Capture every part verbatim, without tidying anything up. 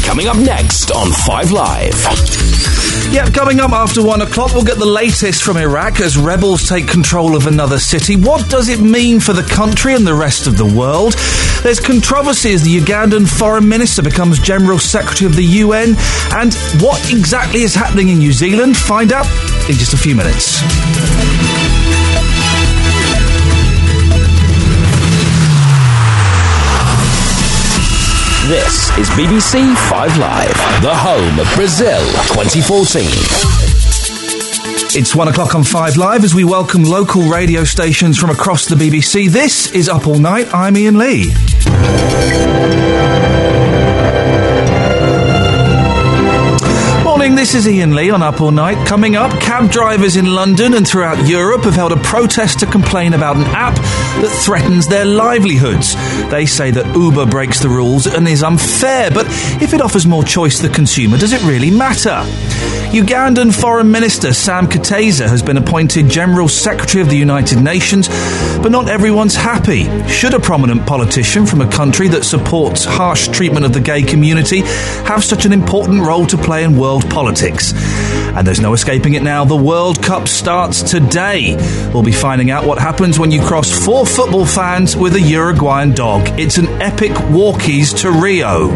Coming up next on Five Live. Yeah, coming up after one o'clock, we'll get the latest from Iraq as rebels take control of another city. What does it mean for the country and the rest of the world? There's controversy as the Ugandan foreign minister becomes General Secretary of the U N. And what exactly is happening in New Zealand? Find out in just a few minutes. This is B B C Five Live, the home of Brazil twenty fourteen. It's one o'clock on Five Live as we welcome local radio stations from across the B B C. This is Up All Night. I'm Ian Lee. Morning, this is Ian Lee on Up All Night. Coming up, cab drivers in London and throughout Europe have held a protest to complain about an app that threatens their livelihoods. They say that Uber breaks the rules and is unfair, but if it offers more choice to the consumer, does it really matter? Ugandan Foreign Minister Sam Kutesa has been appointed General Secretary of the United Nations, but not everyone's happy. Should a prominent politician from a country that supports harsh treatment of the gay community have such an important role to play in world politics? And there's no escaping it now. The World Cup starts today. We'll be finding out what happens when you cross four football fans with a Uruguayan dog. It's an epic walkies to Rio.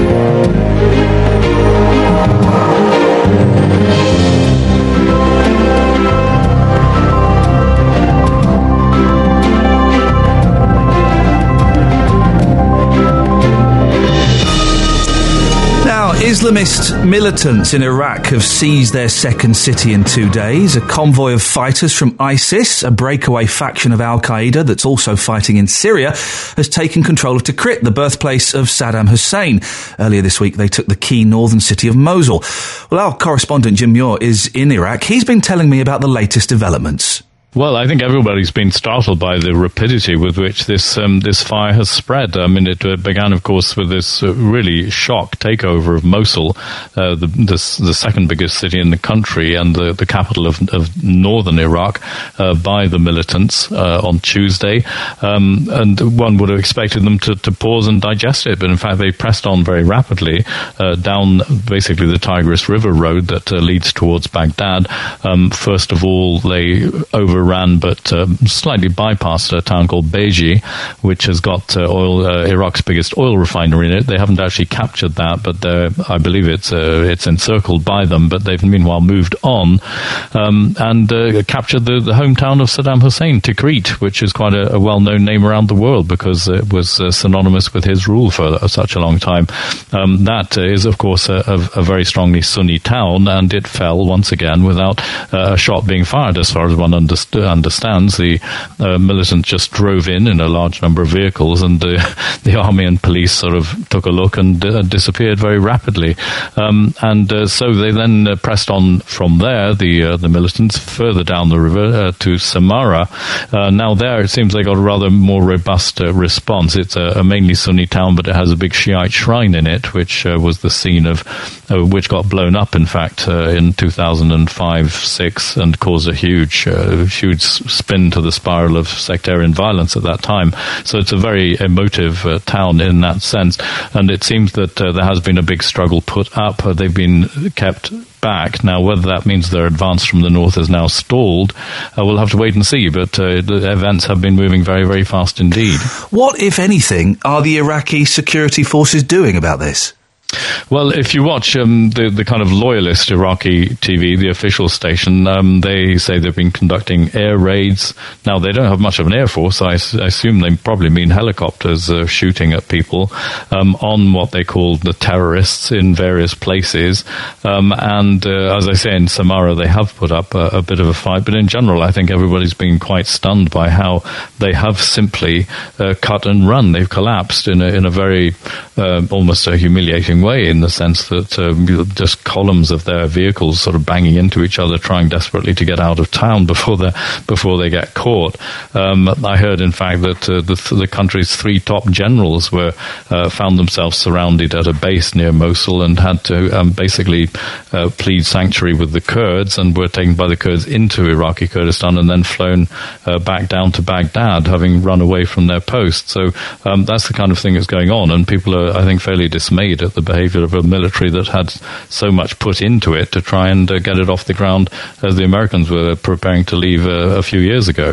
Islamist militants in Iraq have seized their second city in two days. A convoy of fighters from ISIS, a breakaway faction of Al-Qaeda that's also fighting in Syria, has taken control of Tikrit, the birthplace of Saddam Hussein. Earlier this week, they took the key northern city of Mosul. Well, our correspondent Jim Muir is in Iraq. He's been telling me about the latest developments. Well, I think everybody's been startled by the rapidity with which this um, this fire has spread. I mean, it uh, began, of course, with this uh, really shock takeover of Mosul, uh, the, the the second biggest city in the country and the, the capital of, of northern Iraq, uh, by the militants uh, on Tuesday. Um, and one would have expected them to, to pause and digest it, but in fact they pressed on very rapidly uh, down basically the Tigris River road that uh, leads towards Baghdad. Um, first of all, they over ran but uh, slightly bypassed a town called Beji, which has got uh, oil, uh, Iraq's biggest oil refinery in it. They haven't actually captured that, but I believe it's uh, it's encircled by them, but they've meanwhile moved on um, and uh, captured the, the hometown of Saddam Hussein, Tikrit, which is quite a, a well-known name around the world because it was uh, synonymous with his rule for uh, such a long time. Um, that is, of course, a, a, a very strongly Sunni town, and it fell once again without uh, a shot being fired, as far as one understood. understands. The uh, militants just drove in in a large number of vehicles, and uh, the army and police sort of took a look and uh, disappeared very rapidly. Um, and uh, so they then uh, pressed on from there, the uh, the militants, further down the river uh, to Samarra. Uh, now there it seems they got a rather more robust uh, response. It's a, a mainly Sunni town, but it has a big Shiite shrine in it, which uh, was the scene of, uh, which got blown up, in fact, uh, in two thousand five six and caused a huge, uh, huge spin to the spiral of sectarian violence at that time. So it's a very emotive uh, town in that sense, and it seems that uh, there has been a big struggle put up. Uh, they've been kept back. Now, whether that means their advance from the north is now stalled, uh, we'll have to wait and see, but uh, the events have been moving very, very fast indeed. What, if anything, are the Iraqi security forces doing about this? Well, if you watch um, the, the kind of loyalist Iraqi T V, the official station, um, they say they've been conducting air raids. Now, they don't have much of an air force. I, I assume they probably mean helicopters uh, shooting at people um, on what they call the terrorists in various places. Um, and uh, as I say, in Samarra, they have put up a, a bit of a fight. But in general, I think everybody's been quite stunned by how they have simply uh, cut and run. They've collapsed in a, in a very uh, almost a humiliating way, in the sense that um, just columns of their vehicles sort of banging into each other, trying desperately to get out of town before they before they get caught. Um, I heard, in fact, that uh, the, the country's three top generals were uh, found themselves surrounded at a base near Mosul and had to um, basically uh, plead sanctuary with the Kurds, and were taken by the Kurds into Iraqi Kurdistan and then flown uh, back down to Baghdad, having run away from their post. So um, that's the kind of thing that's going on, and people are, I think, fairly dismayed at the behaviour of a military that had so much put into it to try and uh, get it off the ground as the Americans were preparing to leave uh, a few years ago.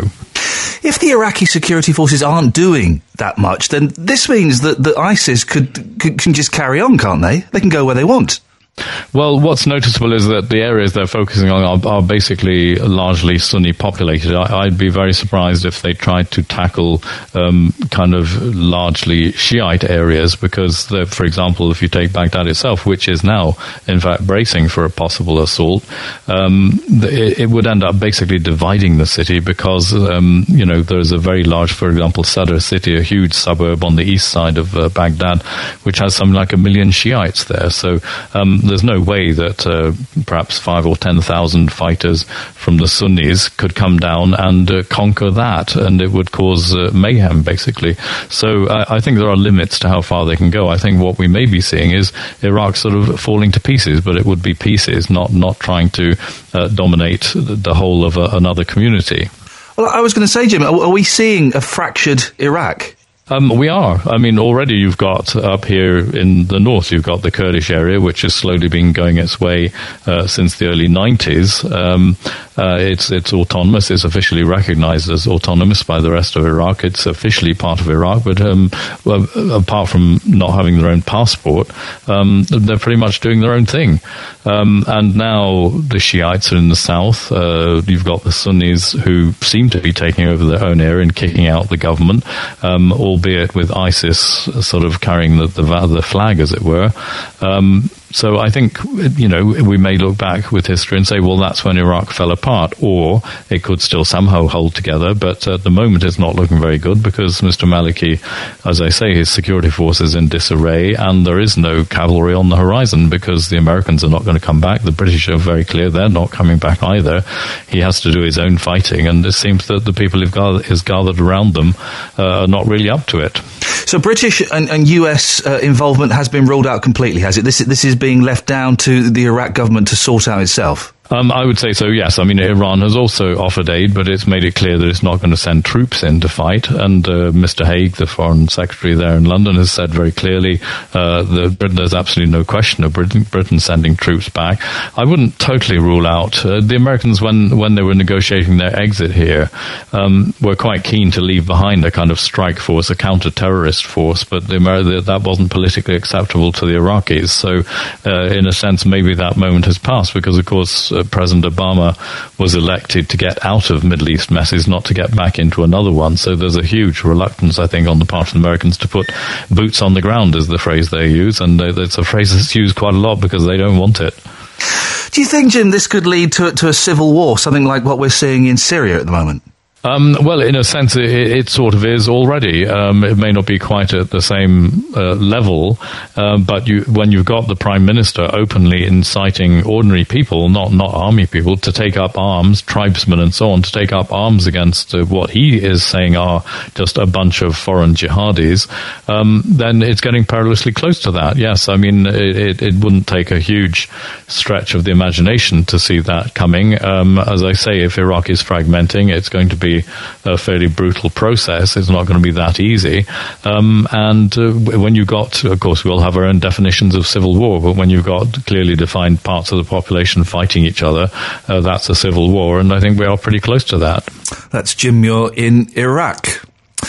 If the Iraqi security forces aren't doing that much, then this means that, that ISIS could, could can just carry on, can't they? They can go where they want. Well, what's noticeable is that the areas they're focusing on are, are basically largely Sunni populated. I, I'd be very surprised if they tried to tackle um, kind of largely Shiite areas, because, for example, if you take Baghdad itself, which is now, in fact, bracing for a possible assault, um, it, it would end up basically dividing the city because, um, you know, there's a very large, for example, Sadr city, a huge suburb on the east side of uh, Baghdad, which has something like a million Shiites there. So, um, there's no way that uh, perhaps five or ten thousand fighters from the Sunnis could come down and uh, conquer that, and it would cause uh, mayhem, basically. So uh, I think there are limits to how far they can go. I think what we may be seeing is Iraq sort of falling to pieces, but it would be pieces, not not trying to uh, dominate the whole of a, another community. Well, I was going to say, Jim, are, are we seeing a fractured Iraq? Um, we are. I mean, already you've got up here in the north, you've got the Kurdish area, which has slowly been going its way uh, since the early nineties. Um, uh, it's it's autonomous. It's officially recognized as autonomous by the rest of Iraq. It's officially part of Iraq, but um, well, apart from not having their own passport, um, they're pretty much doing their own thing. Um, and now the Shiites are in the south. Uh, you've got the Sunnis who seem to be taking over their own area and kicking out the government, um, albeit with ISIS sort of carrying the, the, the flag, as it were. Um, So I think, you know, we may look back with history and say, well, that's when Iraq fell apart, or it could still somehow hold together. But at the moment, it's not looking very good because Mister Maliki, as I say, his security force is in disarray, and there is no cavalry on the horizon because the Americans are not going to come back. The British are very clear they're not coming back either. He has to do his own fighting, and it seems that the people he's gathered, he's gathered around them uh, are not really up to it. So British and, and U S uh, involvement has been ruled out completely, has it? This, this is being left down to the Iraq government to sort out itself? Um, I would say so, yes. I mean, Iran has also offered aid, but it's made it clear that it's not going to send troops in to fight. And uh, Mister Haig, the Foreign Secretary there in London, has said very clearly uh, that there's absolutely no question of Britain, Britain sending troops back. I wouldn't totally rule out. Uh, the Americans, when, when they were negotiating their exit here, um, were quite keen to leave behind a kind of strike force, a counter-terrorist force, but the Amer- that wasn't politically acceptable to the Iraqis. So, uh, in a sense, maybe that moment has passed because, of course, Uh, President Obama was elected to get out of Middle East messes, not to get back into another one. So there's a huge reluctance, I think, on the part of the Americans to put boots on the ground, is the phrase they use. And uh, it's a phrase that's used quite a lot because they don't want it. Do you think, Jim, this could lead to, to a civil war, something like what we're seeing in Syria at the moment? Um, well, in a sense, it, it sort of is already. Um, it may not be quite at the same uh, level, uh, but you, when you've got the Prime Minister openly inciting ordinary people, not not army people, to take up arms, tribesmen and so on, to take up arms against uh, what he is saying are just a bunch of foreign jihadis, um, then it's getting perilously close to that. Yes, I mean, it, it, it wouldn't take a huge stretch of the imagination to see that coming. Um, as I say, if Iraq is fragmenting, it's going to be a fairly brutal process. It's not going to be that easy. Um, and uh, when you've got, of course, we all have our own definitions of civil war, but when you've got clearly defined parts of the population fighting each other, uh, that's a civil war, and I think we are pretty close to that. That's Jim Muir in Iraq.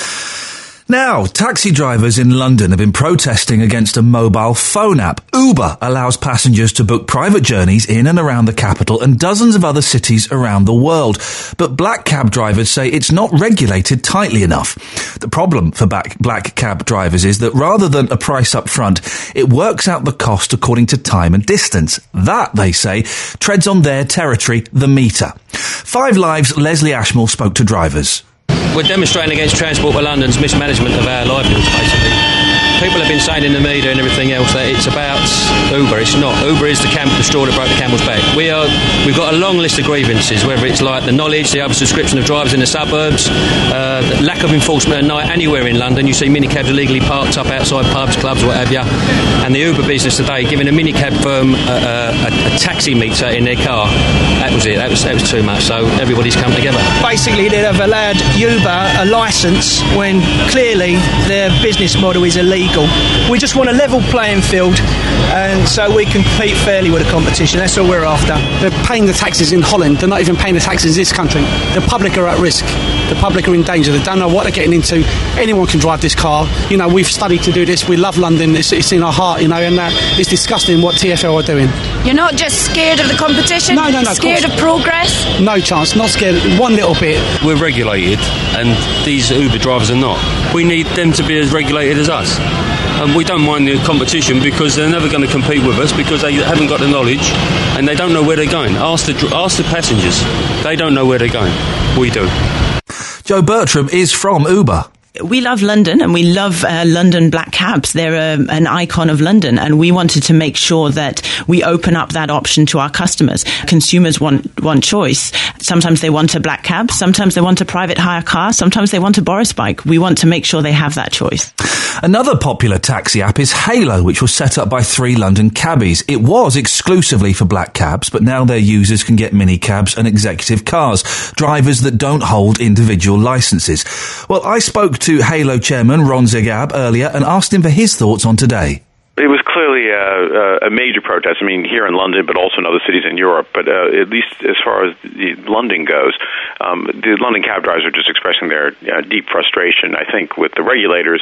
Now, taxi drivers in London have been protesting against a mobile phone app. Uber allows passengers to book private journeys in and around the capital and dozens of other cities around the world. But black cab drivers say it's not regulated tightly enough. The problem for back, black cab drivers is that rather than a price up front, it works out the cost according to time and distance. That, they say, treads on their territory, the meter. Five Live's Leslie Ashmore spoke to drivers. We're demonstrating against Transport for London's mismanagement of our livelihoods, basically. People have been saying in the media and everything else that it's about Uber. It's not. Uber is the, cam- the straw that broke the camel's back. We are, we've got a long list of grievances, whether it's like the knowledge, the oversubscription of drivers in the suburbs, uh, the lack of enforcement at night anywhere in London. You see minicabs illegally parked up outside pubs, clubs, what have you. And the Uber business today, giving a minicab firm a, a, a taxi meter in their car. That was it. That was, that was too much. So everybody's come together. Basically, they'd have allowed Uber a licence when clearly their business model is illegal. illegal. We just want a level playing field, and so we can compete fairly with the competition. That's all we're after. They're paying the taxes in Holland. They're not even paying the taxes in this country. The public are at risk. The public are in danger. They don't know what they're getting into. Anyone can drive this car. You know, we've studied to do this. We love London. It's, it's in our heart, you know, and uh, it's disgusting what T F L are doing. You're not just scared of the competition? No, no, no. Scared of, of progress? No chance. Not scared. One little bit. We're regulated, and these Uber drivers are not. We need them to be as regulated as us. And we don't mind the competition because they're never going to compete with us because they haven't got the knowledge and they don't know where they're going. Ask the, ask the passengers. They don't know where they're going. We do. Joe Bertram is from Uber. We love London and we love uh, London black cabs. They're a, an icon of London, and we wanted to make sure that we open up that option to our customers. Consumers want, want choice. Sometimes they want a black cab, sometimes they want a private hire car, sometimes they want a Boris bike. We want to make sure they have that choice. Another popular taxi app is Halo, which was set up by three London cabbies. It was exclusively for black cabs, but now their users can get mini cabs and executive cars, drivers that don't hold individual licences. Well, I spoke to Halo chairman Ron Zegab earlier and asked him for his thoughts on today. It was clearly a, a major protest, I mean, here in London, but also in other cities in Europe. But uh, at least as far as the London goes, um, the London cab drivers are just expressing their uh, deep frustration, I think, with the regulators.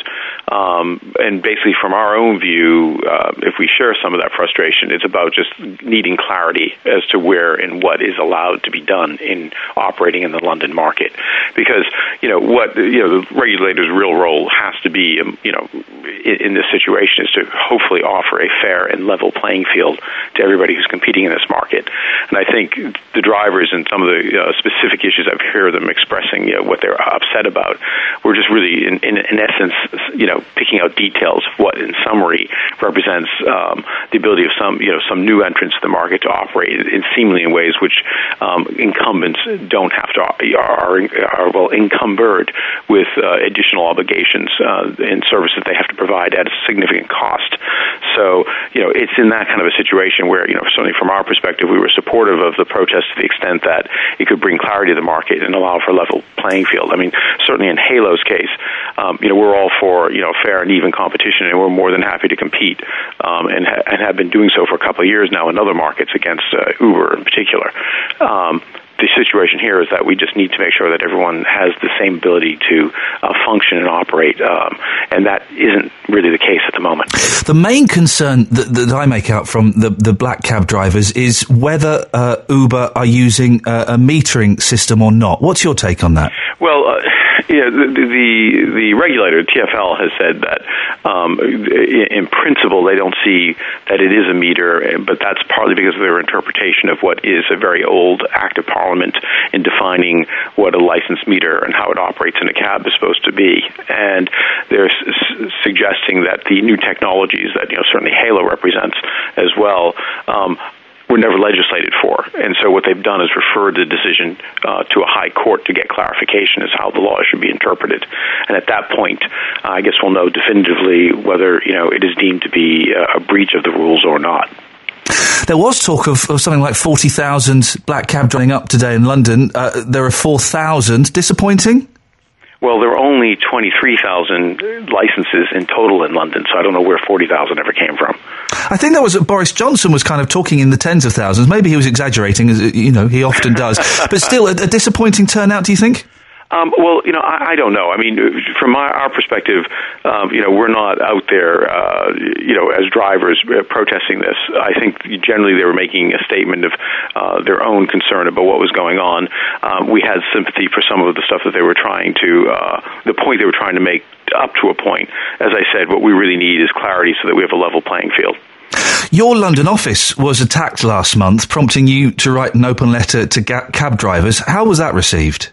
Um, and basically, from our own view, uh, if we share some of that frustration, it's about just needing clarity as to where and what is allowed to be done in operating in the London market. Because, you know, what, you know, the regulator's real role has to be, um, you know, in, in this situation is to hopefully offer a fair and level playing field to everybody who's competing in this market. And I think the drivers and some of the uh, specific issues I've heard them expressing, you know, what they're upset about, were just really, in, in, in essence, you know, picking out details of what, in summary, represents um, the ability of some, you know, some new entrants to the market to operate in seemingly in ways which um, incumbents don't have to, are, are well, encumbered with uh, additional obligations uh, and services they have to provide at a significant cost. So, you know, it's in that kind of a situation where, you know, certainly from our perspective, we were supportive of the protest to the extent that it could bring clarity to the market and allow for a level playing field. I mean, certainly in Halo's case, um, you know, we're all for, you know, fair and even competition, and we're more than happy to compete um, and, ha- and have been doing so for a couple of years now in other markets against uh, Uber in particular. Um, The situation here is that we just need to make sure that everyone has the same ability to uh, function and operate, um, and that isn't really the case at the moment. The main concern that, that I make out from the, the black cab drivers is whether uh, Uber are using uh, a metering system or not. What's your take on that? Well, uh, yeah, the, the the regulator, T F L, has said that um, in principle they don't see that it is a meter, but that's partly because of their interpretation of what is a very old act of Parliament in defining what a licensed meter and how it operates in a cab is supposed to be. And they're s- suggesting that the new technologies that, you know, certainly Halo represents as well, um, were never legislated for. And so what they've done is referred the decision uh, to a high court to get clarification as how the law should be interpreted. And at that point, uh, I guess we'll know definitively whether, you know, it is deemed to be a breach of the rules or not. There was talk of, of something like forty thousand black cab driving up today in London. Uh, there are four thousand. Disappointing? Well, there are only twenty-three thousand licenses in total in London, so I don't know where forty thousand ever came from. I think that was Boris Johnson was kind of talking in the tens of thousands. Maybe he was exaggerating, as you know, he often does. But still, a, a disappointing turnout, do you think? Um, well, you know, I, I don't know. I mean, from my, our perspective, um, you know, we're not out there, uh, you know, as drivers uh, protesting this. I think generally they were making a statement of uh, their own concern about what was going on. Um, we had sympathy for some of the stuff that they were trying to, uh, the point they were trying to make up to a point. As I said, what we really need is clarity so that we have a level playing field. Your London office was attacked last month, prompting you to write an open letter to ga- cab drivers. How was that received?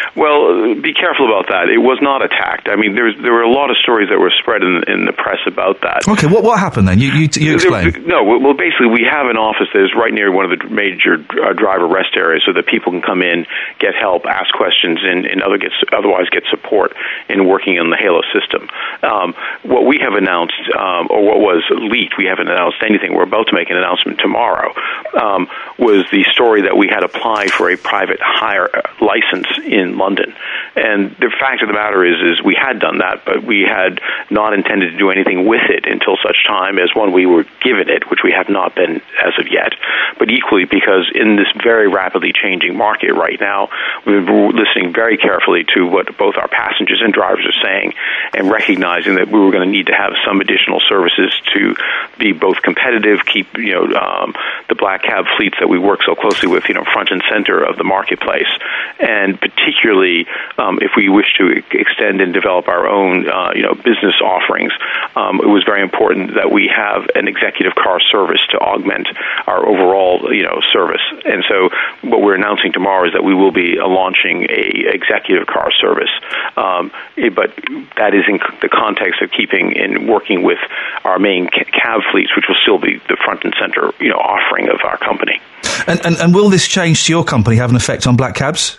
Well, be careful about that. It was not attacked. I mean, there was, there were a lot of stories that were spread in, in the press about that. Okay, what what happened then? You you, you explain. There, no, well, basically, we have an office that is right near one of the major uh, driver rest areas, so that people can come in, get help, ask questions, and, and other gets, otherwise get support in working in the Halo system. Um, what we have announced, um, or what was leaked, we haven't announced anything. We're about to make an announcement tomorrow. Um, was the story that we had applied for a private hire license in London. And the fact of the matter is, is we had done that, but we had not intended to do anything with it until such time as when we were given it, which we have not been as of yet. But equally, because in this very rapidly changing market right now, we've been listening very carefully to what both our passengers and drivers are saying, and recognizing that we were going to need to have some additional services to be both competitive, keep you know um, the black cab fleets that we work so closely with, you know, front and center of the marketplace, and particularly um, if we wish to extend and develop our own, uh, you know, business offerings, um, it was very important that we have an executive car service to augment our overall, you know, service. And so, what we're announcing tomorrow is that we will be uh, launching a executive car service, um, it, but that is in the context of keeping and working with our main cab fleets, which will still be the front and center, you know, offering of our company. And, and, and will this change to your company have an effect on black cabs?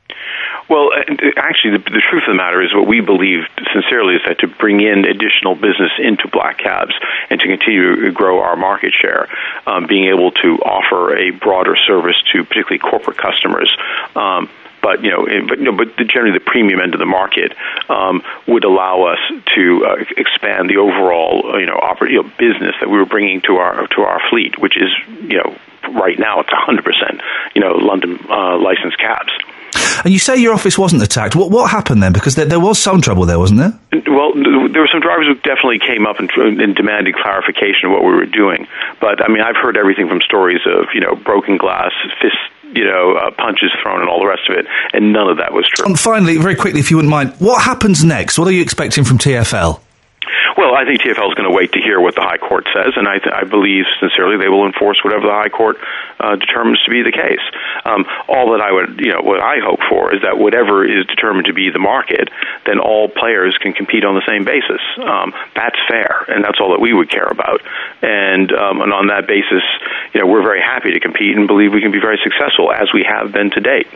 Well, actually, the, the truth of the matter is what we believe sincerely is that to bring in additional business into black cabs and to continue to grow our market share, um, being able to offer a broader service to particularly corporate customers, um, but you know, but, you know, but the, generally the premium end of the market um, would allow us to uh, expand the overall you know, oper- you know business that we were bringing to our to our fleet, which is you know right now it's one hundred percent you know London uh, licensed cabs. And you say your office wasn't attacked. What what happened then? Because there, there was some trouble there, wasn't there? Well, there were some drivers who definitely came up and, and demanded clarification of what we were doing. But, I mean, I've heard everything from stories of, you know, broken glass, fists, you know, uh, punches thrown and all the rest of it, and none of that was true. And finally, very quickly, if you wouldn't mind, what happens next? What are you expecting from T F L? Well, I think T F L is going to wait to hear what the High Court says, and I, th- I believe sincerely they will enforce whatever the High Court uh, determines to be the case. Um, all that I would, you know, what I hope for is that whatever is determined to be the market, then all players can compete on the same basis. Um, that's fair, and that's all that we would care about. And, um, and on that basis, you know, we're very happy to compete and believe we can be very successful as we have been to date.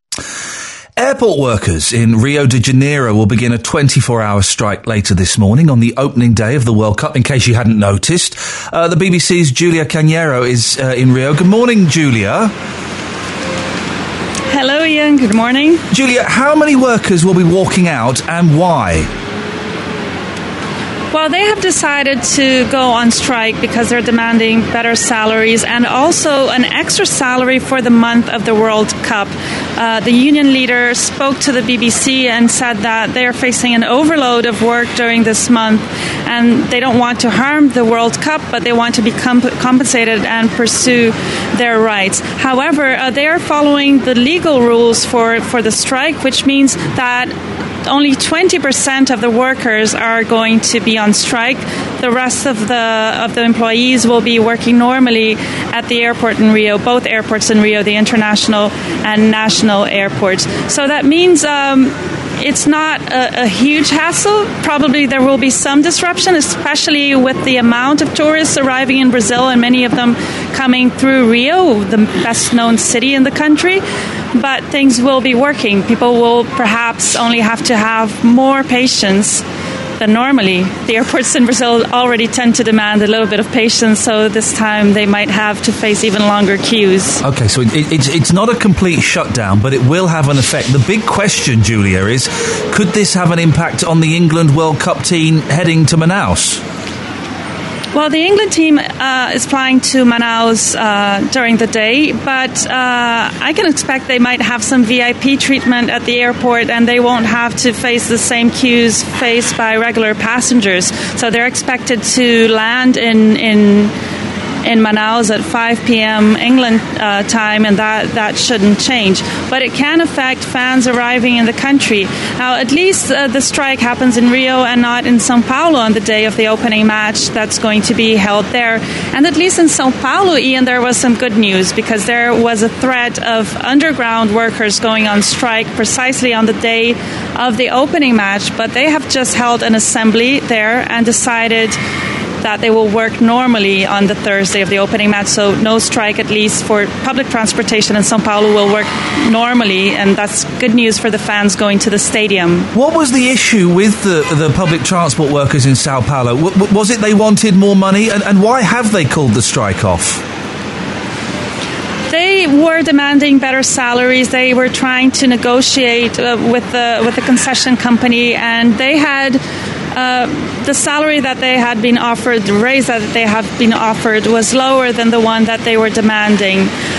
Airport workers in Rio de Janeiro will begin a twenty-four hour strike later this morning on the opening day of the World Cup, in case you hadn't noticed. Uh, the B B C's Julia Cañero is uh, in Rio. Good morning, Julia. Hello, Ian. Good morning. Julia, how many workers will be walking out and why? Well, they have decided to go on strike because they're demanding better salaries and also an extra salary for the month of the World Cup. Uh, the union leader spoke to the B B C and said that they are facing an overload of work during this month and they don't want to harm the World Cup, but they want to be comp- compensated and pursue their rights. However, uh, they are following the legal rules for, for the strike, which means that only twenty percent of the workers are going to be on strike. The rest of the of the employees will be working normally at the airport in Rio, both airports in Rio, the international and national airports. So that means um, it's not a, a huge hassle. Probably there will be some disruption, especially with the amount of tourists arriving in Brazil and many of them coming through Rio, the best-known city in the country. But things will be working. People will perhaps only have to have more patience than normally. The airports in Brazil already tend to demand a little bit of patience, so this time they might have to face even longer queues. Okay, so it, it's, it's not a complete shutdown, but it will have an effect. The big question, Julia, is could this have an impact on the England World Cup team heading to Manaus? Well, the England team uh, is flying to Manaus uh, during the day, but uh, I can expect they might have some V I P treatment at the airport and they won't have to face the same queues faced by regular passengers. So they're expected to land in in in Manaus at five p.m. England uh, time, and that, that shouldn't change. But it can affect fans arriving in the country. Now, at least uh, the strike happens in Rio and not in São Paulo on the day of the opening match that's going to be held there. And at least in São Paulo, Ian, there was some good news because there was a threat of underground workers going on strike precisely on the day of the opening match. But they have just held an assembly there and decided that they will work normally on the Thursday of the opening match, so no strike, at least for public transportation in São Paulo, will work normally, and that's good news for the fans going to the stadium. What was the issue with the, the public transport workers in São Paulo? W- was it they wanted more money, and, and why have they called the strike off? They they were demanding better salaries. They were trying to negotiate uh, with the with the concession company, and they had uh, the salary that they had been offered, the raise that they had been offered, was lower than the one that they were demanding.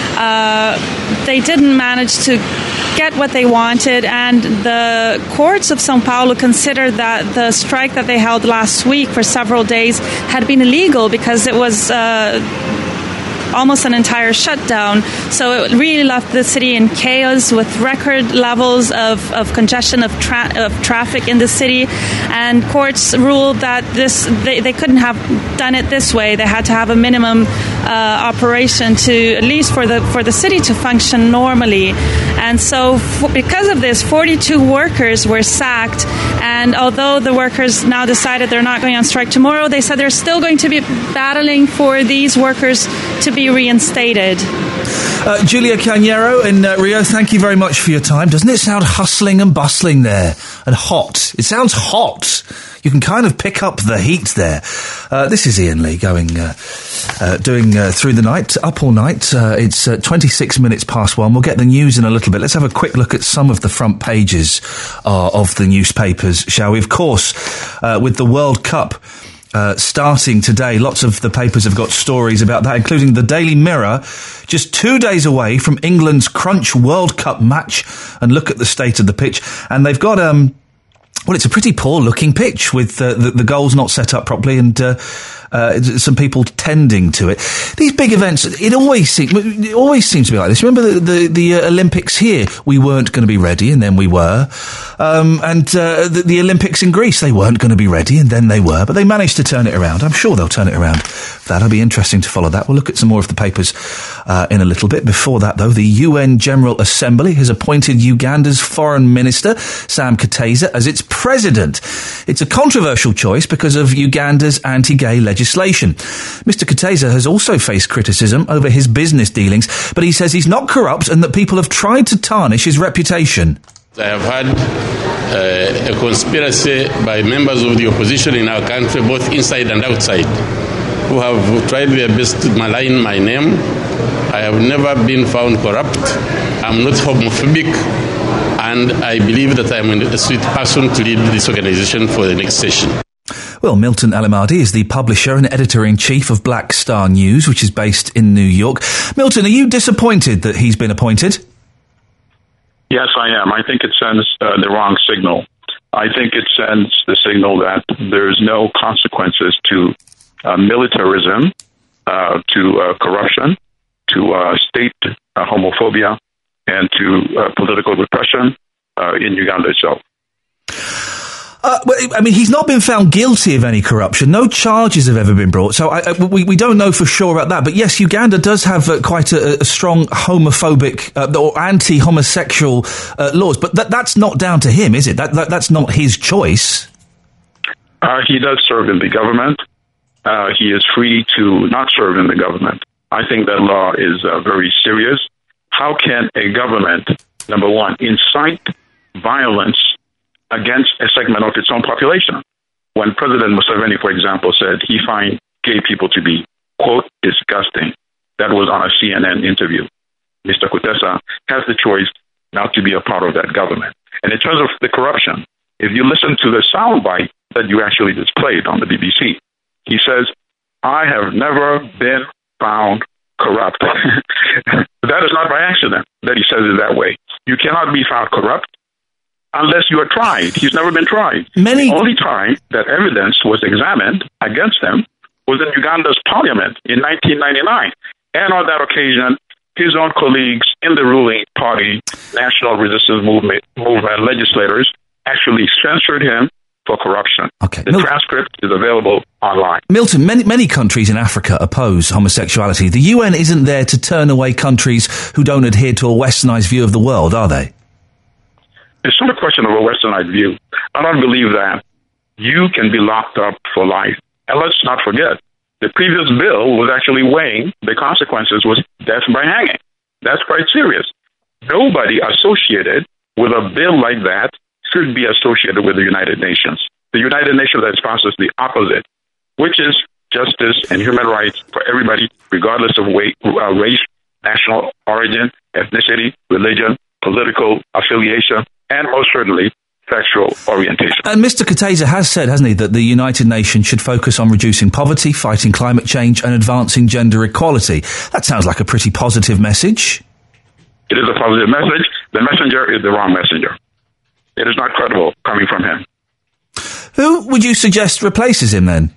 Uh, they didn't manage to get what they wanted, and the courts of São Paulo considered that the strike that they held last week for several days had been illegal because it was uh, almost an entire shutdown. So it really left the city in chaos with record levels of, of congestion of, tra- of traffic in the city. And courts ruled that this they, they couldn't have done it this way. They had to have a minimum uh, operation to at least for the for the city to function normally. And so f- because of this, forty-two workers were sacked. And although the workers now decided they're not going on strike tomorrow, they said they're still going to be battling for these workers to be reinstated. Uh, Julia Cañero in uh, Rio, thank you very much for your time. Doesn't it sound hustling and bustling there? And hot. It sounds hot. You can kind of pick up the heat there. Uh, this is Ian Lee going, uh, uh, doing uh, Through the Night, up all night. Uh, it's uh, twenty-six minutes past one. We'll get the news in a little bit. Let's have a quick look at some of the front pages uh, of the newspapers, shall we? Of course, uh, with the World Cup Uh, starting today, lots of the papers have got stories about that, including the Daily Mirror, just two days away from England's Crunch World Cup match, and look at the state of the pitch. And they've got, um, well, it's a pretty poor-looking pitch with uh, the, the goals not set up properly and uh, uh, some people tending to it. These big events, it always seems, it always seems to be like this. Remember the, the, the uh, Olympics here? We weren't going to be ready, and then we were. Um, and uh, the, the Olympics in Greece, they weren't going to be ready, and then they were. But they managed to turn it around. I'm sure they'll turn it around. That'll be interesting to follow that. We'll look at some more of the papers uh, in a little bit. Before that, though, the U N General Assembly has appointed Uganda's Foreign Minister, Sam Kutesa, as its president. It's a controversial choice because of Uganda's anti-gay legislation. Mister Kutesa has also faced criticism over his business dealings, but he says he's not corrupt and that people have tried to tarnish his reputation. I have had uh, a conspiracy by members of the opposition in our country, both inside and outside, who have tried their best to malign my name. I have never been found corrupt. I'm not homophobic, and I believe that I'm a sweet person to lead this organization for the next session. Well, Milton Alamadi is the publisher and editor-in-chief of Black Star News, which is based in New York. Milton, are you disappointed that he's been appointed? Yes, I am. I think it sends uh, the wrong signal. I think it sends the signal that there's no consequences to uh, militarism, uh, to uh, corruption, to uh, state uh, homophobia, and to uh, political repression uh, in Uganda itself. Uh, I mean, he's not been found guilty of any corruption. No charges have ever been brought. So I, I, we, we don't know for sure about that. But yes, Uganda does have uh, quite a, a strong homophobic uh, or anti-homosexual uh, laws. But that, that's not down to him, is it? That, that That's not his choice. Uh, he does serve in the government. Uh, he is free to not serve in the government. I think that law is uh, very serious. How can a government, number one, incite violence against a segment of its own population? When President Museveni, for example, said he finds gay people to be, quote, disgusting, that was on a C N N interview. Mister Kutesa has the choice not to be a part of that government. And in terms of the corruption, if you listen to the soundbite that you actually displayed on the B B C, he says, I have never been found corrupt. That is not by accident that he says it that way. You cannot be found corrupt unless you are tried. He's never been tried. Many... The only time that evidence was examined against him was in Uganda's parliament in nineteen ninety-nine. And on that occasion, his own colleagues in the ruling party, National Resistance Movement, movement legislators, actually censored him for corruption. Okay. The Mil- transcript is available online. Milton, many, many countries in Africa oppose homosexuality. The U N isn't there to turn away countries who don't adhere to a westernised view of the world, are they? It's not a question of a westernized view. I don't believe that you can be locked up for life. And let's not forget, the previous bill was actually weighing the consequences was death by hanging. That's quite serious. Nobody associated with a bill like that should be associated with the United Nations. The United Nations that sponsors the opposite, which is justice and human rights for everybody, regardless of weight, uh, race, national origin, ethnicity, religion, political affiliation, and most certainly sexual orientation. And Mister Kataisa has said, hasn't he, that the United Nations should focus on reducing poverty, fighting climate change and advancing gender equality. That sounds like a pretty positive message. It is a positive message. The messenger is the wrong messenger. It is not credible coming from him. Who would you suggest replaces him then?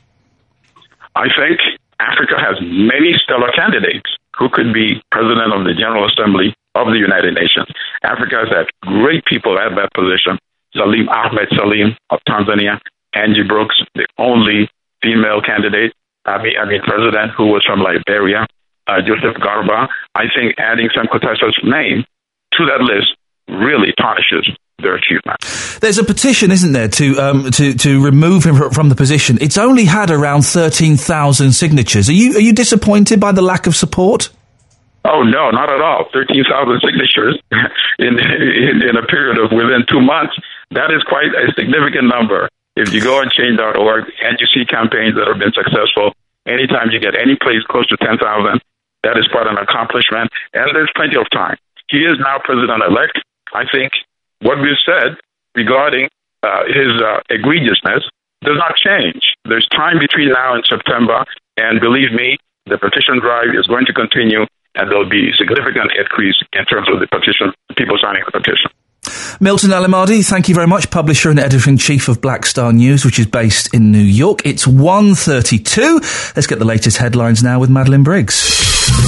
I think Africa has many stellar candidates who could be president of the General Assembly of the United Nations. Africa has had great people at that position. Salim Ahmed Salim of Tanzania, Angie Brooks, the only female candidate, I mean, I mean president who was from Liberia, uh, Joseph Garba. I think adding Sam Kutaisa's name to that list really tarnishes their achievement. There's a petition, isn't there, to um, to to remove him from the position. It's only had around thirteen thousand signatures. Are you are you disappointed by the lack of support? Oh, no, not at all. thirteen thousand signatures in, in in a period of within two months. That is quite a significant number. If you go on change dot org and you see campaigns that have been successful, anytime you get any place close to ten thousand, that is quite an accomplishment. And there's plenty of time. He is now president-elect. I think what we've said regarding uh, his uh, egregiousness does not change. There's time between now and September, and believe me, the petition drive is going to continue, and there'll be significant increase in terms of the petition, people signing the petition. Milton Alimadi, thank you very much, publisher and editor-in-chief of Black Star News, which is based in New York. It's one thirty-two. Let's get the latest headlines now with Madeline Briggs.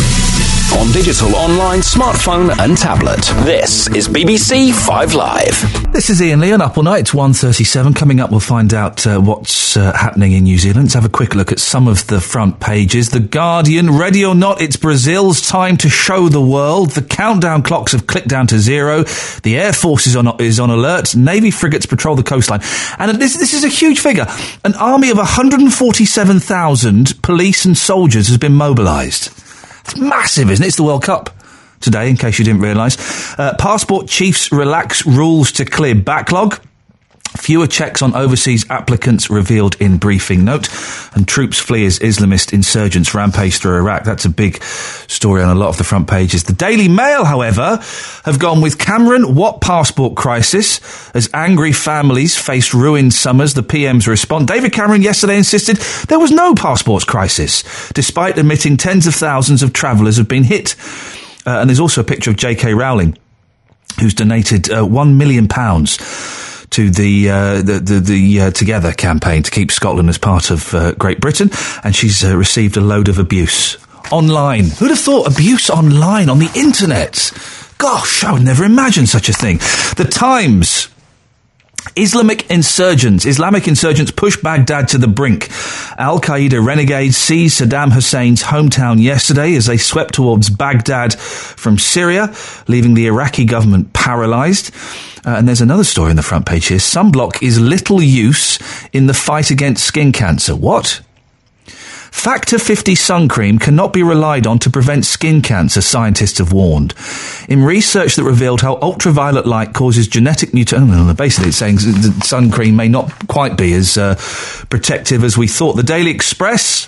On digital, online, smartphone and tablet. This is B B C Five Live. This is Ian Lee on Up All Night. It's one thirty-seven. Coming up, we'll find out uh, what's uh, happening in New Zealand. Let's have a quick look at some of the front pages. The Guardian, ready or not, it's Brazil's time to show the world. The countdown clocks have clicked down to zero. The Air Force is on, is on alert. Navy frigates patrol the coastline. And this, this is a huge figure. An army of one hundred forty-seven thousand police and soldiers has been mobilised. It's massive, isn't it? It's the World Cup today, in case you didn't realise. Uh, passport chiefs relax rules to clear backlog. Fewer checks on overseas applicants revealed in briefing note. And troops flee as Islamist insurgents rampage through Iraq. That's a big story on a lot of the front pages. The Daily Mail, however, have gone with Cameron, what passport crisis? As angry families face ruined summers, the P M's response. David Cameron yesterday insisted there was no passports crisis, despite admitting tens of thousands of travellers have been hit. Uh, and there's also a picture of J K Rowling, who's donated uh, one million pounds to the uh, the the, the uh, Together campaign to keep Scotland as part of uh, Great Britain, and she's uh, received a load of abuse online. Who'd have thought abuse online on the internet? Gosh, I would never imagine such a thing. The Times. Islamic insurgents. Islamic insurgents push Baghdad to the brink. Al-Qaeda renegades seized Saddam Hussein's hometown yesterday as they swept towards Baghdad from Syria, leaving the Iraqi government paralysed. Uh, and there's another story on the front page here. Sunblock is little use in the fight against skin cancer. What? Factor fifty sun cream cannot be relied on to prevent skin cancer, scientists have warned. In research that revealed how ultraviolet light causes genetic mutation, basically it's saying that sun cream may not quite be as uh, protective as we thought. The Daily Express.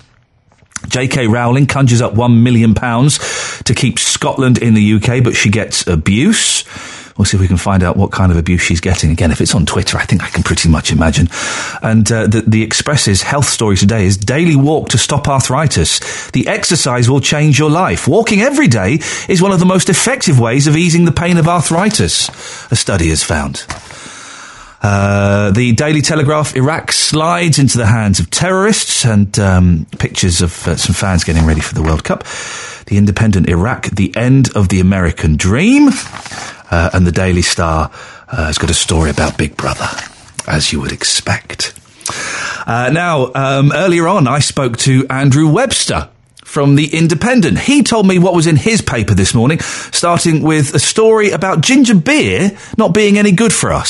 J K Rowling conjures up one million pounds to keep Scotland in the U K, but she gets abuse. We'll see if we can find out what kind of abuse she's getting. Again, if it's on Twitter, I think I can pretty much imagine. And uh, the, the Express's health story today is daily walk to stop arthritis. The exercise will change your life. Walking every day is one of the most effective ways of easing the pain of arthritis, a study has found. Uh, the Daily Telegraph, Iraq slides into the hands of terrorists, and um, pictures of uh, some fans getting ready for the World Cup. The Independent, Iraq, the end of the American dream. Uh, and the Daily Star uh, has got a story about Big Brother, as you would expect. Uh, now, um, earlier on, I spoke to Andrew Webster from The Independent. He told me what was in his paper this morning, starting with a story about ginger beer not being any good for us.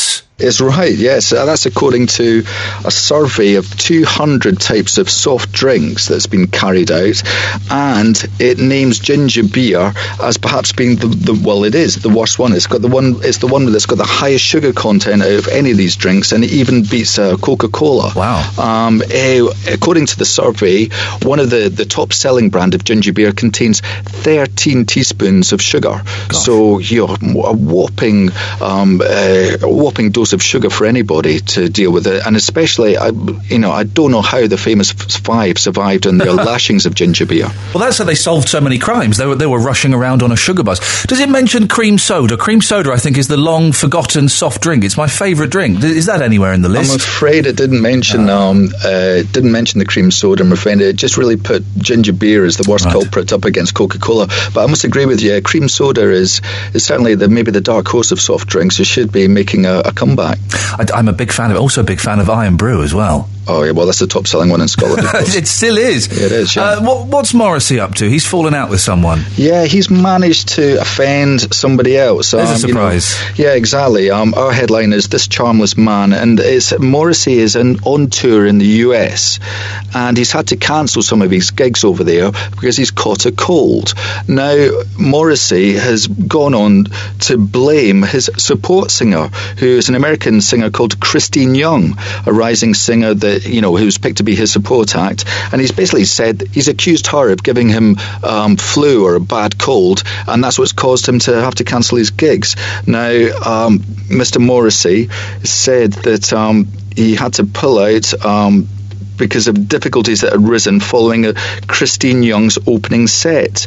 Is right, yes. Uh, that's according to a survey of two hundred types of soft drinks that's been carried out, and it names ginger beer as perhaps being the, the well, it is the worst one. It's got the one. It's the one that's got the highest sugar content out of any of these drinks, and it even beats uh, Coca-Cola. Wow. Um, uh, according to the survey, one of the, the top selling brand of ginger beer contains thirteen teaspoons of sugar. Gosh. So you know, a whopping, um, uh, a whopping dose of sugar for anybody to deal with it, and especially, I, you know, I don't know how the famous Five survived on their lashings of ginger beer. Well, that's how they solved so many crimes. They were they were rushing around on a sugar buzz. Does it mention cream soda? Cream soda, I think, is the long forgotten soft drink. It's my favourite drink. Is that anywhere in the list? I'm afraid it didn't mention oh. um, uh, didn't mention the cream soda. I'm afraid it just really put ginger beer as the worst right. culprit up against Coca-Cola. But I must agree with you. Cream soda is is certainly the maybe the dark horse of soft drinks. It should be making a, a comeback. I, I'm a big fan of. Also, a big fan of Iron Brew as well. Oh, yeah, well, that's the top-selling one in Scotland. It still is. It is, yeah. Uh, what, what's Morrissey up to? He's fallen out with someone. Yeah, he's managed to offend somebody else. There's um, a surprise. You know, yeah, exactly. Um, our headline is This Charmless Man, and it's Morrissey is in, on tour in the U S, and he's had to cancel some of his gigs over there because he's caught a cold. Now, Morrissey has gone on to blame his support singer, who is an American singer called Christine Young, a rising singer that you know, who's picked to be his support act, and he's basically said he's accused her of giving him um, flu or a bad cold, and that's what's caused him to have to cancel his gigs. Now, um, Mister Morrissey said that um, he had to pull out um, because of difficulties that had risen following uh, Christine Young's opening set.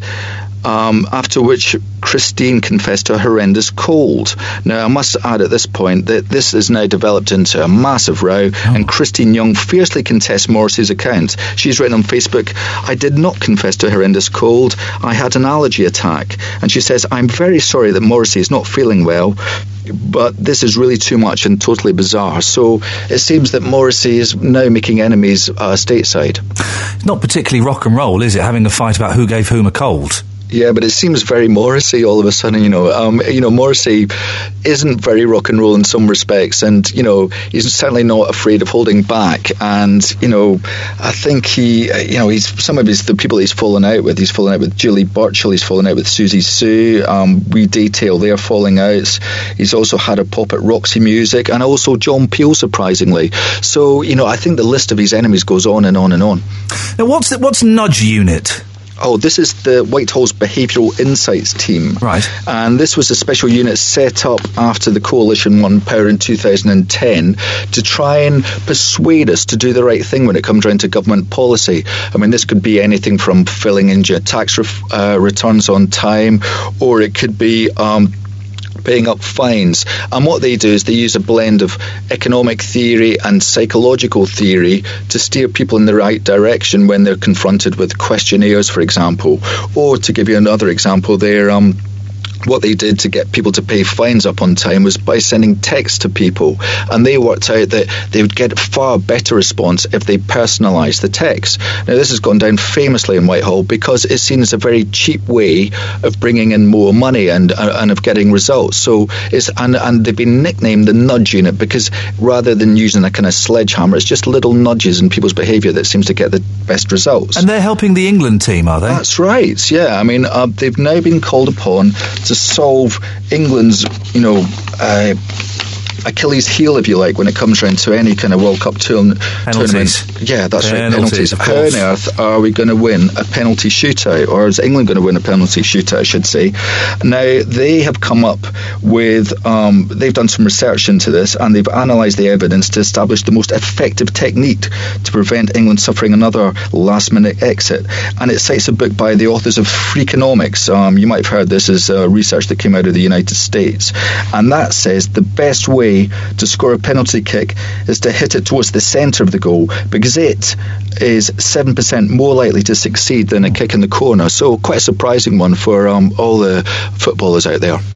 Um, after which Christine confessed to a horrendous cold. Now, I must add at this point that this has now developed into a massive row, oh. and Christine Young fiercely contests Morrissey's account. She's written on Facebook, I did not confess to a horrendous cold. I had an allergy attack. And she says, I'm very sorry that Morrissey is not feeling well, but this is really too much and totally bizarre. So it seems that Morrissey is now making enemies uh, stateside. It's not particularly rock and roll, is it, having a fight about who gave whom a cold? Yeah, but it seems very Morrissey all of a sudden, you know. Um, you know, Morrissey isn't very rock and roll in some respects, and, you know, he's certainly not afraid of holding back. And, you know, I think he, you know, he's some of his, the people he's fallen out with, he's fallen out with Julie Burchill, he's fallen out with Susie Sue, um, we detail their falling outs. He's also had a pop at Roxy Music, and also John Peel, surprisingly. So, you know, I think the list of his enemies goes on and on and on. Now, what's the, what's Nudge Unit? Oh, this is the Whitehall's Behavioural Insights team. Right. And this was a special unit set up after the coalition won power in two thousand ten to try and persuade us to do the right thing when it comes around to government policy. I mean, this could be anything from filling in your tax ref- uh, returns on time, or it could be Um, paying up fines. And what they do is they use a blend of economic theory and psychological theory to steer people in the right direction when they're confronted with questionnaires, for example. Or to give you another example, they're um what they did to get people to pay fines up on time was by sending texts to people, and they worked out that they would get a far better response if they personalised the text. Now, this has gone down famously in Whitehall because it's seen as a very cheap way of bringing in more money and uh, and of getting results. So it's and, and they've been nicknamed the Nudge Unit because rather than using a kind of sledgehammer, it's just little nudges in people's behaviour that seems to get the best results. And they're helping the England team, are they? That's right, yeah. I mean, uh, they've now been called upon to solve England's, you know, uh, Achilles heel, if you like, when it comes round to any kind of World Cup tourn- penalties. tournament. Yeah, that's penalties, right, penalties. How on earth are we going to win a penalty shootout, or is England going to win a penalty shootout, I should say? Now, they have come up with, um, they've done some research into this, and they've analysed the evidence to establish the most effective technique to prevent England suffering another last-minute exit. And it cites a book by the authors of Freakonomics. Um, you might have heard this as uh, research that came out of the United States. And that says the best way to score a penalty kick is to hit it towards the centre of the goal, because it is seven percent more likely to succeed than a kick in the corner. So quite a surprising one for um, all the footballers out there.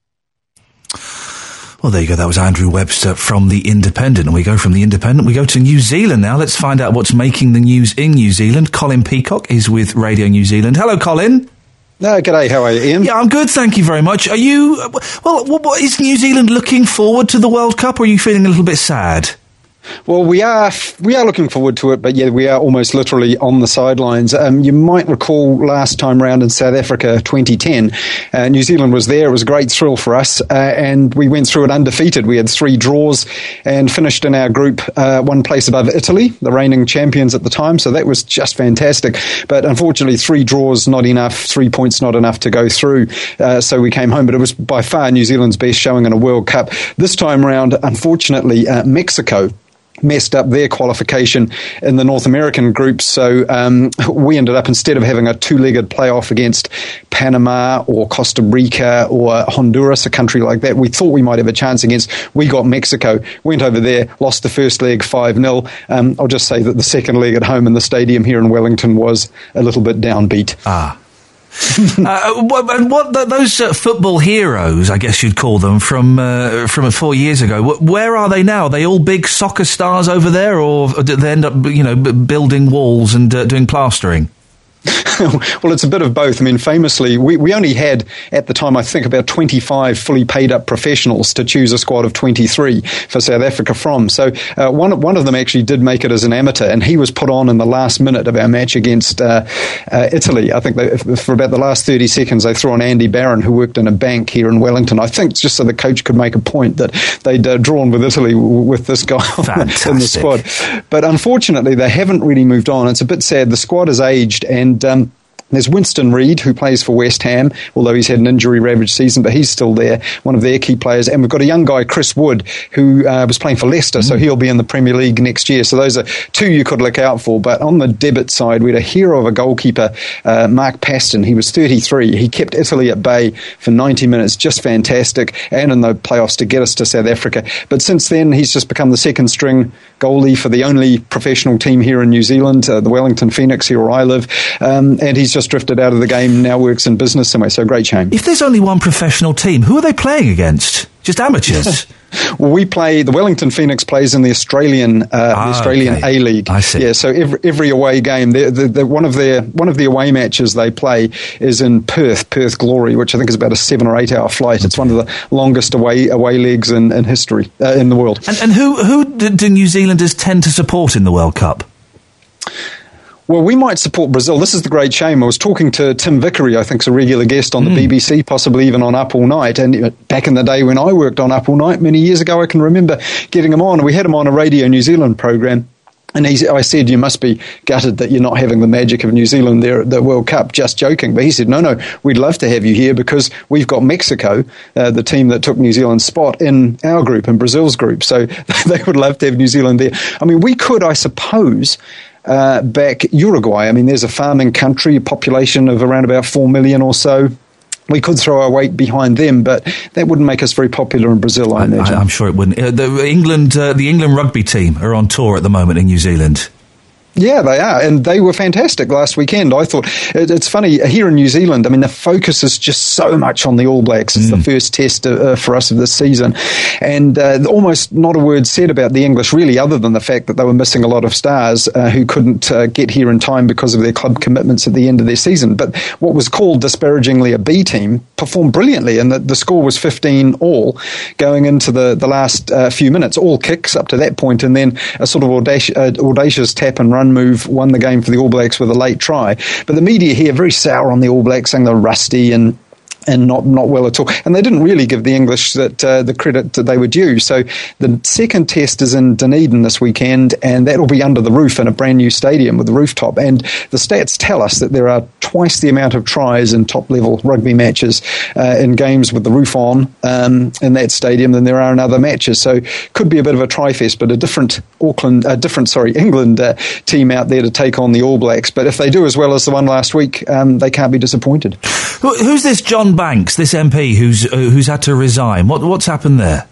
Well, there you go. That was Andrew Webster from The Independent. And we go from The Independent, we go to New Zealand now. Let's find out what's making the news in New Zealand. Colin Peacock is with Radio New Zealand. Hello, Colin. No, g'day, how are you, Ian? Yeah, I'm good, thank you very much. Are you, well, what, is New Zealand looking forward to the World Cup, or are you feeling a little bit sad? Well, we are we are looking forward to it, but yeah, we are almost literally on the sidelines. Um, you might recall last time round in South Africa, twenty ten, uh, New Zealand was there. It was a great thrill for us, uh, and we went through it undefeated. We had three draws and finished in our group uh, one place above Italy, the reigning champions at the time, so that was just fantastic. But unfortunately, three draws not enough, three points not enough to go through, uh, so we came home. But it was by far New Zealand's best showing in a World Cup. This time round, unfortunately, uh, Mexico messed up their qualification in the North American group, so um, we ended up, instead of having a two-legged playoff against Panama or Costa Rica or Honduras, a country like that we thought we might have a chance against, we got Mexico, went over there, lost the first leg five nil. Um, I'll just say that the second leg at home in the stadium here in Wellington was a little bit downbeat. Ah. uh, and what those uh, football heroes, I guess you'd call them, from uh, from four years ago, where are they now? Are they all big soccer stars over there, or do they end up, you know, building walls and uh, doing plastering? Well, it's a bit of both. I mean, famously, we, we only had, at the time, I think, about twenty-five fully paid-up professionals to choose a squad of twenty-three for South Africa from. So uh, one, one of them actually did make it as an amateur, and he was put on in the last minute of our match against uh, uh, Italy. I think they, for about the last thirty seconds, they threw on Andy Barron, who worked in a bank here in Wellington, I think just so the coach could make a point that they'd uh, drawn with Italy with this guy in the squad. But unfortunately, they haven't really moved on. It's a bit sad. The squad has aged, and um, there's Winston Reid, who plays for West Ham, although he's had an injury-ravaged season, but he's still there, one of their key players. And we've got a young guy, Chris Wood, who uh, was playing for Leicester, mm. so he'll be in the Premier League next year. So those are two you could look out for. But on the debit side, we had a hero of a goalkeeper, uh, Mark Paston. He was thirty-three. He kept Italy at bay for ninety minutes, just fantastic, and in the playoffs to get us to South Africa. But since then, he's just become the second-string goalie for the only professional team here in New Zealand, uh, the Wellington Phoenix, here where I live, um, and he's just drifted out of the game, now works in business somewhere, so great shame. If there's only one professional team, who are they playing against? Just amateurs? Well, we play, the Wellington Phoenix plays in the Australian uh, ah, the Australian okay. A-League. I see. Yeah, so every, every away game, they're, they're, they're one of their one of the away matches they play is in Perth, Perth Glory, which I think is about a seven or eight hour flight. Okay. It's one of the longest away away legs in, in history, uh, in the world. And, and who, who do New Zealanders tend to support in the World Cup? Well, we might support Brazil. This is the great shame. I was talking to Tim Vickery, I think is a regular guest on the mm. B B C, possibly even on Up All Night. And back in the day when I worked on Up All Night, many years ago, I can remember getting him on. We had him on a Radio New Zealand program. And he, I said, you must be gutted that you're not having the magic of New Zealand there at the World Cup, just joking. But he said, no, no, we'd love to have you here because we've got Mexico, uh, the team that took New Zealand's spot, in our group, in Brazil's group. So they would love to have New Zealand there. I mean, we could, I suppose, uh, back Uruguay. I mean, there's a farming country, a population of around about four million or so. We could throw our weight behind them, but that wouldn't make us very popular in Brazil, I imagine. I, I'm sure it wouldn't. Uh, the England, uh, the England rugby team are on tour at the moment in New Zealand. Yeah, they are, and they were fantastic last weekend. I thought, it, it's funny, here in New Zealand, I mean, the focus is just so much on the All Blacks. It's mm. the first test uh, for us of this season, and uh, almost not a word said about the English, really, other than the fact that they were missing a lot of stars uh, who couldn't uh, get here in time because of their club commitments at the end of their season. But what was called disparagingly a B team performed brilliantly, and the, the score was fifteen all going into the, the last uh, few minutes, all kicks up to that point, and then a sort of audacious, uh, audacious tap and run move won the game for the All Blacks with a late try. But the media here very sour on the All Blacks, saying they're rusty and and not, not well at all. And they didn't really give the English that uh, the credit that they were due. So the second test is in Dunedin this weekend, and that will be under the roof in a brand new stadium with the rooftop. And the stats tell us that there are twice the amount of tries in top-level rugby matches uh, in games with the roof on um, in that stadium than there are in other matches. So could be a bit of a try-fest, but a different Auckland, a different, sorry, England uh, team out there to take on the All Blacks. But if they do as well as the one last week, um, they can't be disappointed. Who's this John Banks, this M P who's uh, who's had to resign? What what's happened there?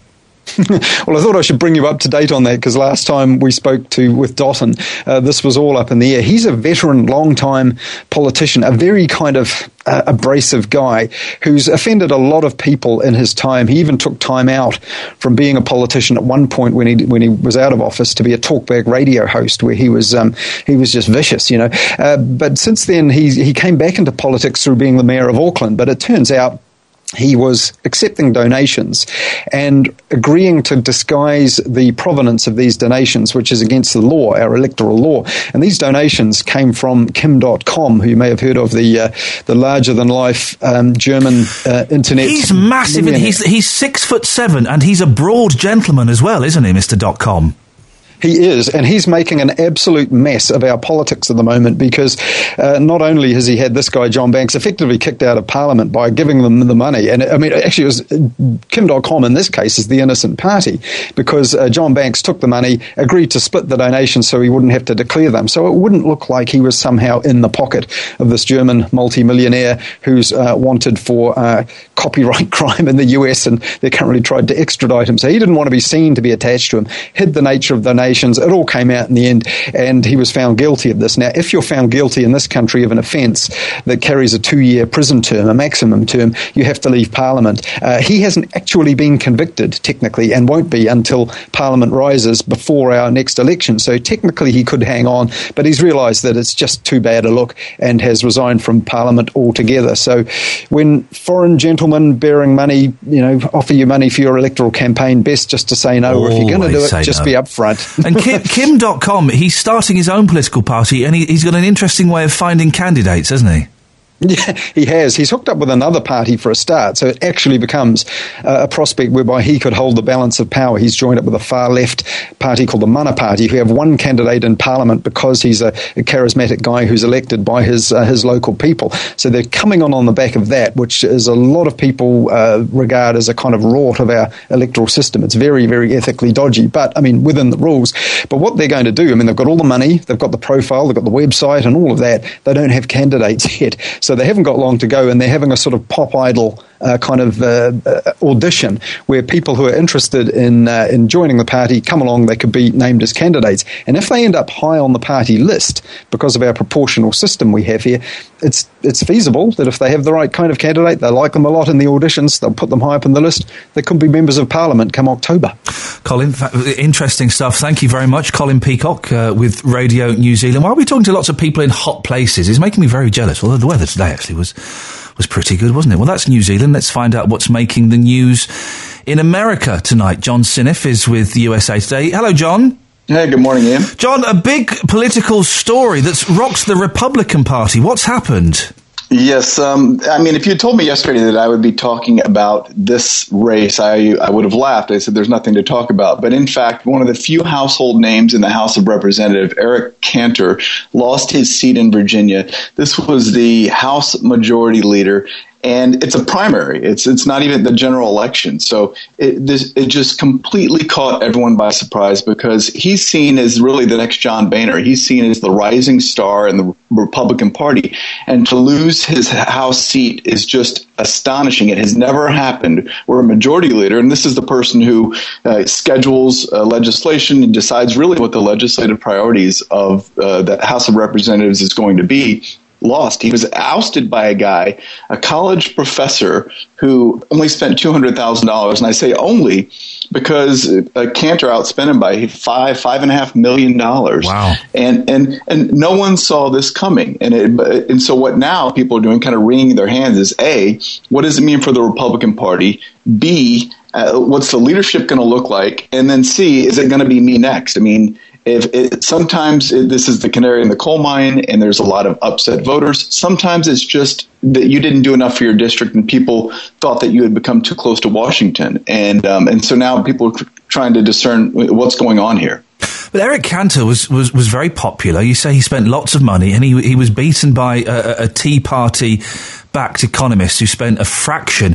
Well, I thought I should bring you up to date on that because last time we spoke to with Dotton, uh, this was all up in the air. He's a veteran, long-time politician, a very kind of uh, abrasive guy who's offended a lot of people in his time. He even took time out from being a politician at one point when he when he was out of office to be a talkback radio host, where he was um, he was just vicious, you know. Uh, but since then, he he came back into politics through being the mayor of Auckland. But it turns out he was accepting donations and agreeing to disguise the provenance of these donations, which is against the law, our electoral law. And these donations came from Kim dot com, who you may have heard of, the uh, the larger-than-life um, German uh, internet. He's massive, and he's, he's six foot seven, and he's a broad gentleman as well, isn't he, Mister Dot com? He is, and he's making an absolute mess of our politics at the moment because uh, not only has he had this guy, John Banks, effectively kicked out of Parliament by giving them the money, and I mean, actually it was Kim dot com in this case is the innocent party because uh, John Banks took the money, agreed to split the donations so he wouldn't have to declare them, so it wouldn't look like he was somehow in the pocket of this German multimillionaire who's uh, wanted for uh, copyright crime in the U S, and they currently tried to extradite him, so he didn't want to be seen to be attached to him, hid the nature of the donation. It all came out in the end, and he was found guilty of this. Now, if you're found guilty in this country of an offence that carries a two-year prison term, a maximum term, you have to leave Parliament. Uh, he hasn't actually been convicted, technically, and won't be until Parliament rises before our next election. So technically he could hang on, but he's realised that it's just too bad a look and has resigned from Parliament altogether. So when foreign gentlemen bearing money, you know, offer you money for your electoral campaign, best just to say no, or if you're going to do it, just no. be upfront. And Kim, Kim dot com, he's starting his own political party, and he, he's got an interesting way of finding candidates, hasn't he? Yeah, he has. He's hooked up with another party for a start, so it actually becomes uh, a prospect whereby he could hold the balance of power. He's joined up with a far-left party called the Mana Party, who have one candidate in Parliament because he's a, a charismatic guy who's elected by his uh, his local people. So they're coming on on the back of that, which is a lot of people uh, regard as a kind of rort of our electoral system. It's very, very ethically dodgy, but, I mean, within the rules. But what they're going to do, I mean, they've got all the money, they've got the profile, they've got the website and all of that. They don't have candidates yet. So they haven't got long to go, and they're having a sort of pop idol uh, kind of uh, uh, audition where people who are interested in uh, in joining the party come along. They could be named as candidates, and if they end up high on the party list because of our proportional system we have here, it's it's feasible that if they have the right kind of candidate, they like them a lot in the auditions, they'll put them high up in the list. They could be members of Parliament come October. Colin, interesting stuff. Thank you very much, Colin Peacock uh, with Radio New Zealand. Why are we talking to lots of people in hot places? It's making me very jealous. Although the weather today actually was was pretty good, wasn't it? Well, that's New Zealand. Let's find out what's making the news in America tonight. John Sinif is with U S A Today. Hello, John. Hey, good morning, Ian. John, a big political story that's rocked the Republican Party. What's happened? Yes, um, I mean, if you told me yesterday that I would be talking about this race, I, I would have laughed. I said there's nothing to talk about. But in fact, one of the few household names in the House of Representatives, Eric Cantor, lost his seat in Virginia. This was the House Majority Leader. And it's a primary. It's it's not even the general election. So it this it just completely caught everyone by surprise because he's seen as really the next John Boehner. He's seen as the rising star in the Republican Party. And to lose his House seat is just astonishing. It has never happened. We're a majority leader, and this is the person who uh, schedules uh, legislation and decides really what the legislative priorities of uh, the House of Representatives is going to be. Lost. He was ousted by a guy, a college professor who only spent two hundred thousand dollars. And I say only because uh, Cantor outspent him by five, five and a half million dollars. Wow. And, and, and no one saw this coming. And it, and so what now people are doing, kind of wringing their hands, is A, what does it mean for the Republican Party? B, uh, what's the leadership going to look like? And then C, is it going to be me next? I mean, If it, sometimes it, this is the canary in the coal mine and there's a lot of upset voters. Sometimes it's just that you didn't do enough for your district and people thought that you had become too close to Washington. And um, and so now people are trying to discern what's going on here. But Eric Cantor was, was, was very popular. You say he spent lots of money and he he was beaten by a, a Tea Party backed economists who spent a fraction.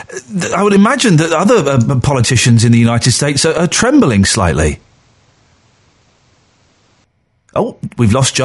I would imagine that other uh, politicians in the United States are, are trembling slightly. Oh, we've lost John.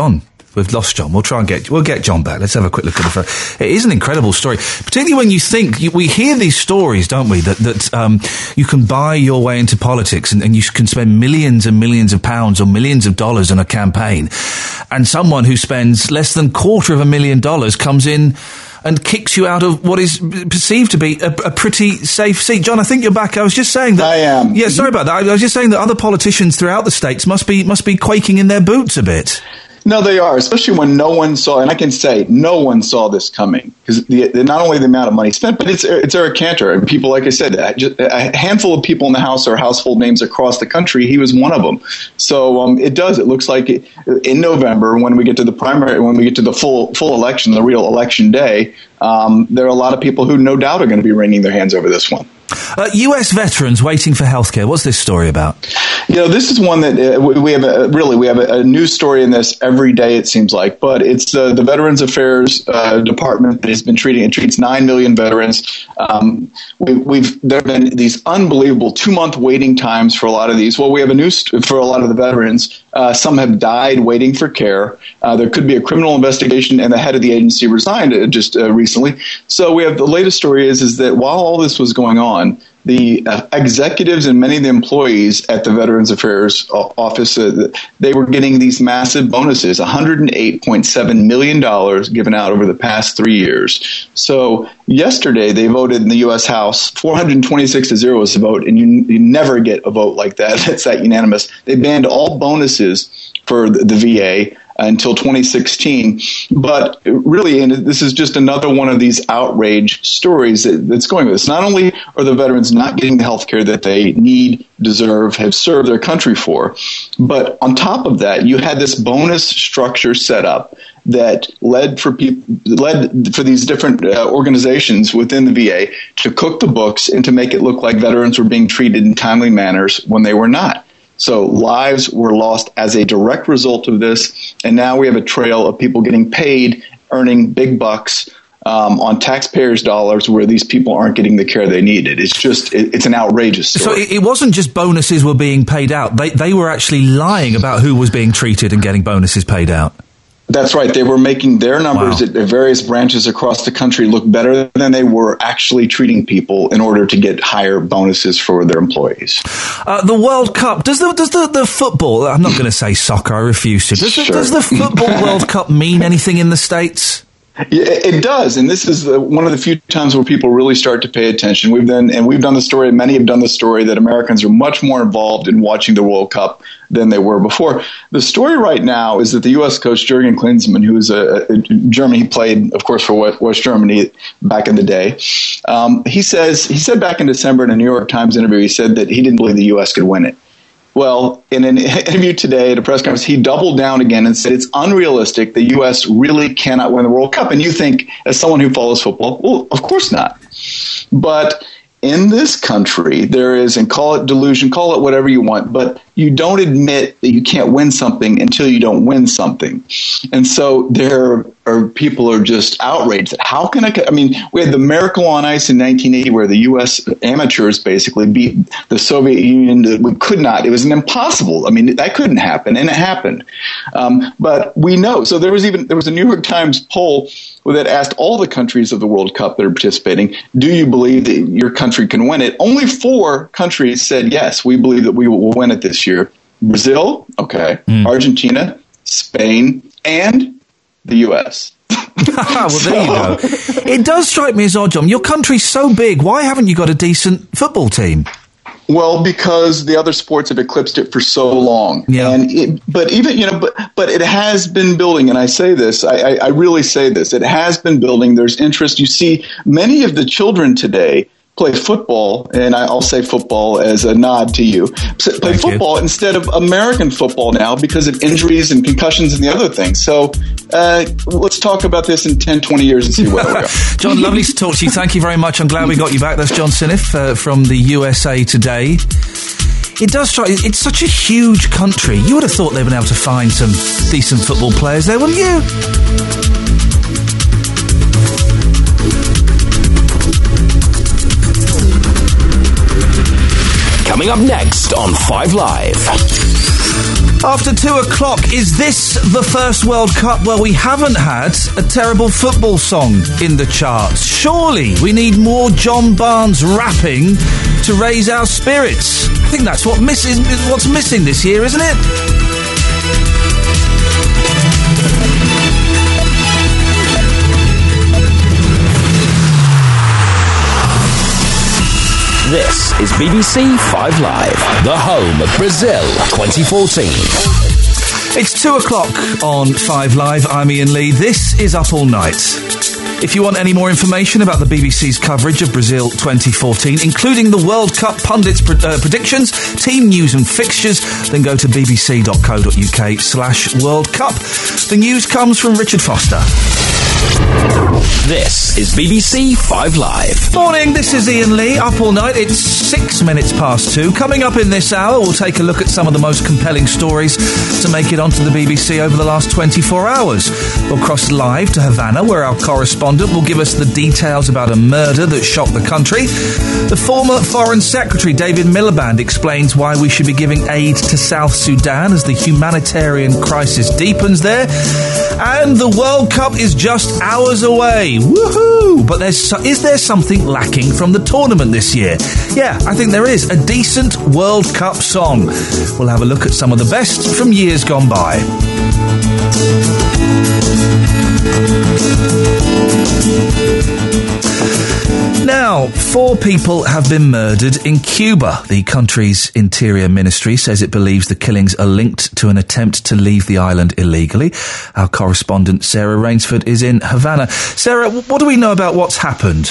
We've lost John. We'll try and get we'll get John back. Let's have a quick look at the phone. It is an incredible story, particularly when you think you, we hear these stories, don't we? That that um, you can buy your way into politics and, and you can spend millions and millions of pounds or millions of dollars on a campaign, and someone who spends less than quarter of a million dollars comes in and kicks you out of what is perceived to be a, a pretty safe seat. John, I think you're back. I was just saying that. I am. Yeah, sorry about that. I was just saying that other politicians throughout the states must be must be quaking in their boots a bit. No, they are, especially when no one saw, and I can say no one saw this coming, because the, the, not only the amount of money spent, but it's it's Eric Cantor, and people, like I said, a handful of people in the House are household names across the country. He was one of them. So um, it does. It looks like it, in November, when we get to the primary, when we get to the full full election, the real election day, um, there are a lot of people who no doubt are going to be wringing their hands over this one. Uh, U S veterans waiting for healthcare. What's this story about? You know, this is one that uh, we have a, really we have a, a news story in this every day, it seems like. But it's uh, the Veterans Affairs uh, Department that has been treating it treats nine million veterans. Um, we, we've there have been these unbelievable two month waiting times for a lot of these. Well, we have a news st- for a lot of the veterans. Uh, some have died waiting for care. Uh, there could be a criminal investigation, and the head of the agency resigned uh, just uh, recently. So we have the latest story is is that while all this was going on, the uh, executives and many of the employees at the Veterans Affairs Office, uh, they were getting these massive bonuses, one hundred eight point seven million dollars given out over the past three years. So yesterday they voted in the U S House, four hundred twenty-six to zero was the vote, and you, you never get a vote like that. It's that unanimous. They banned all bonuses for the, the V A until twenty sixteen. But really, and this is just another one of these outrage stories that, that's going with this. Not only are the veterans not getting the health care that they need, deserve, have served their country for, but on top of that, you had this bonus structure set up that led for people, led for these different uh, organizations within the V A to cook the books and to make it look like veterans were being treated in timely manners when they were not. So lives were lost as a direct result of this, and now we have a trail of people getting paid, earning big bucks um, on taxpayers' dollars where these people aren't getting the care they needed. It's just, it, it's an outrageous story. So it, it wasn't just bonuses were being paid out. They, they were actually lying about who was being treated and getting bonuses paid out. That's right. They were making their numbers wow. at various branches across the country look better than they were actually treating people in order to get higher bonuses for their employees. Uh, the World Cup, does the does the, the football, I'm not going to say soccer, I refuse to. Does, sure. the, does the Football World Cup mean anything in the States? Yeah, it does, and this is the, one of the few times where people really start to pay attention. We've done, and we've done the story, and many have done the story that Americans are much more involved in watching the World Cup than they were before. The story right now is that the U S coach Jurgen Klinsmann, who is a, a German, he played, of course, for West Germany back in the day. Um, he says he said back in December in a New York Times interview, he said that he didn't believe the U S could win it. Well, in an interview today at a press conference, he doubled down again and said it's unrealistic. The U S really cannot win the World Cup. And you think, as someone who follows football, well, of course not. But in this country, there is, and call it delusion, call it whatever you want, but you don't admit that you can't win something until you don't win something. And so there are people are just outraged. How can I, I mean, we had the Miracle on Ice in nineteen eighty where the U S amateurs basically beat the Soviet Union. We could not. It was an impossible. I mean, that couldn't happen, and it happened. Um, but we know. So there was even, there was a New York Times poll that asked all the countries of the World Cup that are participating, do you believe that your country can win it? Only four countries said, yes, we believe that we will win it this year. Brazil, okay, mm. Argentina, Spain, and the U S Well, there you go. It does strike me as odd, John. Your country's so big. Why haven't you got a decent football team? Well, because the other sports have eclipsed it for so long. Yeah. And it, but even, you know, but, but it has been building. And I say this, I, I, I really say this, it has been building. There's interest. You see many of the children today play football, and I'll say football as a nod to you, play Thank football you. instead of American football now because of injuries and concussions and the other things. So uh, let's talk about this in ten, twenty years and see where we are. John, lovely to talk to you. Thank you very much. I'm glad we got you back. That's John Sinif uh, from the U S A Today. It does strike, it's such a huge country. You would have thought they'd been able to find some decent football players there, wouldn't you? Coming up next on Five Live. After two o'clock, is this the first World Cup where we haven't had a terrible football song in the charts? Surely we need more John Barnes rapping to raise our spirits. I think that's what misses, what's missing this year, isn't it? This is B B C Five Live, the home of Brazil twenty fourteen. It's two o'clock on Five Live. I'm Ian Lee. This is Up All Night. If you want any more information about the B B C's coverage of Brazil twenty fourteen, including the World Cup pundits' pre- uh, predictions, team news and fixtures, then go to bbc.co.uk slash World Cup. The news comes from Richard Foster. This is B B C Five Live. Morning, this is Ian Lee. Up All Night. It's six minutes past two. Coming up in this hour, we'll take a look at some of the most compelling stories to make it onto the B B C over the last twenty-four hours. We'll cross live to Havana, where our correspondent will give us the details about a murder that shocked the country. The former Foreign Secretary, David Miliband, explains why we should be giving aid to South Sudan as the humanitarian crisis deepens there. And the World Cup is just hours away. Woohoo! But there's so, is there something lacking from the tournament this year? Yeah, I think there is. A decent World Cup song. We'll have a look at some of the best from years gone by. Now, four people have been murdered in Cuba. The country's Interior Ministry says it believes the killings are linked to an attempt to leave the island illegally. Our correspondent Sarah Rainsford is in Havana. Sarah, what do we know about what's happened?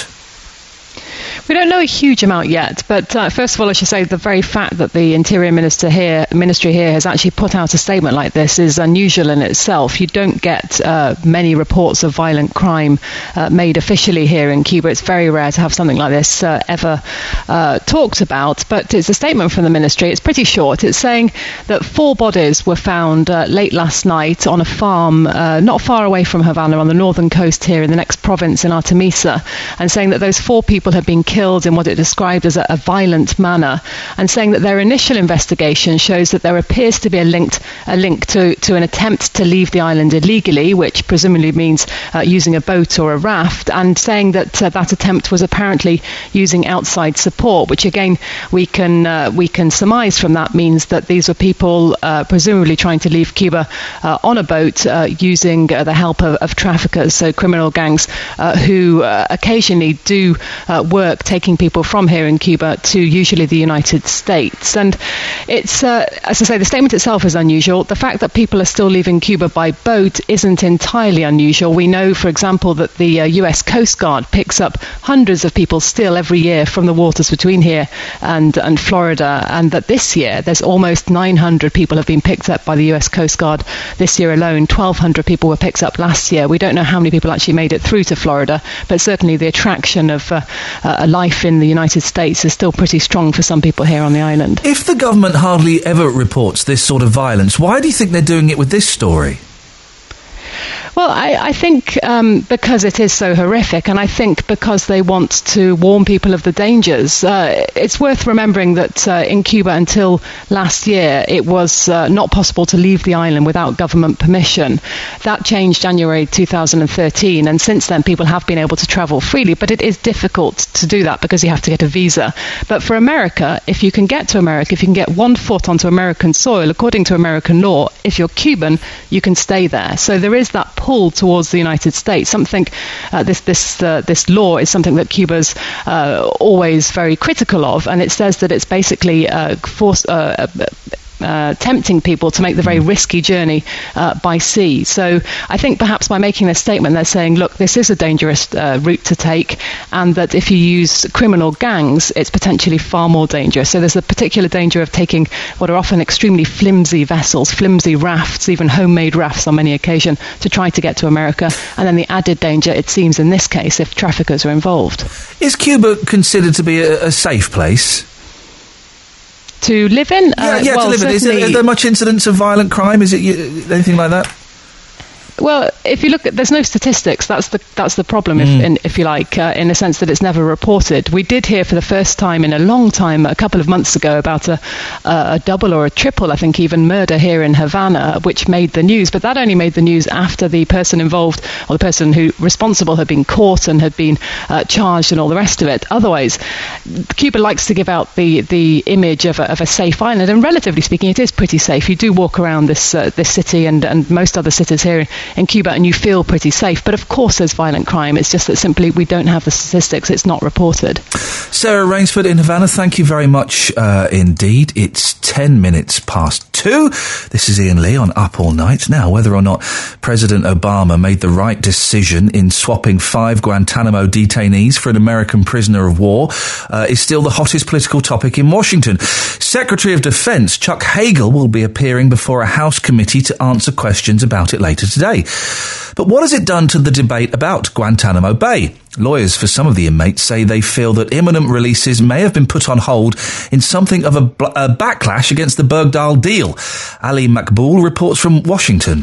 We don't know a huge amount yet, but uh, first of all, I should say the very fact that the Interior Minister here, Ministry here has actually put out a statement like this is unusual in itself. You don't get uh, many reports of violent crime uh, made officially here in Cuba. It's very rare to have something like this uh, ever uh, talked about, but it's a statement from the Ministry. It's pretty short. It's saying that four bodies were found uh, late last night on a farm uh, not far away from Havana on the northern coast here in the next province in Artemisa, and saying that those four people had been killed in what it described as a, a violent manner, and saying that their initial investigation shows that there appears to be a, linked, a link to, to an attempt to leave the island illegally, which presumably means uh, using a boat or a raft, and saying that uh, that attempt was apparently using outside support, which again we can uh, we can surmise from that means that these were people uh, presumably trying to leave Cuba uh, on a boat uh, using uh, the help of, of traffickers, so criminal gangs uh, who uh, occasionally do uh, work taking people from here in Cuba to usually the United States. And it's, uh, as I say, the statement itself is unusual. The fact that people are still leaving Cuba by boat isn't entirely unusual. We know, for example, that the uh, U S Coast Guard picks up hundreds of people still every year from the waters between here and, and Florida, and that this year there's almost nine hundred people have been picked up by the U S Coast Guard this year alone. twelve hundred people were picked up last year. We don't know how many people actually made it through to Florida, but certainly the attraction of uh, uh, a life in the United States is still pretty strong for some people here on the island. If the government hardly ever reports this sort of violence, why do you think they're doing it with this story? Well, I, I think um, because it is so horrific, and I think because they want to warn people of the dangers. Uh, it's worth remembering that uh, in Cuba until last year, it was uh, not possible to leave the island without government permission. That changed January two thousand thirteen, and since then people have been able to travel freely, but it is difficult to do that because you have to get a visa. But for America, if you can get to America, if you can get one foot onto American soil, according to American law, if you're Cuban, you can stay there. So there is that pull towards the United States. Something uh, this this uh, this law is something that Cuba's uh, always very critical of, and it says that it's basically uh, force. Uh, Uh, tempting people to make the very risky journey uh, by sea. So I think perhaps by making this statement they're saying, look, this is a dangerous uh, route to take, and that if you use criminal gangs it's potentially far more dangerous. So there's a particular danger of taking what are often extremely flimsy vessels, flimsy rafts, even homemade rafts on many occasions, to try to get to America, and then the added danger, it seems in this case, if traffickers are involved. Is Cuba considered to be a, a safe place? To live in? Yeah, uh, yeah well, to live in. Is there, are there much incidents of violent crime? Is it you, anything like that? Well, if you look at, there's no statistics. That's the that's the problem, if, Mm. in, if you like, uh, in the sense that it's never reported. We did hear for the first time in a long time, a couple of months ago, about a, a double or a triple, I think, even murder here in Havana, which made the news. But that only made the news after the person involved, or the person who responsible, had been caught and had been uh, charged and all the rest of it. Otherwise, Cuba likes to give out the the image of a, of a safe island, and relatively speaking, it is pretty safe. You do walk around this uh, this city and and most other cities here in Cuba, and you feel pretty safe. But of course there's violent crime. It's just that simply we don't have the statistics. It's not reported. Sarah Rainsford in Havana, thank you very much uh, indeed. It's ten minutes past two. This is Ian Lee on Up All Night. Now, whether or not President Obama made the right decision in swapping five Guantanamo detainees for an American prisoner of war uh, is still the hottest political topic in Washington. Secretary of Defense Chuck Hagel will be appearing before a House committee to answer questions about it later today. But what has it done to the debate about Guantanamo Bay? Lawyers for some of the inmates say they feel that imminent releases may have been put on hold in something of a, bl- a backlash against the Bergdahl deal. Ali Makboul reports from Washington.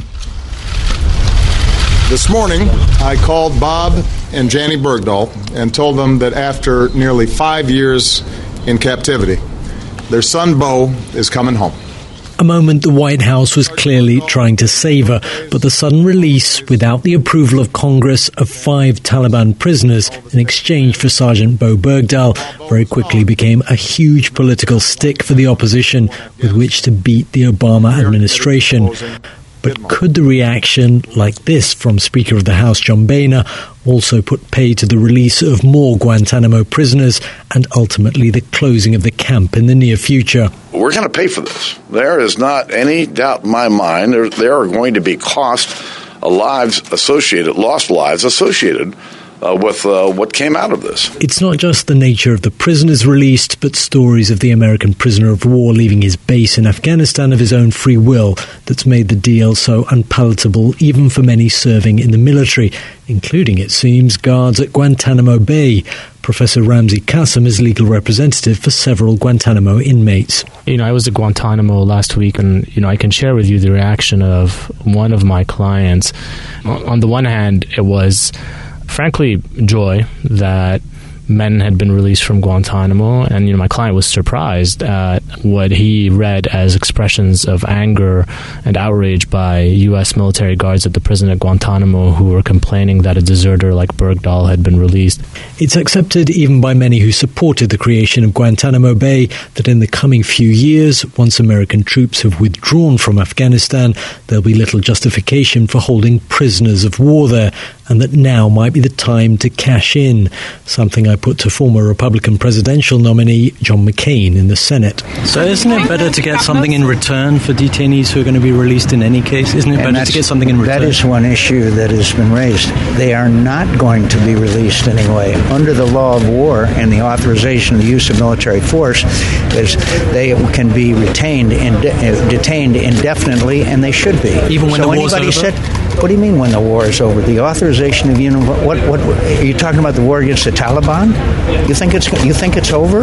This morning, I called Bob and Janie Bergdahl and told them that after nearly five years in captivity, their son Bo is coming home. A moment the White House was clearly trying to savor, but the sudden release, without the approval of Congress, of five Taliban prisoners in exchange for Sergeant Bo Bergdahl very quickly became a huge political stick for the opposition with which to beat the Obama administration. But could the reaction, like this from Speaker of the House John Boehner, also put pay to the release of more Guantanamo prisoners and ultimately the closing of the camp in the near future? We're going to pay for this. There is not any doubt in my mind. There, there are going to be costs, uh, lives associated, lost lives associated uh, with uh, what came out of this. It's not just the nature of the prisoners released, but stories of the American prisoner of war leaving his base in Afghanistan of his own free will that's made the deal so unpalatable even for many serving in the military, including, it seems, guards at Guantanamo Bay. Professor Ramzi Qasim is legal representative for several Guantanamo inmates. You know, I was at Guantanamo last week, and, you know, I can share with you the reaction of one of my clients. On the one hand, it was, frankly, joy that men had been released from Guantanamo, and, you know, my client was surprised at what he read as expressions of anger and outrage by U S military guards at the prison at Guantanamo who were complaining that a deserter like Bergdahl had been released. It's accepted even by many who supported the creation of Guantanamo Bay that in the coming few years, once American troops have withdrawn from Afghanistan, there'll be little justification for holding prisoners of war there, and that now might be the time to cash in, something I put to former Republican presidential nominee John McCain in the Senate. So isn't it better to get something in return for detainees who are going to be released in any case? Isn't it And better to get something in return? That is one issue that has been raised. They are not going to be released anyway. Under the law of war and the authorization of the use of military force, is they can be retained, inde- uh, detained indefinitely, and they should be. Even when so the war's anybody over? said, what do you mean when the war is over? The authorization of uni- what? What? Are you talking about the war against the Taliban? You think it's you think it's over?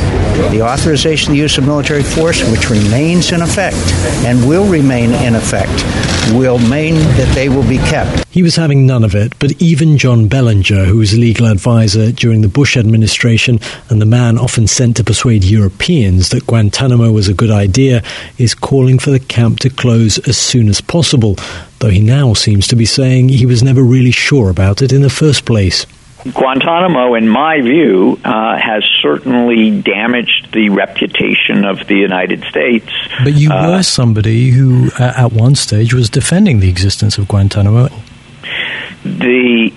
The authorization of the use of military force, which remains in effect and will remain in effect, will mean that they will be kept. He was having none of it, but even John Bellinger, who was a legal advisor during the Bush administration and the man often sent to persuade Europeans that Guantanamo was a good idea, is calling for the camp to close as soon as possible, though he now seems to be saying he was never really sure about it in the first place. Guantanamo, in my view, uh, has certainly damaged the reputation of the United States. But you uh, were somebody who, uh, at one stage, was defending the existence of Guantanamo. The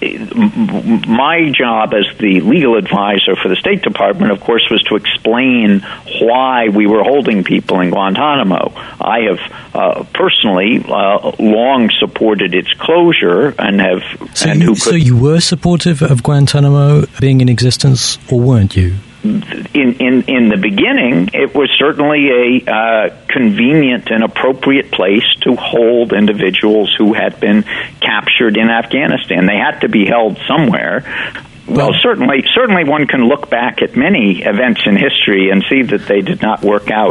my job as the legal advisor for the State Department, of course, was to explain why we were holding people in Guantanamo. I have uh, personally uh, long supported its closure and have. So, and you, who so could, you were supportive of Guantanamo being in existence, or weren't you? In, in in the beginning, it was certainly a uh, convenient and appropriate place to hold individuals who had been captured in Afghanistan. They had to be held somewhere. Well, certainly, certainly one can look back at many events in history and see that they did not work out.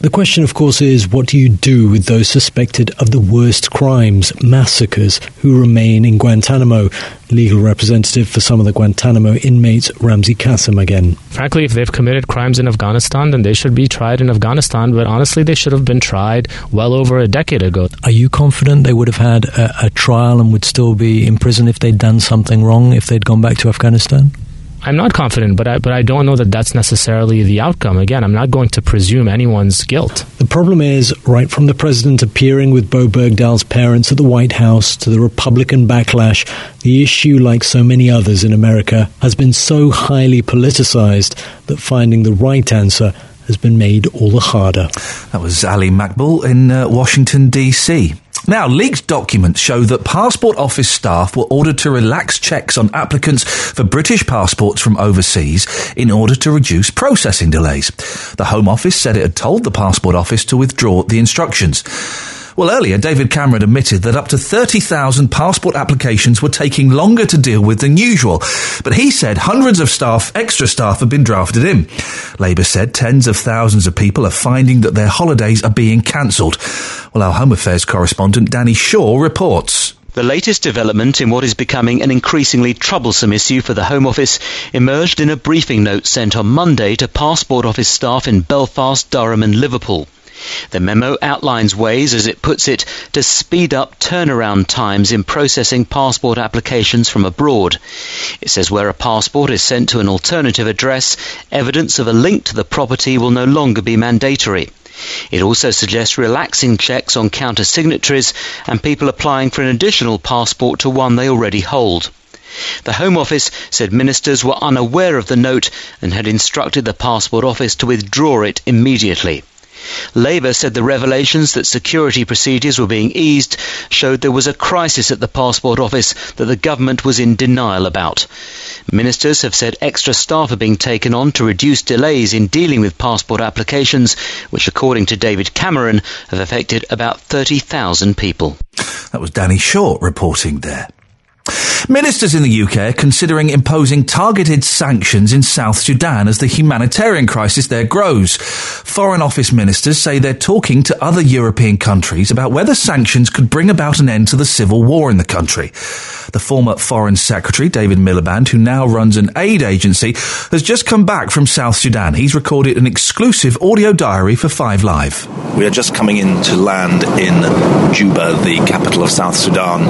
The question, of course, is what do you do with those suspected of the worst crimes, massacres, who remain in Guantanamo? Legal representative for some of the Guantanamo inmates, Ramzi Qasim again. Frankly, if they've committed crimes in Afghanistan, then they should be tried in Afghanistan, but honestly, they should have been tried well over a decade ago. Are you confident they would have had a, a trial and would still be in prison if they'd done something wrong, if they'd gone back to Afghanistan? I'm not confident, but I, but I don't know that that's necessarily the outcome. Again, I'm not going to presume anyone's guilt. The problem is, right from the president appearing with Bo Bergdahl's parents at the White House to the Republican backlash, the issue, like so many others in America, has been so highly politicized that finding the right answer has been made all the harder. That was Ali Makbul in uh, Washington, D C Now, leaked documents show that Passport Office staff were ordered to relax checks on applicants for British passports from overseas in order to reduce processing delays. The Home Office said it had told the Passport Office to withdraw the instructions. Well, earlier, David Cameron admitted that up to thirty thousand passport applications were taking longer to deal with than usual. But he said hundreds of staff, extra staff, have been drafted in. Labour said tens of thousands of people are finding that their holidays are being cancelled. Well, our Home Affairs correspondent Danny Shaw reports. The latest development in what is becoming an increasingly troublesome issue for the Home Office emerged in a briefing note sent on Monday to Passport Office staff in Belfast, Durham and Liverpool. The memo outlines ways, as it puts it, to speed up turnaround times in processing passport applications from abroad. It says where a passport is sent to an alternative address, evidence of a link to the property will no longer be mandatory. It also suggests relaxing checks on counter-signatories and people applying for an additional passport to one they already hold. The Home Office said ministers were unaware of the note and had instructed the Passport Office to withdraw it immediately. Labour said the revelations that security procedures were being eased showed there was a crisis at the Passport Office that the government was in denial about. Ministers have said extra staff are being taken on to reduce delays in dealing with passport applications, which, according to David Cameron, have affected about thirty thousand people. That was Danny Shaw reporting there. Ministers in the U K are considering imposing targeted sanctions in South Sudan as the humanitarian crisis there grows. Foreign Office ministers say they're talking to other European countries about whether sanctions could bring about an end to the civil war in the country. The former Foreign Secretary, David Miliband, who now runs an aid agency, has just come back from South Sudan. He's recorded an exclusive audio diary for Five Live. We are just coming in to land in Juba, the capital of South Sudan.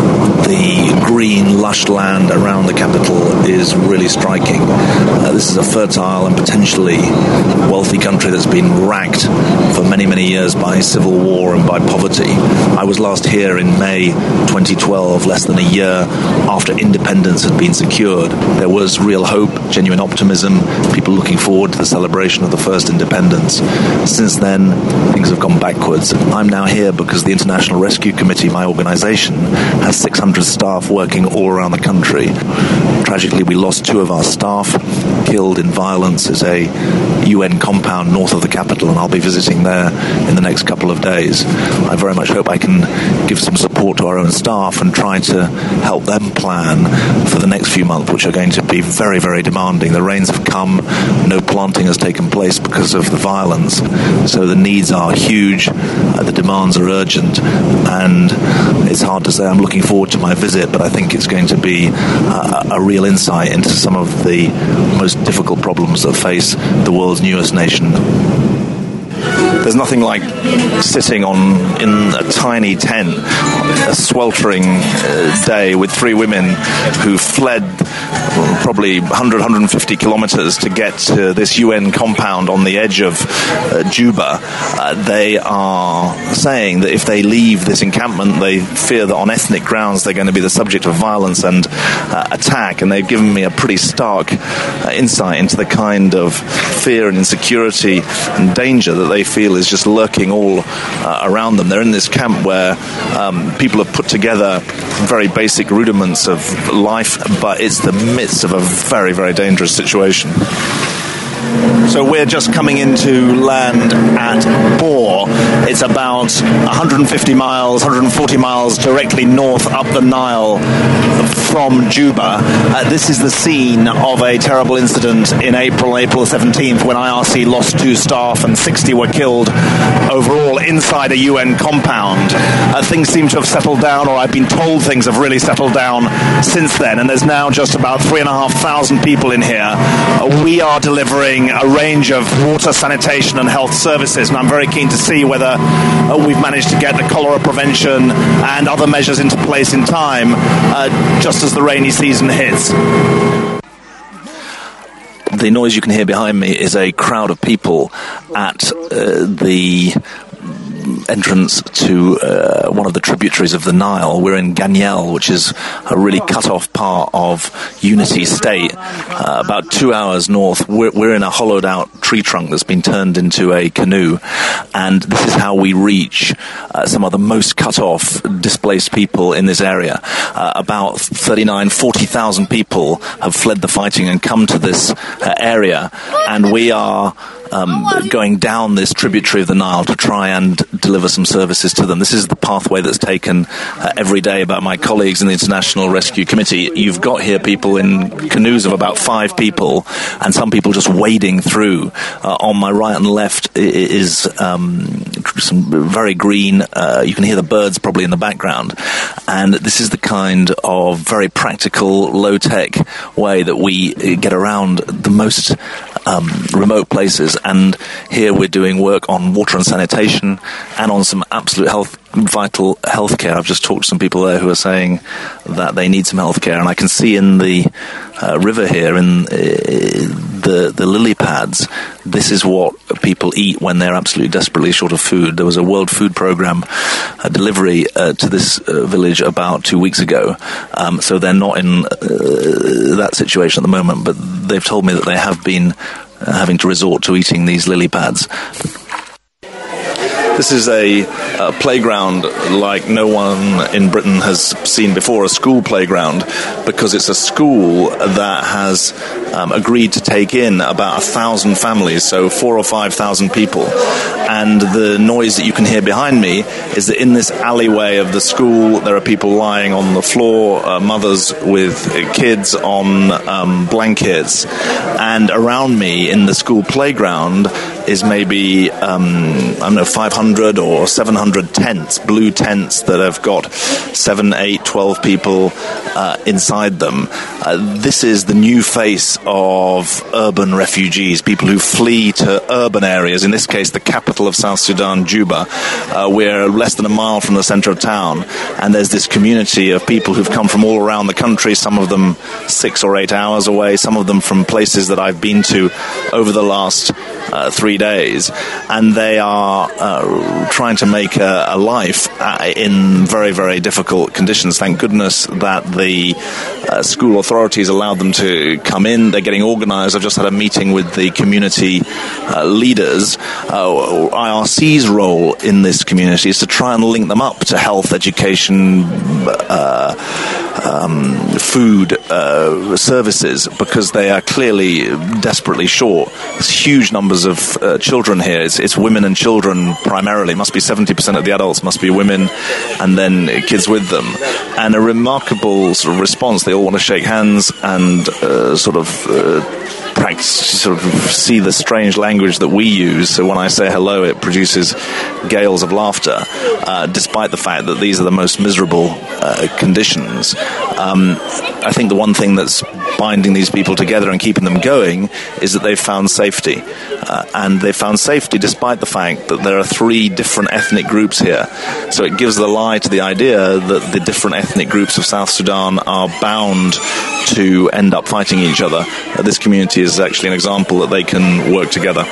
The green, lush land around the capital is really striking. Uh, this is a fertile and potentially wealthy country that's been racked for many, many years by civil war and by poverty. I was last here in May twenty twelve, less than a year after independence had been secured. There was real hope, genuine optimism, people looking forward to the celebration of the first independence. Since then, things have gone backwards. I'm now here because the International Rescue Committee, my organisation, has six hundred staff working all around the country. Tragically, we lost two of our staff, killed in violence at a U N compound north of the capital, and I'll be visiting there in the next couple of days. I very much hope I can give some support to our own staff and try to help them plan for the next few months, which are going to be very, very demanding. The rains have come, no planting has taken place because of the violence, so the needs are huge, uh, the demands are urgent, and it's hard to say. I'm looking forward to my visit, but I think it's going to be uh, a real insight into some of the most difficult problems that face the world's newest nation. There's nothing like sitting on in a tiny tent, a sweltering uh, day with three women who fled probably one hundred, one hundred fifty kilometers to get to this U N compound on the edge of uh, Juba. Uh, they are saying that if they leave this encampment, they fear that on ethnic grounds they're going to be the subject of violence and uh, attack. And they've given me a pretty stark uh, insight into the kind of fear and insecurity and danger that they feel is just lurking all uh, around them. They're in this camp where um, people have put together very basic rudiments of life, but it's the midst of a very, very dangerous situation. So we're just coming into land at Bor. It's about one hundred fifty miles, one hundred forty miles directly north up the Nile from Juba. Uh, this is the scene of a terrible incident in April, April seventeenth, when I R C lost two staff and sixty were killed overall inside a U N compound. Uh, things seem to have settled down, or I've been told things have really settled down since then, and there's now just about three and a half thousand people in here. Uh, we are delivering a range of water, sanitation and health services, and I'm very keen to see whether uh, we've managed to get the cholera prevention and other measures into place in time, uh, just as the rainy season hits. The noise you can hear behind me is a crowd of people at uh, the entrance to uh, one of the tributaries of the Nile. We're in Ganyel, which is a really cut-off part of Unity State, uh, about two hours north. We're, we're in a hollowed-out tree trunk that's been turned into a canoe, and this is how we reach uh, some of the most cut-off, displaced people in this area. Uh, about thirty-nine, forty thousand people have fled the fighting and come to this uh, area, and we are Um, going down this tributary of the Nile to try and deliver some services to them. This is the pathway that's taken uh, every day by my colleagues in the International Rescue Committee. You've got here people in canoes of about five people, and some people just wading through. Uh, on my right and left is um, some very green, uh, you can hear the birds probably in the background, and this is the kind of very practical, low-tech way that we get around the most um, remote places. And here we're doing work on water and sanitation and on some absolute health, vital healthcare. I've just talked to some people there who are saying that they need some healthcare, and I can see in the uh, river here, in uh, the the lily pads, this is what people eat when they're absolutely desperately short of food. There was a World Food Programme uh, delivery uh, to this uh, village about two weeks ago, um, so they're not in uh, that situation at the moment, but they've told me that they have been Uh, having to resort to eating these lily pads. This is a uh, playground like no one in Britain has seen before, a school playground, because it's a school that has um, agreed to take in about a thousand families, so four or five thousand people. And the noise that you can hear behind me is that in this alleyway of the school, there are people lying on the floor, uh, mothers with kids on um, blankets. And around me in the school playground is maybe, um, I don't know, five hundred or seven hundred tents, blue tents that have got seven, eight, twelve people uh, inside them. Uh, this is the new face of urban refugees, people who flee to urban areas, in this case the capital of South Sudan, Juba. Uh, we're less than a mile from the center of town, and there's this community of people who've come from all around the country, some of them six or eight hours away, some of them from places that I've been to over the last uh, three days, and they are uh, trying to make a, a life uh, in very, very difficult conditions. Thank goodness that the uh, school authorities allowed them to come in. They're getting organized. I've just had a meeting with the community uh, leaders. Uh, I R C's role in this community is to try and link them up to health, education, uh, um, food uh, services, because they are clearly desperately short. There's huge numbers of uh, children here. It's, it's women and children primarily. It must be seventy percent of the adults must be women, and then kids with them. And a remarkable sort of response. They all want to shake hands and uh, sort of uh, practice, sort of see the strange language that we use. So when I say hello, it produces gales of laughter, uh, despite the fact that these are the most miserable uh, conditions. Um, I think the one thing that's binding these people together and keeping them going is that they've found safety. Uh, and they've found safety despite the fact that there are three different ethnic groups here. So it gives the lie to the idea that the different ethnic groups of South Sudan are bound to end up fighting each other. Uh, this community is actually an example that they can work together.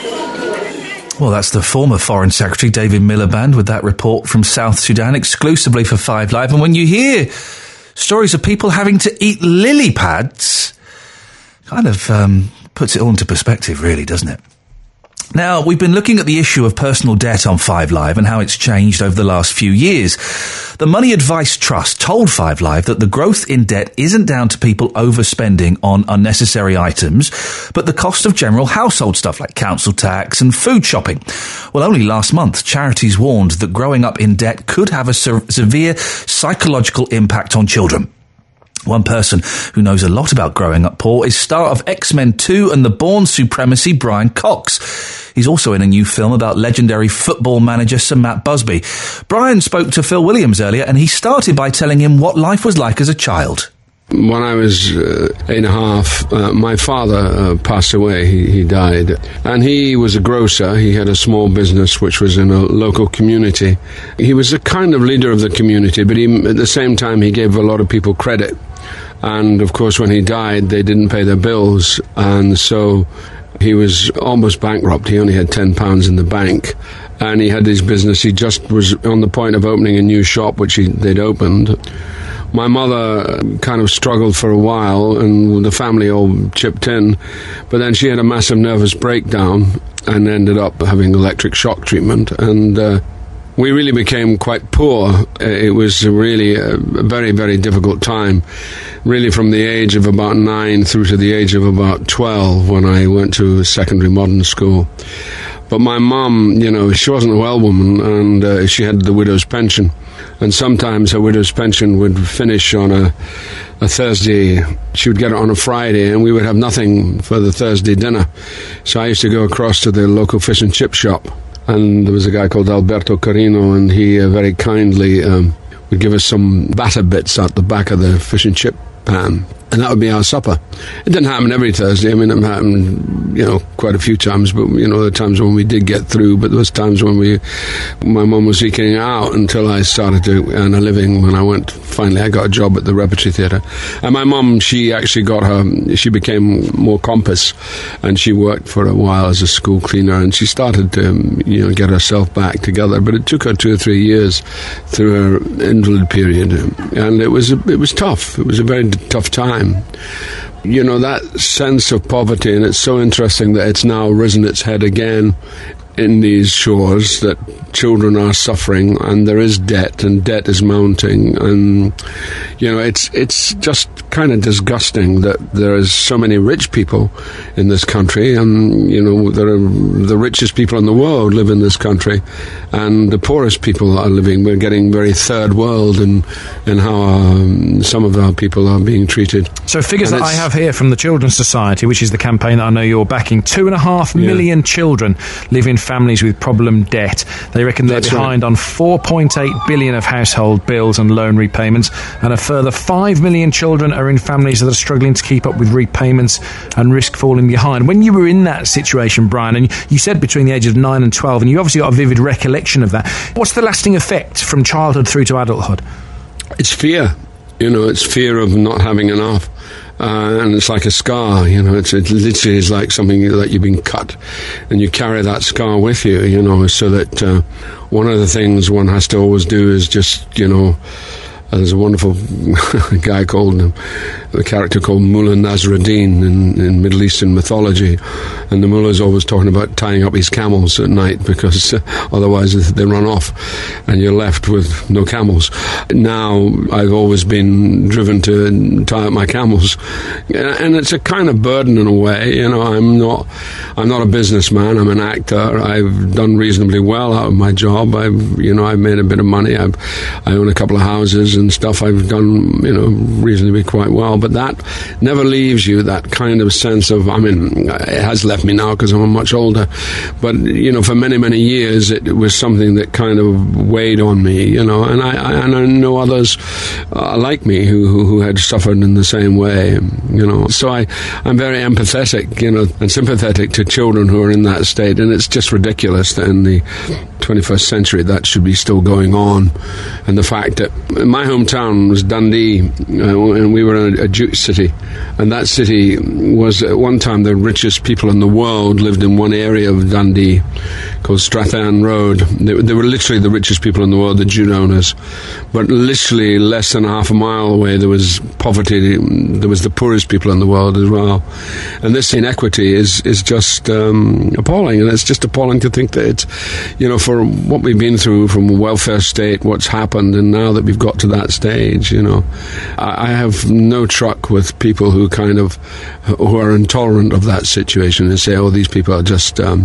Well, that's the former Foreign Secretary, David Miliband, with that report from South Sudan, exclusively for Five Live. And when you hear stories of people having to eat lily pads, kind of um, puts it all into perspective, really, doesn't it? Now, we've been looking at the issue of personal debt on Five Live and how it's changed over the last few years. The Money Advice Trust told Five Live that the growth in debt isn't down to people overspending on unnecessary items, but the cost of general household stuff like council tax and food shopping. Well, only last month, charities warned that growing up in debt could have a se- severe psychological impact on children. One person who knows a lot about growing up poor is star of X-Men two and the Bourne Supremacy, Brian Cox. He's also in a new film about legendary football manager Sir Matt Busby. Brian spoke to Phil Williams earlier, and he started by telling him what life was like as a child. When I was uh, eight and a half, uh, my father uh, passed away. He, he died. And he was a grocer. He had a small business which was in a local community. He was a kind of leader of the community, but he, at the same time he gave a lot of people credit. And, of course, when he died, they didn't pay their bills. And so he was almost bankrupt. He only had ten pounds in the bank. And he had his business. He just was on the point of opening a new shop, which he, they'd opened. My mother kind of struggled for a while, and the family all chipped in. But then she had a massive nervous breakdown and ended up having electric shock treatment. And uh, we really became quite poor. It was really a very, very difficult time, really from the age of about nine through to the age of about twelve when I went to secondary modern school. But my mum, you know, she wasn't a well woman, and uh, she had the widow's pension. And sometimes her widow's pension would finish on a, a Thursday. She would get it on a Friday, and we would have nothing for the Thursday dinner. So I used to go across to the local fish and chip shop. And there was a guy called Alberto Carino, and he uh, very kindly um, would give us some batter bits out the back of the fish and chip pan. And that would be our supper. It didn't happen every Thursday. I mean, it happened, you know, quite a few times. But, you know, there were times when we did get through. But there was times when we, my mum was eking out until I started to earn a living. When I went, finally, I got a job at the Repertory Theatre. And my mum, she actually got her, she became more compass. And she worked for a while as a school cleaner. And she started to, you know, get herself back together. But it took her two or three years through her invalid period. And it was, it was tough. It was a very tough time. You know, that sense of poverty, and it's so interesting that it's now risen its head again in these shores, that children are suffering and there is debt, and debt is mounting, and you know, it's it's just kind of disgusting that there is so many rich people in this country, and you know, there are the richest people in the world live in this country, and the poorest people are living. We're getting very third world in in how um, some of our people are being treated. So figures and that I have here from the Children's Society, which is the campaign that I know you're backing, two and a half million yeah. children live in families with problem debt. They reckon they're That's behind right. on four point eight billion of household bills and loan repayments, and a further five million children are in families that are struggling to keep up with repayments and risk falling behind. When you were in that situation, Brian, and you said between the ages of nine and twelve, and you obviously got a vivid recollection of that, what's the lasting effect from childhood through to adulthood? It's fear. You know, it's fear of not having enough. Uh, and it's like a scar, you know, it's, it literally is like something that you've been cut, and you carry that scar with you, you know, so that uh, one of the things one has to always do is just, you know, uh, there's a wonderful guy called, um, the character called Mullah Nasruddin in, in Middle Eastern mythology, and the mullah's always talking about tying up his camels at night because uh, otherwise they run off and you're left with no camels. Now I've always been driven to tie up my camels, and it's a kind of burden in a way. You know, I'm not I'm not a businessman, I'm an actor. I've done reasonably well out of my job. I've you know I've made a bit of money. I've I own a couple of houses and stuff. I've done you know reasonably quite well. But that never leaves you, that kind of sense of, I mean, it has left me now because I'm much older, but, you know, for many, many years it was something that kind of weighed on me, you know, and I, I, and I know others uh, like me who, who, who had suffered in the same way, you know. So I, I'm very empathetic, you know, and sympathetic to children who are in that state, and it's just ridiculous. And the twenty-first century, that should be still going on. And the fact that my hometown was Dundee, uh, and we were in a, a Jute city, and that city was at one time the richest people in the world lived in one area of Dundee called Strathairn Road. They, they were literally the richest people in the world, the Jute owners. But literally less than half a mile away, there was poverty. There was the poorest people in the world as well. And this inequity is is just um, appalling, and it's just appalling to think that it's, you know, for what we've been through from a welfare state, what's happened, and now that we've got to that stage, you know, I, I have no truck with people who kind of who are intolerant of that situation and say, oh, these people are just um,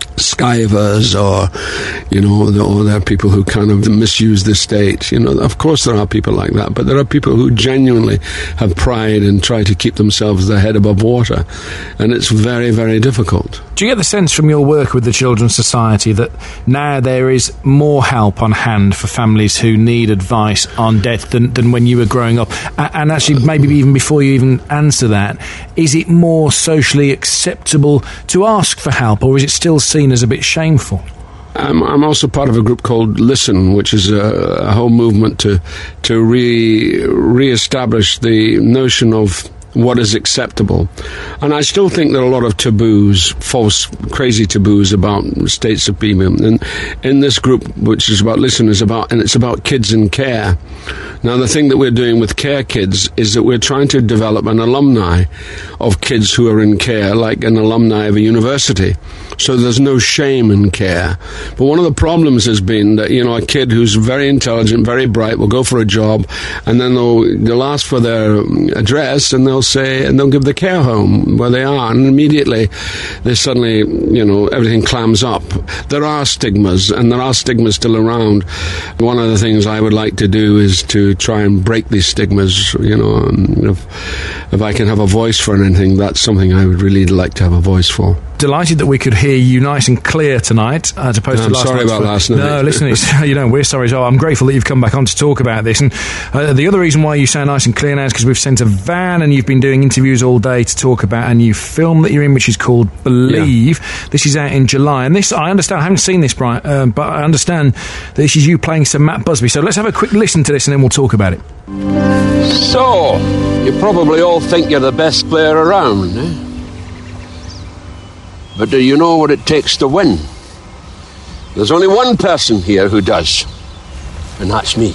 skivers, or, you know, or there are people who kind of misuse the state. You know, of course there are people like that, but there are people who genuinely have pride and try to keep themselves their head above water, and it's very, very difficult. Do you get the sense from your work with the Children's Society that now there is more help on hand for families who need advice on death than, than when you were growing up? And actually, maybe even before you even answer that, is it more socially acceptable to ask for help, or is it still seen as a bit shameful? I'm, I'm also part of a group called Listen, which is a, a whole movement to to re re-establish the notion of what is acceptable. And I still think there are a lot of taboos, false, crazy taboos about states of being. And in this group, which is about Listen, is about, and it's about kids in care. Now, the thing that we're doing with Care Kids is that we're trying to develop an alumni of kids who are in care, like an alumni of a university. So there's no shame in care. But one of the problems has been that, you know, a kid who's very intelligent, very bright, will go for a job, and then they'll, they'll ask for their address, and they'll say, and they'll give the care home where they are, and immediately they suddenly, you know, everything clams up. There are stigmas, and there are stigmas still around. One of the things I would like to do is to try and break these stigmas, you know. And if, if I can have a voice for anything, that's something I would really like to have a voice for. Delighted that we could hear you nice and clear tonight, as opposed I'm to last night. sorry about last night. No, listen, it's, you know, we're sorry as well. I'm grateful that you've come back on to talk about this. And uh, the other reason why you sound nice and clear now is because we've sent a van and you've been doing interviews all day to talk about a new film that you're in, which is called Believe. Yeah. This is out in July. And this, I understand, I haven't seen this, Brian, uh, but I understand that this is you playing Sir Matt Busby. So let's have a quick listen to this and then we'll talk about it. So, you probably all think you're the best player around, eh? But do you know what it takes to win? There's only one person here who does, and that's me.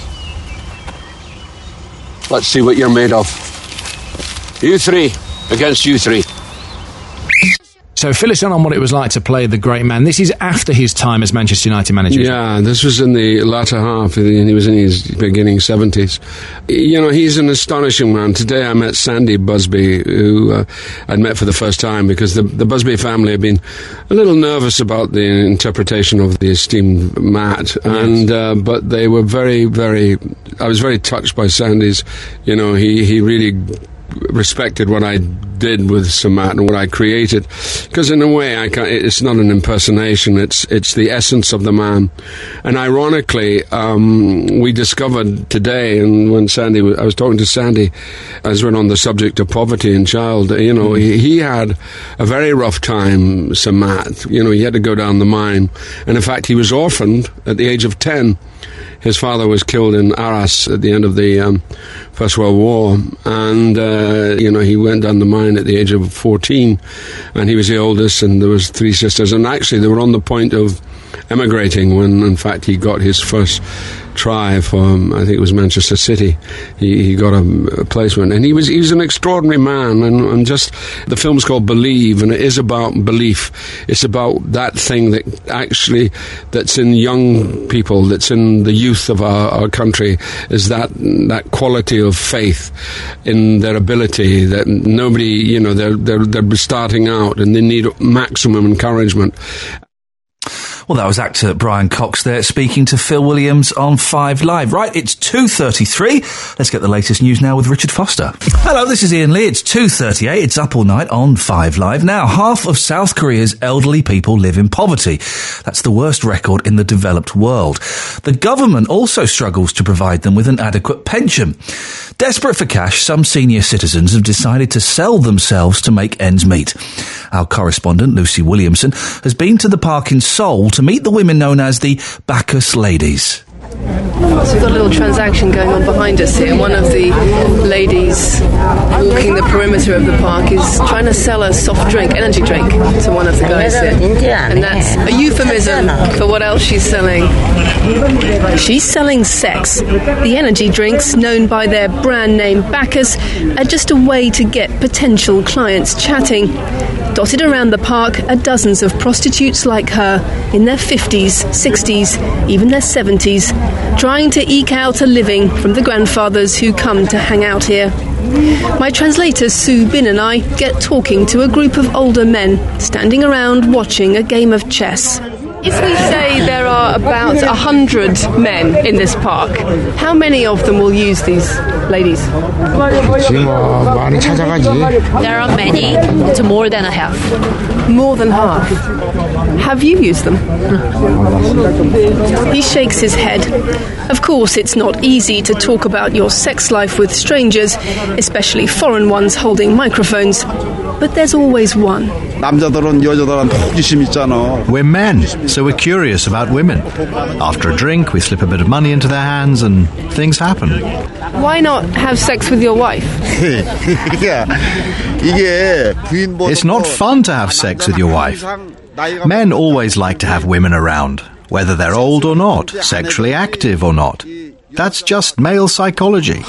Let's see what you're made of. You three against you three. So fill us in on what it was like to play the great man. This is after his time as Manchester United manager. Yeah, this was in the latter half, and he was in his beginning seventies. You know, he's an astonishing man. Today I met Sandy Busby, who uh, I'd met for the first time, because the, the Busby family had been a little nervous about the interpretation of the esteemed Matt, and uh, but they were very, very... I was very touched by Sandy's, you know, he, he really respected what I did with Sir Matt and what I created, because in a way I can't, it's not an impersonation, it's it's the essence of the man. And ironically, um, we discovered today, and when Sandy I was talking to Sandy as we're on the subject of poverty and child, you know, mm. he, he had a very rough time, Sir Matt. You know, he had to go down the mine, and in fact he was orphaned at the age of ten. His father was killed in Arras at the end of the um, First World War, and uh, you know, he went down the mine at the age of fourteen, and he was the oldest, and there was three sisters, and actually they were on the point of emigrating when, in fact, he got his first try for, um, I think it was Manchester City. He, he got a, a placement, and he was he was an extraordinary man. And, and just the film's called Believe, and it is about belief. It's about that thing that actually that's in young people, that's in the youth of our, our country, is that that quality of faith in their ability. That nobody, you know, they're they're they're starting out and they need maximum encouragement. Well, that was actor Brian Cox there speaking to Phil Williams on Five Live. Right, it's two thirty-three. Let's get the latest news now with Richard Foster. Hello, this is Ian Lee. It's two thirty-eight. It's Up All Night on Five Live. Now, half of South Korea's elderly people live in poverty. That's the worst record in the developed world. The government also struggles to provide them with an adequate pension. Desperate for cash, some senior citizens have decided to sell themselves to make ends meet. Our correspondent, Lucy Williamson, has been to the park in Seoul to meet the women known as the Bacchus Ladies. So we've got a little transaction going on behind us here. One of the ladies walking the perimeter of the park is trying to sell a soft drink, energy drink, to one of the guys here. And that's a euphemism for what else she's selling. She's selling sex. The energy drinks, known by their brand name Bacchus, are just a way to get potential clients chatting. Dotted around the park are dozens of prostitutes like her, in their fifties, sixties, even their seventies, trying to eke out a living from the grandfathers who come to hang out here. My translator Sue Bin and I get talking to a group of older men standing around watching a game of chess. If we say there are about a hundred men in this park, how many of them will use these ladies? There are many. It's more than a half. More than half. Have you used them? He shakes his head. Of course, it's not easy to talk about your sex life with strangers, especially foreign ones holding microphones. But there's always one. We're men, so we're curious about women. After a drink, we slip a bit of money into their hands and things happen. Why not have sex with your wife? It's not fun to have sex with your wife. Men always like to have women around, whether they're old or not, sexually active or not. That's just male psychology.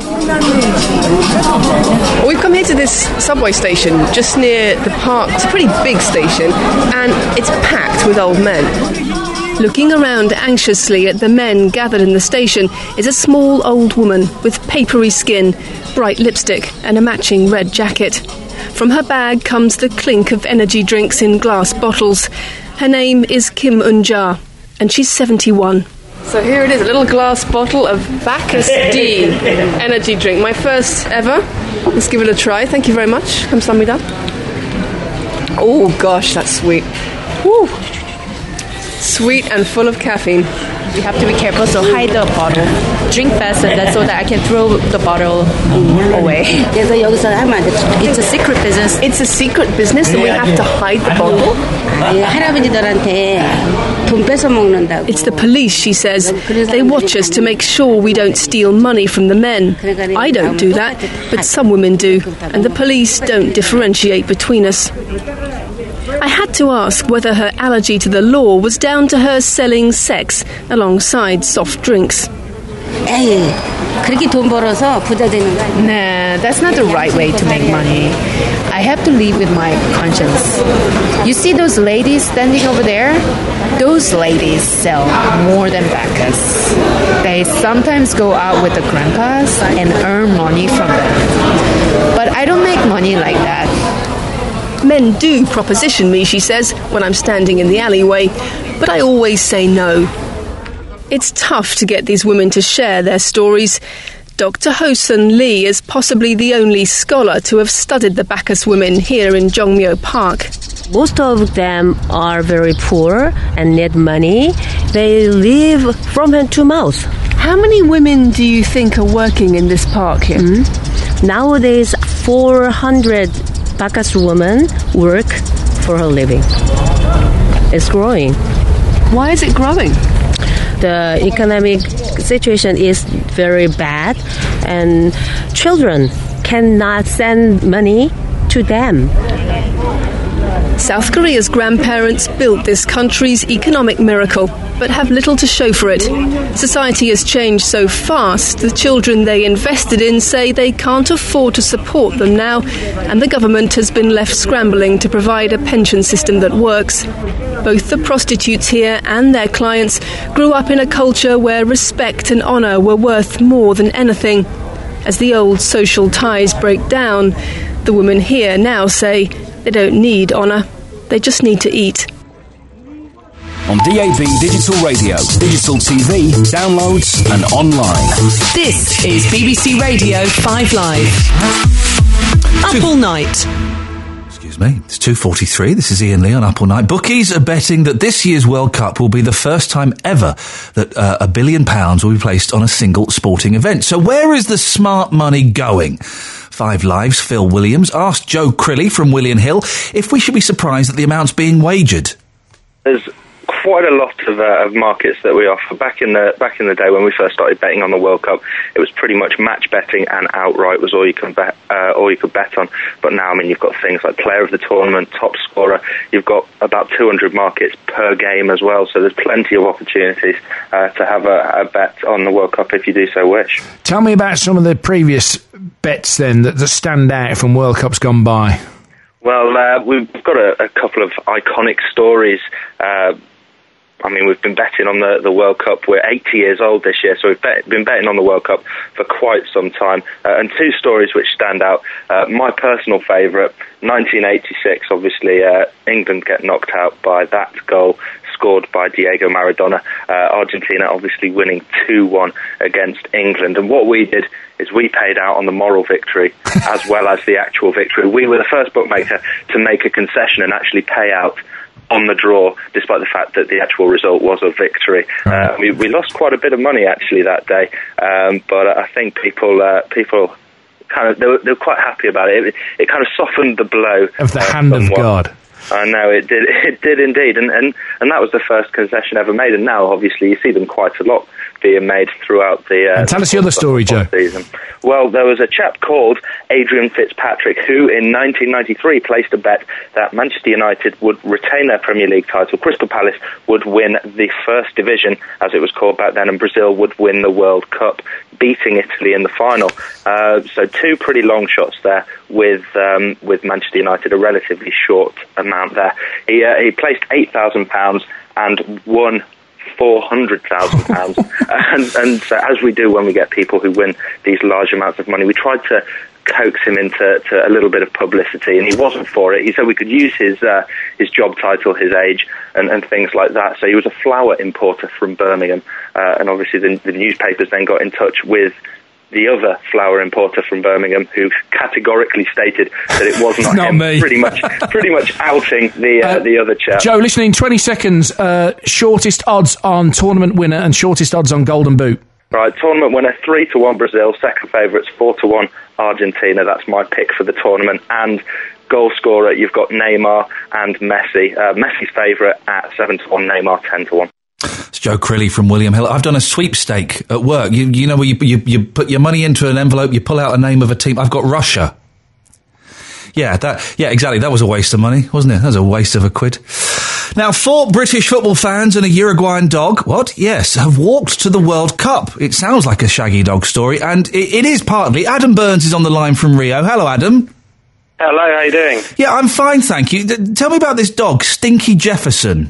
We've come here to this subway station just near the park. It's a pretty big station, and it's packed with old men. Looking around anxiously at the men gathered in the station is a small old woman with papery skin, bright lipstick and a matching red jacket. From her bag comes the clink of energy drinks in glass bottles. Her name is Kim Unja, and she's seventy-one. So here it is, a little glass bottle of Bacchus D energy drink. My first ever. Let's give it a try. Thank you very much. Kamsahamnida. Oh gosh, that's sweet. Woo. Sweet and full of caffeine. You have to be careful, so hide the bottle. Drink fast and that's so that I can throw the bottle away. It's a secret business. It's a secret business and we have to hide the bottle? It's the police, she says. They watch us to make sure we don't steal money from the men. I don't do that, but some women do, and the police don't differentiate between us. I had to ask whether her allergy to the law was down to her selling sex alongside soft drinks. Nah, that's not the right way to make money. I have to live with my conscience. You see those ladies standing over there? Those ladies sell more than Bacchus. They sometimes go out with the grandpas and earn money from them. But I don't make money like that. Men do proposition me, she says, when I'm standing in the alleyway, but I always say no. It's tough to get these women to share their stories. Doctor Ho-Sun Lee is possibly the only scholar to have studied the Bacchus women here in Jongmyo Park. Most of them are very poor and need money. They live from hand to mouth. How many women do you think are working in this park here? Mm-hmm. Nowadays, four hundred Bacchus women work for her living. It's growing. Why is it growing? The economic situation is very bad and children cannot send money to them. South Korea's grandparents built this country's economic miracle, but have little to show for it. Society has changed so fast, the children they invested in say they can't afford to support them now, and the government has been left scrambling to provide a pension system that works. Both the prostitutes here and their clients grew up in a culture where respect and honour were worth more than anything. As the old social ties break down, the women here now say they don't need honour, they just need to eat. On D A B Digital Radio, digital T V, downloads and online. This is B B C Radio five Live. Up all night. Excuse me, it's two forty-three. This is Ian Lee on Up All Night. Bookies are betting that this year's World Cup will be the first time ever that uh, a billion pounds will be placed on a single sporting event. So where is the smart money going? Five Live's Phil Williams asked Joe Crilly from William Hill if we should be surprised at the amounts being wagered. There's quite a lot of, uh, of markets that we offer. Back in the back in the day when we first started betting on the World Cup, it was pretty much match betting and outright was all you can bet, uh, all you could bet on. But now, I mean, you've got things like player of the tournament, top scorer. You've got about two hundred markets per game as well, so there's plenty of opportunities uh, to have a, a bet on the World Cup if you do so wish. Tell me about some of the previous bets then that, that stand out from World Cups gone by. Well, uh, we've got a, a couple of iconic stories. Uh, I mean, we've been betting on the, the World Cup. We're eighty years old this year, so we've bet, been betting on the World Cup for quite some time. Uh, and two stories which stand out. Uh, my personal favourite, nineteen eighty-six, obviously, uh, England get knocked out by that goal scored by Diego Maradona. Uh, Argentina obviously winning two one against England. And what we did is we paid out on the moral victory as well as the actual victory. We were the first bookmaker to make a concession and actually pay out on the draw, despite the fact that the actual result was a victory. Uh, we, we lost quite a bit of money actually that day, um, but I think people uh, people kind of they were, they were quite happy about it. it. It kind of softened the blow of the uh, hand somewhat. of God. I know it did. It did indeed, and, and and that was the first concession ever made. And now, obviously, you see them quite a lot being made throughout the. Uh, and tell us the other story, Joe. Season. Well, there was a chap called Adrian Fitzpatrick who, in nineteen ninety-three, placed a bet that Manchester United would retain their Premier League title, Crystal Palace would win the First Division, as it was called back then, and Brazil would win the World Cup, beating Italy in the final. Uh, so two pretty long shots there with um, with Manchester United, a relatively short amount there. He uh, he placed eight thousand pounds and won four hundred thousand pounds. and and so, as we do when we get people who win these large amounts of money, we tried to coax him into to a little bit of publicity, and he wasn't for it. He said we could use his uh, his job title, his age, and, and things like that. So he was a flour importer from Birmingham, uh, and obviously the, the newspapers then got in touch with the other flour importer from Birmingham, who categorically stated that it was not, not him, me. pretty much, pretty much outing the uh, uh, the other chap. Joe, listening, twenty seconds. Uh, shortest odds on tournament winner and shortest odds on Golden Boot. Right, tournament winner three to one Brazil. Second favourites four to one Argentina. That's my pick for the tournament. And goal scorer, you've got Neymar and Messi. Uh, Messi's favourite at seven to one. Neymar ten to one. It's Joe Crilly from William Hill. I've done a sweepstake at work. You, you know where you, you you put your money into an envelope, you pull out a name of a team. I've got Russia. Yeah, that. Yeah, exactly. That was a waste of money, wasn't it? That was a waste of a quid. Now, four British football fans and a Uruguayan dog, what? Yes, have walked to the World Cup. It sounds like a Shaggy Dog story, and it, it is partly. Adam Burns is on the line from Rio. Hello, Adam. Hello, how you doing? Yeah, I'm fine, thank you. D- tell me about this dog, Stinky Jefferson.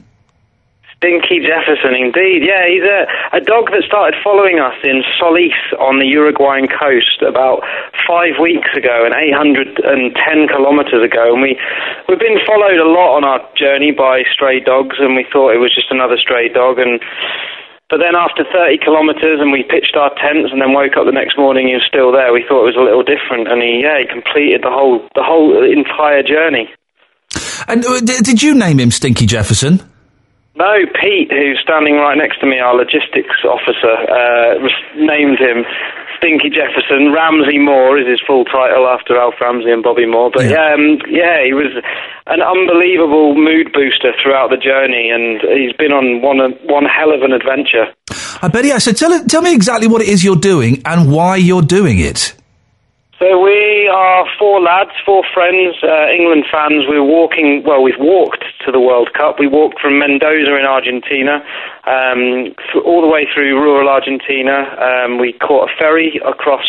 Stinky Jefferson, indeed. Yeah, he's a, a dog that started following us in Solis on the Uruguayan coast about five weeks ago and eight hundred ten kilometres ago. And we, we've been followed a lot on our journey by stray dogs, and we thought it was just another stray dog. And But then after thirty kilometres and we pitched our tents and then woke up the next morning, he was still there. We thought it was a little different, and he, yeah, he completed the whole, the whole entire journey. And uh, d- did you name him Stinky Jefferson? No, Pete, who's standing right next to me, our logistics officer, uh, named him Stinky Jefferson. Ramsey Moore is his full title after Alf Ramsey and Bobby Moore. But yeah, um, yeah, he was an unbelievable mood booster throughout the journey, and he's been on one one hell of an adventure. I bet he has. So tell, tell me exactly what it is you're doing and why you're doing it. So we are four lads, four friends, uh, England fans. We're walking, well, we've walked to the World Cup. We walked from Mendoza in Argentina um, th- all the way through rural Argentina. Um, we caught a ferry across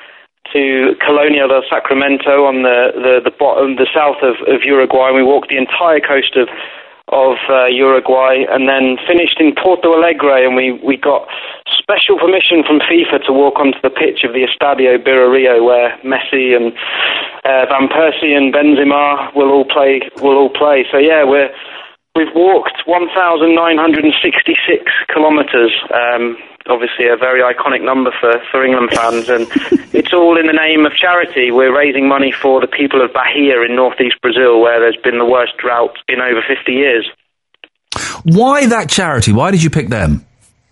to Colonia del Sacramento on the, the, the bottom, the south of, of Uruguay. We walked the entire coast of of uh, Uruguay, and then finished in Porto Alegre, and we, we got special permission from FIFA to walk onto the pitch of the Estadio Birrario, where Messi and uh, Van Persie and Benzema will all play. Will all play. So yeah, we're we've walked one thousand nine hundred sixty-six kilometres. Um, obviously, a very iconic number for, for England fans, and it's all in the name of charity. We're raising money for the people of Bahia in northeast Brazil, where there's been the worst drought in over fifty years. Why that charity? Why did you pick them?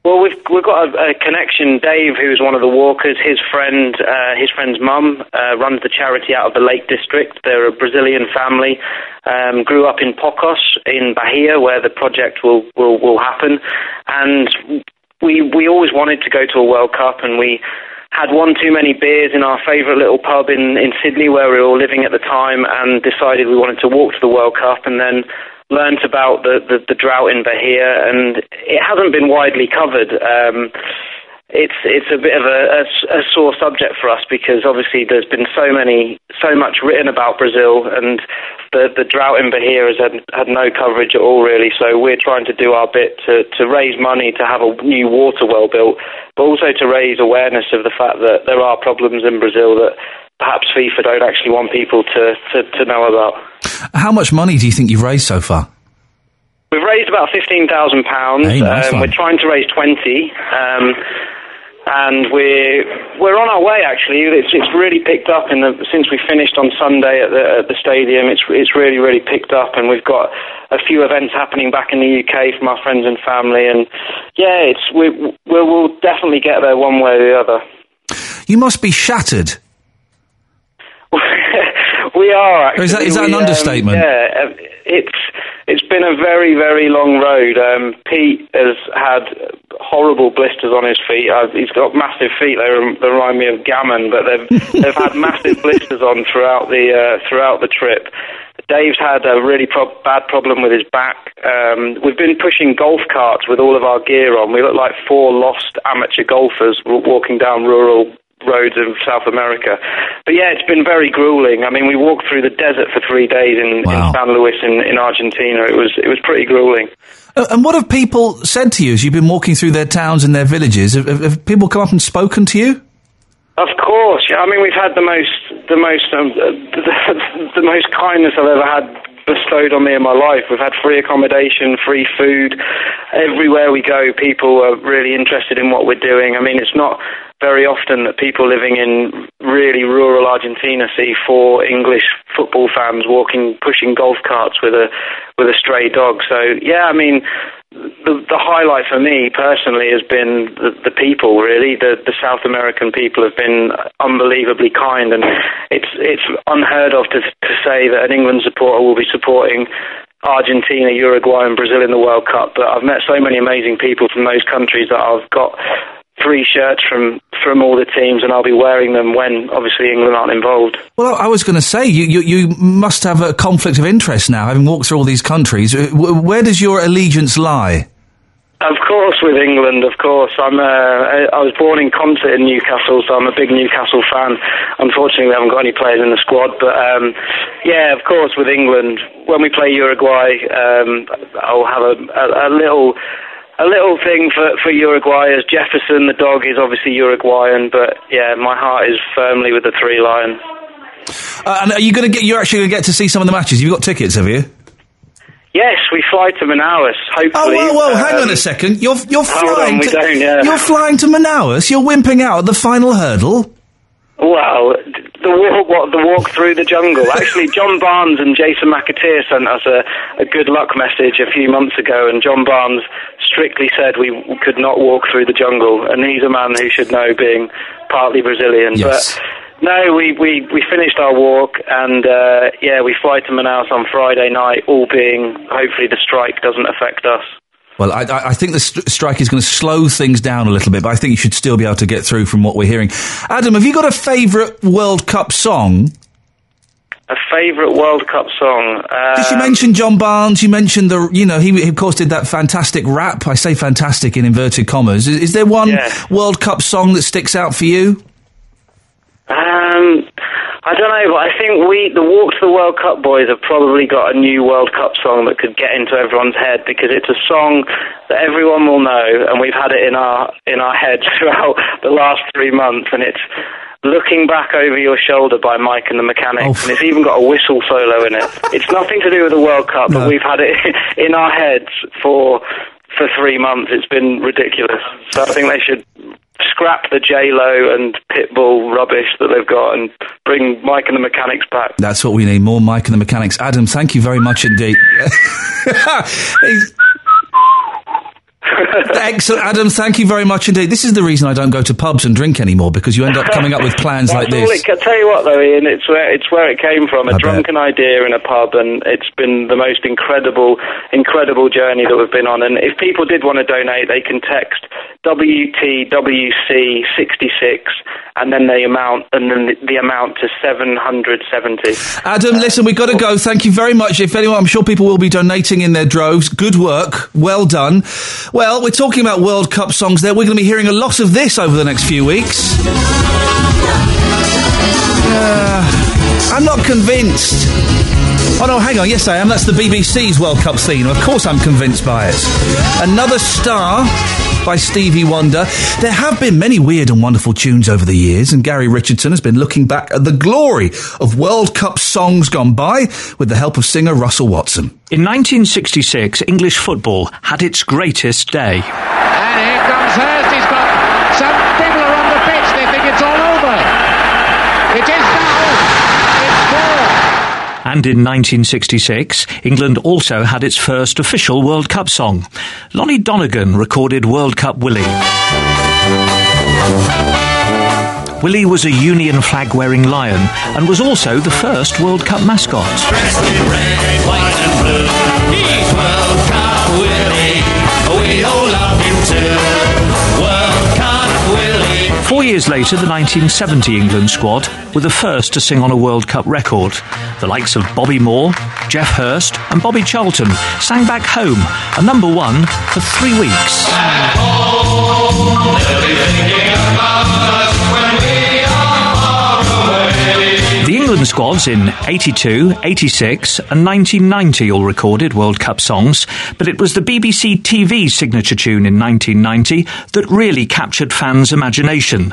Well, we've we've got a, a connection. Dave, who's one of the walkers, his friend, uh, his friend's mum uh, runs the charity out of the Lake District. They're a Brazilian family. Um, grew up in Pocos in Bahia, where the project will will, will happen. And we we always wanted to go to a World Cup, and we had one too many beers in our favourite little pub in, in Sydney, where we were all living at the time, and decided we wanted to walk to the World Cup, and then learnt about the, the, the drought in Bahia, and it hasn't been widely covered. Um, it's it's a bit of a, a, a sore subject for us, because obviously there's been so many, so much written about Brazil, and the, the drought in Bahia has had, had no coverage at all, really. So we're trying to do our bit to, to raise money to have a new water well built, but also to raise awareness of the fact that there are problems in Brazil that perhaps FIFA don't actually want people to, to, to know about. How much money do you think you've raised so far? We've raised about fifteen thousand pounds. Hey, nice um, one. We're trying to raise twenty, um, and we're we're on our way. Actually, it's it's really picked up in the since we finished on Sunday at the at the stadium. It's it's really really picked up, and we've got a few events happening back in the U K from our friends and family. And yeah, it's we we'll, we'll definitely get there one way or the other. You must be shattered. We are actually. Is that, is that we, an understatement? Um, yeah, it's it's been a very very long road. Um, Pete has had horrible blisters on his feet. Uh, he's got massive feet. They, rem- they remind me of gammon, but they've they've had massive blisters on throughout the uh, throughout the trip. Dave's had a really pro- bad problem with his back. Um, we've been pushing golf carts with all of our gear on. We look like four lost amateur golfers w- walking down rural roads in South America. But yeah, it's been very grueling. I mean, we walked through the desert for three days in, wow. in San Luis in, in Argentina. It was it was pretty grueling. Uh, and what have people said to you as you've been walking through their towns and their villages? Have, have, have people come up and spoken to you? Of course, yeah. I mean, we've had the most, the most, um, the, the most kindness I've ever had bestowed on me in my life. We've had free accommodation, free food. Everywhere we go, people are really interested in what we're doing. I mean, it's not very often that people living in really rural Argentina see four English football fans walking, pushing golf carts with a with a stray dog. So yeah, I mean, the, the highlight for me personally has been the, the people. Really, the the South American people have been unbelievably kind, and it's it's unheard of to to say that an England supporter will be supporting Argentina, Uruguay, and Brazil in the World Cup. But I've met so many amazing people from those countries that I've got free shirts from, from all the teams, and I'll be wearing them when, obviously, England aren't involved. Well, I was going to say, you, you, you must have a conflict of interest now, having walked through all these countries. Where does your allegiance lie? Of course, with England, of course. I'm. Uh, I was born in Consett in Newcastle, so I'm a big Newcastle fan. Unfortunately, we haven't got any players in the squad, but um, yeah, of course, with England, when we play Uruguay, um, I'll have a, a, a little... A little thing for, for Uruguay, as Jefferson, the dog, is obviously Uruguayan, but yeah, my heart is firmly with the Three Lion. Uh, and are you going to get? You're actually going to get to see some of the matches. You've got tickets, have you? Yes, we fly to Manaus. Hopefully. Oh well, well um, hang on a second. You're you're flying. On, we to, don't, yeah. You're flying to Manaus. You're wimping out at the final hurdle. Well, the walk, what, the walk through the jungle. Actually, John Barnes and Jason McAteer sent us a, a good luck message a few months ago, and John Barnes strictly said we could not walk through the jungle, and he's a man who should know, being partly Brazilian. Yes. But no, we, we, we finished our walk, and uh, yeah, we fly to Manaus on Friday night, all being, hopefully the strike doesn't affect us. Well, I, I think the st- strike is going to slow things down a little bit, but I think you should still be able to get through from what we're hearing. Adam, have you got a favourite World Cup song? A favourite World Cup song? Because Um, you mentioned John Barnes, you mentioned the, you know, he, he of course did that fantastic rap. I say fantastic in inverted commas. Is, is there one yeah. World Cup song that sticks out for you? Um, I don't know, but I think we, the Walk to the World Cup boys, have probably got a new World Cup song that could get into everyone's head, because it's a song that everyone will know, and we've had it in our in our heads throughout the last three months, and it's Looking Back Over Your Shoulder by Mike and the Mechanics, oh. and it's even got a whistle solo in it. It's nothing to do with the World Cup, no. but we've had it in our heads for for three months. It's been ridiculous. So I think they should scrap the J-Lo and Pitbull rubbish that they've got and bring Mike and the Mechanics back. That's what we need, more Mike and the Mechanics. Adam, thank you very much indeed. Excellent, Adam. Thank you very much indeed. This is the reason I don't go to pubs and drink anymore, because you end up coming up with plans like this. It, I tell you what, though, Ian, it's where it's where it came from. A I drunken bet. idea in a pub, and it's been the most incredible, incredible journey that we've been on. And if people did want to donate, they can text W T W C sixty-six, and then the amount, and then the, the amount to seven hundred seventy. Adam, uh, listen, we've got to go. Thank you very much. If anyone, I'm sure people will be donating in their droves. Good work. Well done. Well, we're talking about World Cup songs there. We're going to be hearing a lot of this over the next few weeks. Uh, I'm not convinced. Oh, no, hang on. Yes, I am. That's the B B C's World Cup theme. Of course I'm convinced by it. Another Star by Stevie Wonder. There have been many weird and wonderful tunes over the years, and Gary Richardson has been looking back at the glory of World Cup songs gone by with the help of singer Russell Watson. In nineteen sixty-six, English football had its greatest day. And here comes Hurst. He's got some people are on the pitch. They think it's all over. It is now. It's four. And in nineteen sixty-six, England also had its first official World Cup song. Lonnie Donegan recorded World Cup Willie. Willie was a Union flag-wearing lion and was also the first World Cup mascot. Dressed in red, white and blue, he's World Cup Willie. We all love him too. World Cup Willie. Four years later, the nineteen seventy England squad were the first to sing on a World Cup record. The likes of Bobby Moore, Geoff Hurst and Bobby Charlton sang Back Home, a number one for three weeks. Back home, they'll be thinking about us when we are far away. The England squads in eighty-two, eighty-six and nineteen ninety all recorded World Cup songs, but it was the B B C T V signature tune in nineteen ninety that really captured fans' imagination.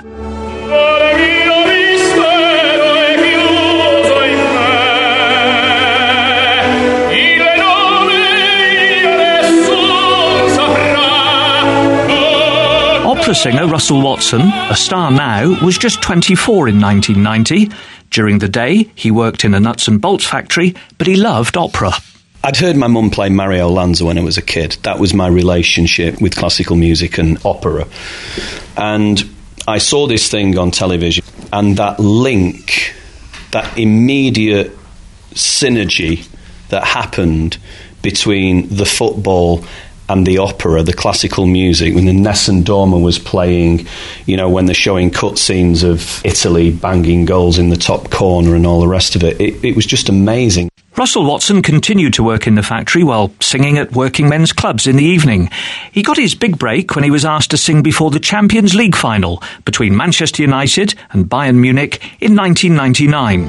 Opera singer Russell Watson, a star now, was just twenty-four in nineteen ninety. During the day, he worked in a nuts and bolts factory, but he loved opera. I'd heard my mum play Mario Lanza when I was a kid. That was my relationship with classical music and opera. And I saw this thing on television, and that link, that immediate synergy that happened between the football and the opera, the classical music, when the Nessun Dorma was playing, you know, when they're showing cutscenes of Italy banging goals in the top corner and all the rest of it, it, it was just amazing. Russell Watson continued to work in the factory while singing at working men's clubs in the evening. He got his big break when he was asked to sing before the Champions League final between Manchester United and Bayern Munich in nineteen ninety-nine.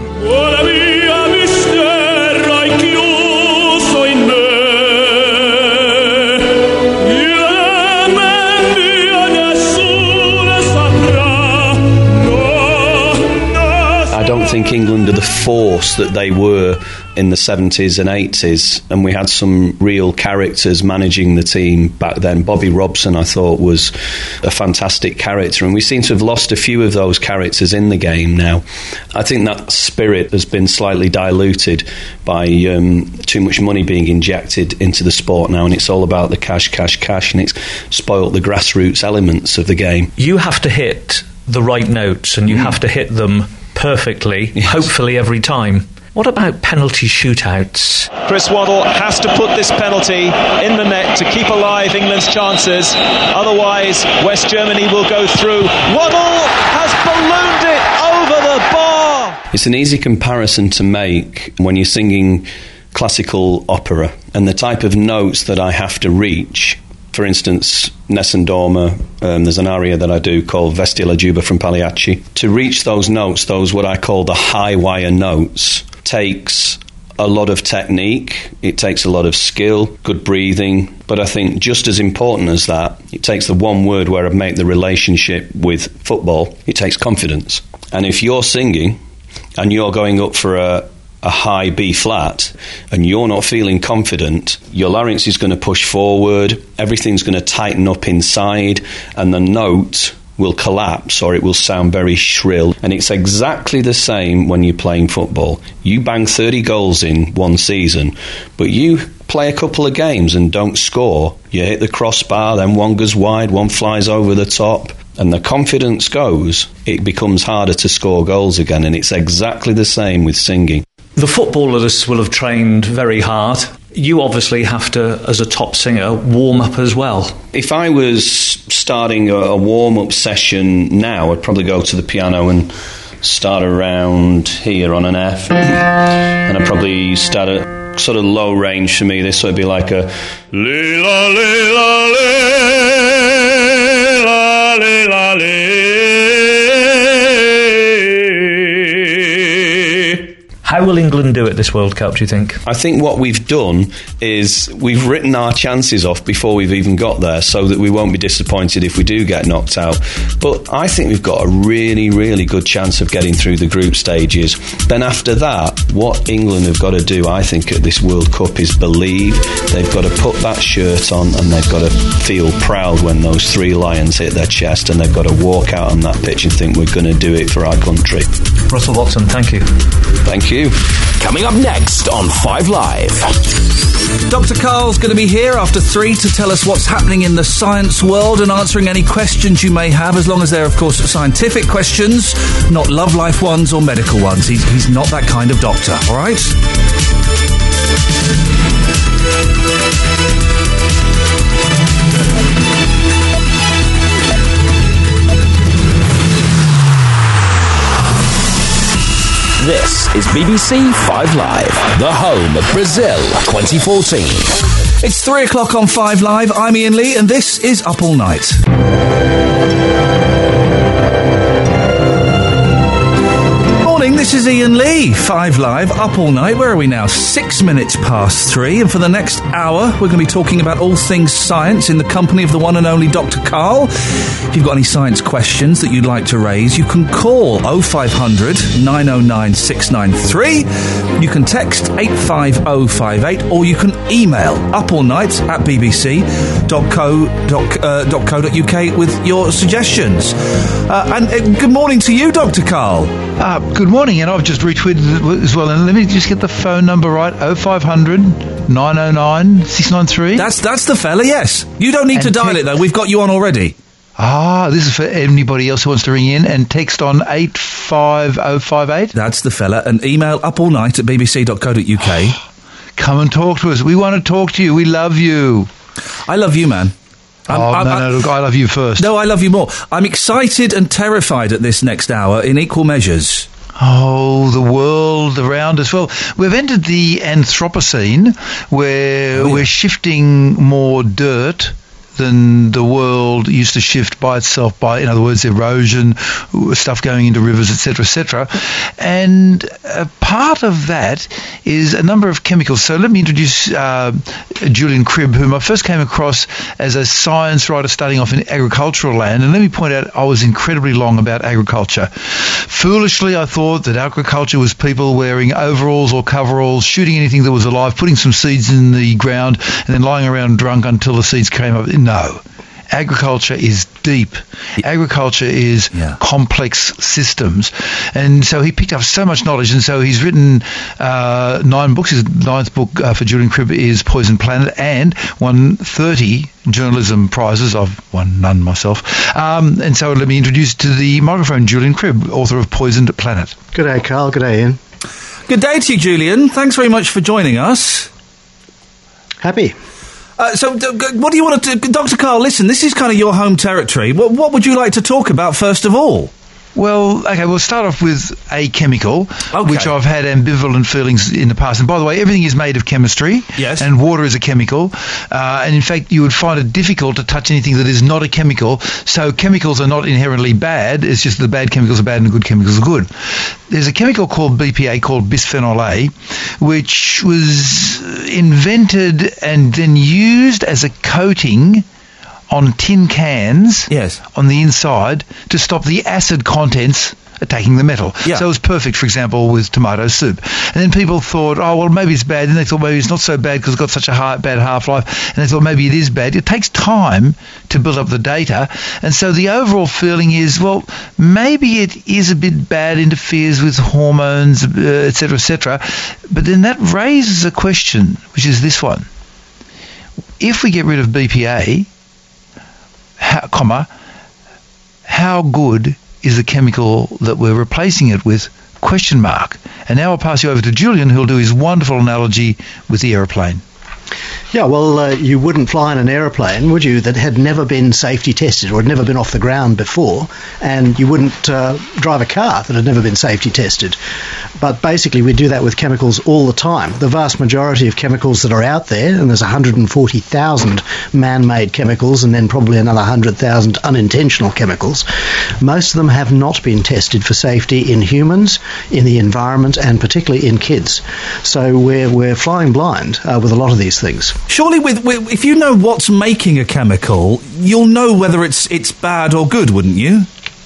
I don't think England are the force that they were in the seventies and eighties, and we had some real characters managing the team back then. Bobby Robson, I thought, was a fantastic character, and we seem to have lost a few of those characters in the game now. I think that spirit has been slightly diluted by um, too much money being injected into the sport now, and it's all about the cash, cash, cash, and it's spoilt the grassroots elements of the game. You have to hit the right notes, and you mm. have to hit them perfectly, yes. hopefully every time. What about penalty shootouts? Chris Waddle has to put this penalty in the net to keep alive England's chances. Otherwise, West Germany will go through. Waddle has ballooned it over the bar. It's an easy comparison to make when you're singing classical opera and the type of notes that I have to reach. For instance, Nessun Dorma, um, there's an aria that I do called Vestia la Juba from Pagliacci. To reach those notes, those what I call the high wire notes, takes a lot of technique, it takes a lot of skill, good breathing, but I think just as important as that, it takes the one word where I make the relationship with football, it takes confidence. And if you're singing and you're going up for a a high B flat and you're not feeling confident, your larynx is going to push forward, everything's going to tighten up inside, and the note will collapse or it will sound very shrill. And it's exactly the same when you're playing football. You bang thirty goals in one season, but you play a couple of games and don't score. You hit the crossbar, then one goes wide, one flies over the top, and the confidence goes. It becomes harder to score goals again, and it's exactly the same with singing. The footballers will have trained very hard. You obviously have to, as a top singer, warm up as well. If I was starting a, a warm-up session now, I'd probably go to the piano and start around here on an F. And I'd probably start at sort of low range for me. This would be like a... Lee-la, lee-la, lee-la, lee-la, lee. How will England do at this World Cup, do you think? I think what we've done is we've written our chances off before we've even got there so that we won't be disappointed if we do get knocked out. But I think we've got a really, really good chance of getting through the group stages. Then after that, what England have got to do, I think, at this World Cup is believe. They've got to put that shirt on and they've got to feel proud when those three lions hit their chest, and they've got to walk out on that pitch and think we're going to do it for our country. Russell Watson, thank you. Thank you. Coming up next on Five Live. Doctor Carl's going to be here after three to tell us what's happening in the science world and answering any questions you may have, as long as they're, of course, scientific questions, not love life ones or medical ones. He's, he's not that kind of doctor, all right? This is B B C Five Live, the home of Brazil twenty fourteen. It's three o'clock on Five Live. I'm Ian Lee, and this is Up All Night. Morning, this is Ian Lee. Five Live, Up All Night. Where are we now? Six minutes past three. And for the next hour, we're going to be talking about all things science in the company of the one and only Doctor Carl. If you've got any science questions that you'd like to raise, you can call oh five hundred, nine oh nine, six nine three. You can text eight five oh five eight, or you can email upallnight at bbc dot co dot uk with your suggestions. Uh, and uh, good morning to you, Doctor Carl. Uh, good morning, and I've just retweeted it as well. And let me just get the phone number right: oh five hundred, nine oh nine, six nine three. That's that's the fella. Yes, you don't need and to dial te- it though. We've got you on already. Ah, this is for anybody else who wants to ring in, and text on eight five oh five eight. That's the fella. And email upallnight at bbc dot co dot uk. Come and talk to us. We want to talk to you. We love you. I love you, man. I'm, oh, I'm, no, no, look, I love you first. No, I love you more. I'm excited and terrified at this next hour in equal measures. Oh, the world around us. Well, we've entered the Anthropocene, where oh, yeah. we're shifting more dirt than the world used to shift by itself, by, in other words, erosion, stuff going into rivers, et cetera, et cetera. And a part of that is a number of chemicals. So let me introduce uh, Julian Cribb, whom I first came across as a science writer starting off in agricultural land. And let me point out, I was incredibly long about agriculture. Foolishly, I thought that agriculture was people wearing overalls or coveralls, shooting anything that was alive, putting some seeds in the ground, and then lying around drunk until the seeds came up. No. Agriculture is deep. Agriculture is yeah. complex systems. And so he picked up so much knowledge, and so he's written uh, nine books. His ninth book uh, for Julian Cribb is Poison Planet, and won thirty journalism prizes. I've won none myself. Um, and so let me introduce to the microphone Julian Cribb, author of Poisoned Planet. Good day, Carl. Good day, Ian. Good day to you, Julian. Thanks very much for joining us. Happy. Uh, so, d- what do you want to do? Doctor Carl, listen, this is kind of your home territory. What, what would you like to talk about first of all? Well, okay, we'll start off with a chemical, okay. which I've had ambivalent feelings in the past. And by the way, everything is made of chemistry. Yes. And water is a chemical. Uh, and in fact, you would find it difficult to touch anything that is not a chemical. So chemicals are not inherently bad. It's just the bad chemicals are bad and the good chemicals are good. There's a chemical called B P A, called bisphenol A, which was invented and then used as a coating on tin cans yes. on the inside to stop the acid contents attacking the metal. Yeah. So it was perfect, for example, with tomato soup. And then people thought, oh, well, maybe it's bad. And they thought maybe it's not so bad because it's got such a high, bad half-life. And they thought maybe it is bad. It takes time to build up the data. And so the overall feeling is, well, maybe it is a bit bad, interferes with hormones, uh, et cetera, et cetera. But then that raises a question, which is this one. If we get rid of B P A, how, comma, how good is the chemical that we're replacing it with? Question mark. And now I'll pass you over to Julian, who'll do his wonderful analogy with the aeroplane. Yeah, well, uh, you wouldn't fly in an aeroplane, would you, that had never been safety tested or had never been off the ground before, and you wouldn't uh, drive a car that had never been safety tested. But basically we do that with chemicals all the time. The vast majority of chemicals that are out there, and there's one hundred forty thousand man-made chemicals and then probably another one hundred thousand unintentional chemicals, most of them have not been tested for safety in humans, in the environment, and particularly in kids. So we're, we're flying blind uh, with a lot of these things. Surely, with, with if you know what's making a chemical, you'll know whether it's it's bad or good, wouldn't you?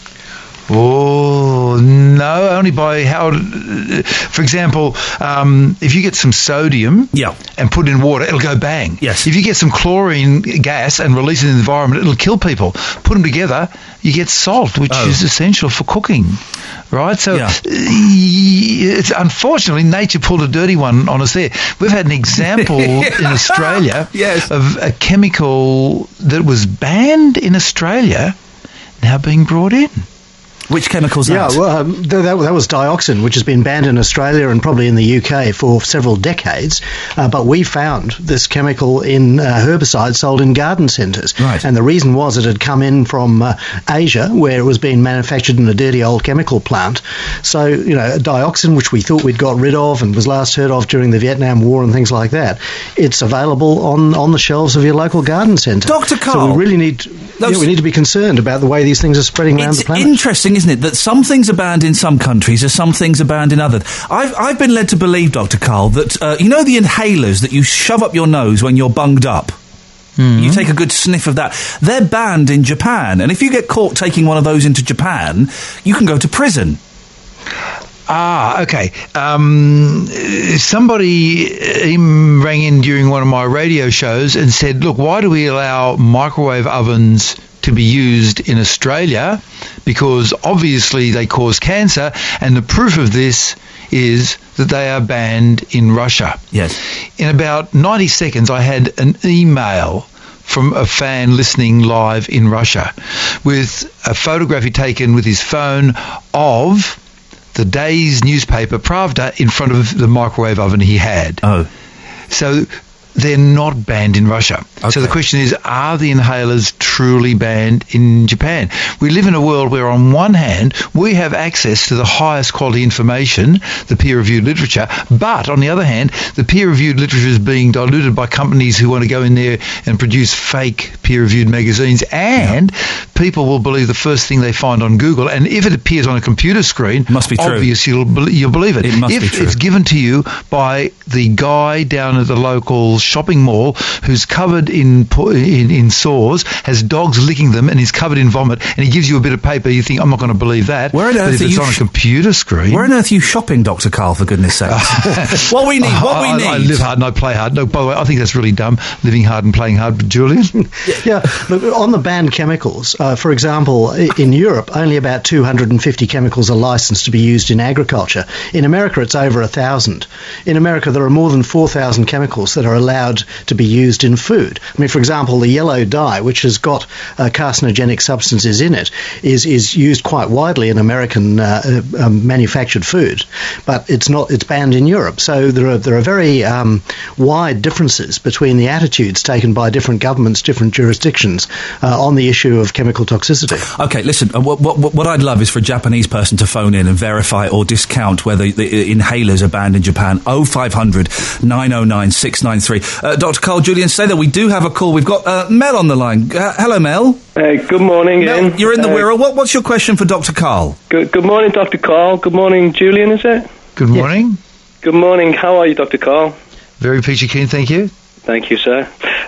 Oh, no, only by how... For example, um, if you get some sodium yeah. and put it in water, it'll go bang. Yes. If you get some chlorine gas and release it in the environment, it'll kill people. Put them together, you get salt, which oh. is essential for cooking. Right? So, yeah. it's unfortunately, nature pulled a dirty one on us there. We've had an example in Australia yes. of a chemical that was banned in Australia now being brought in. Which chemical's that? Yeah, well, um, that, that was dioxin, which has been banned in Australia and probably in the U K for several decades. Uh, but we found this chemical in uh, herbicides sold in garden centres. Right. And the reason was it had come in from uh, Asia, where it was being manufactured in a dirty old chemical plant. So, you know, dioxin, which we thought we'd got rid of and was last heard of during the Vietnam War and things like that, it's available on, on the shelves of your local garden centre. Doctor Karl. So we really need, yeah, we need to be concerned about the way these things are spreading around the planet. It's interesting, isn't it, that some things are banned in some countries and some things are banned in others. I've, I've been led to believe, Doctor Karl, that, uh, you know the inhalers that you shove up your nose when you're bunged up? Mm-hmm. You take a good sniff of that. They're banned in Japan, and if you get caught taking one of those into Japan, you can go to prison. Ah, okay. Um, somebody um, rang in during one of my radio shows and said, look, why do we allow microwave ovens to be used in Australia? Because obviously they cause cancer, and the proof of this is that they are banned in Russia. Yes. In about ninety seconds, I had an email from a fan listening live in Russia with a photograph he'd taken with his phone of the day's newspaper, Pravda, in front of the microwave oven he had. Oh. So they're not banned in Russia. Okay. So the question is, are the inhalers truly banned in Japan? We live in a world where on one hand we have access to the highest quality information, the peer-reviewed literature, but on the other hand the peer-reviewed literature is being diluted by companies who want to go in there and produce fake peer-reviewed magazines, and yeah. people will believe the first thing they find on Google, and if it appears on a computer screen, must be true. Obviously you'll, you'll believe it. It must if be true. It's given to you by the guy down at the local shopping mall who's covered in, in in sores, has dogs licking them, and he's covered in vomit, and he gives you a bit of paper, you think, I'm not going to believe that. Where on but earth if are it's you on a sh- computer screen... Where on earth are you shopping, Doctor Karl, for goodness sake? What we need, what we I, need... I live hard and I play hard. No, by the way, I think that's really dumb, living hard and playing hard. But Julian? Yeah, look, on the banned chemicals, uh, for example, in Europe, only about two hundred fifty chemicals are licensed to be used in agriculture. In America, it's over a thousand. In America, there are more than four thousand chemicals that are allowed to be used in food. I mean, for example, the yellow dye, which has got uh, carcinogenic substances in it, is is used quite widely in American uh, uh, um, manufactured food, but it's not. It's banned in Europe. So there are there are very um, wide differences between the attitudes taken by different governments, different jurisdictions uh, on the issue of chemical toxicity. Okay, listen. Uh, what, what what I'd love is for a Japanese person to phone in and verify or discount whether the inhalers are banned in Japan. oh five hundred, nine oh nine, six nine three. Uh, Doctor Karl, Julian, say that we do have a call. We've got uh, Mel on the line. Uh, hello, Mel. Hey, good morning, Mel, Ian. You're in the uh, Wirral. What, what's your question for Doctor Karl? Good, good morning, Doctor Karl. Good morning, Julian, is it? Good morning. Good morning. How are you, Doctor Karl? Very peachy keen, thank you. Thank you, sir.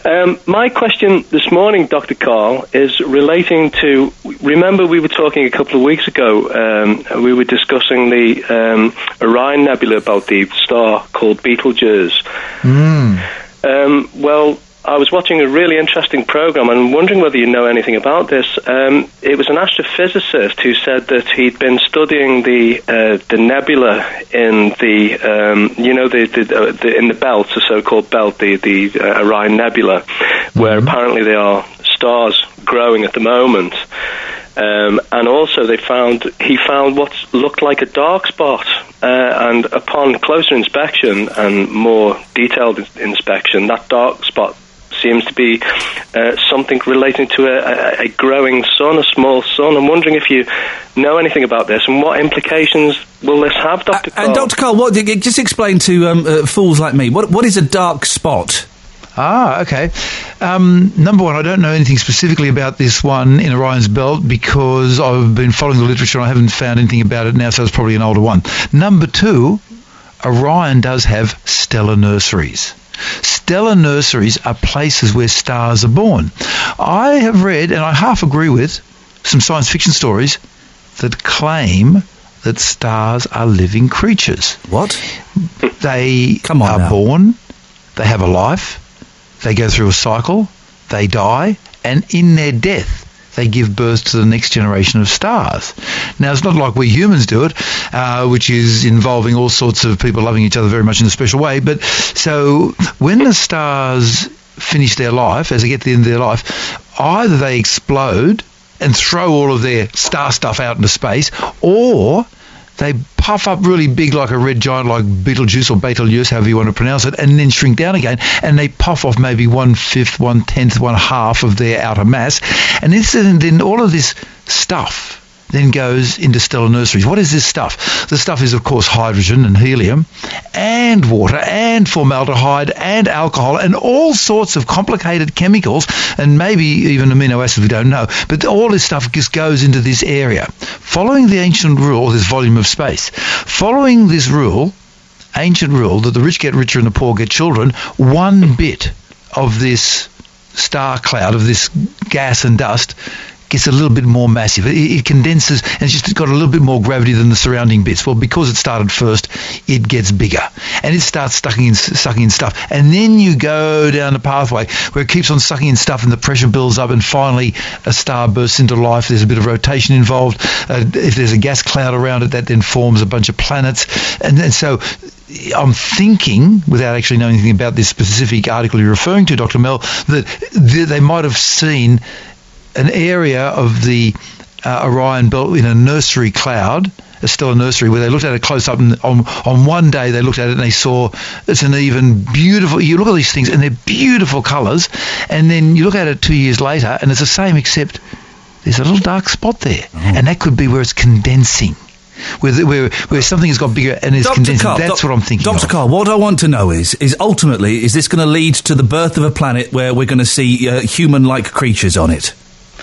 Um, my question this morning, Doctor Carl, is relating to, remember we were talking a couple of weeks ago, um, we were discussing the um, Orion Nebula, about the star called Betelgeuse. Mm. Um, well, I was watching a really interesting program and I'm wondering whether you know anything about this. Um, it was an astrophysicist who said that he'd been studying the uh, the nebula in the um, you know the, the, uh, the in the belt, the so-called belt, the the uh, Orion Nebula, where mm-hmm. apparently there are stars growing at the moment. Um, and also they found he found what looked like a dark spot, uh, and upon closer inspection and more detailed inspection, that dark spot seems to be uh, something relating to a, a, a growing sun, a small sun. I'm wondering if you know anything about this and what implications will this have, Doctor Uh, Carl? And Doctor Carl, what, just explain to um, uh, fools like me, what what is a dark spot? Ah, okay. Um, number one, I don't know anything specifically about this one in Orion's belt because I've been following the literature and I haven't found anything about it now, so it's probably an older one. Number two, Orion does have stellar nurseries. Stellar nurseries are places where stars are born. I have read, and I half agree with, some science fiction stories that claim that stars are living creatures. What? They Come on are now. born, they have a life, they go through a cycle, they die, and in their death, they give birth to the next generation of stars. Now, it's not like we humans do it, uh, which is involving all sorts of people loving each other very much in a special way. But so when the stars finish their life, as they get to the end of their life, either they explode and throw all of their star stuff out into space, or they puff up really big like a red giant like Betelgeuse or Betelgeuse, however you want to pronounce it, and then shrink down again, and they puff off maybe one-fifth, one-tenth, one-half of their outer mass. And this, then all of this stuff then goes into stellar nurseries. What is this stuff? The stuff is, of course, hydrogen and helium and water and formaldehyde and alcohol and all sorts of complicated chemicals and maybe even amino acids, we don't know. But all this stuff just goes into this area. Following the ancient rule, this volume of space, following this rule, ancient rule that the rich get richer and the poor get children, one bit of this star cloud, of this gas and dust, gets a little bit more massive. It, it condenses and it's just got a little bit more gravity than the surrounding bits. Well, because it started first, it gets bigger and it starts sucking in, sucking in stuff. And then you go down the pathway where it keeps on sucking in stuff and the pressure builds up and finally a star bursts into life. There's a bit of rotation involved. Uh, if there's a gas cloud around it, that then forms a bunch of planets. And, and so I'm thinking, without actually knowing anything about this specific article you're referring to, Doctor Mel, that th- they might have seen an area of the uh, Orion belt in a nursery cloud, a stellar nursery, where they looked at it close up, and on, on one day they looked at it and they saw it's an even beautiful, you look at these things and they're beautiful colours, and then you look at it two years later and it's the same except there's a little dark spot there. Oh. And that could be where it's condensing. Where, where where something has got bigger and is Doctor condensing. Carl, That's Do- what I'm thinking Doctor of. Carl, what I want to know is, is ultimately, is this going to lead to the birth of a planet where we're going to see uh, human-like creatures on it?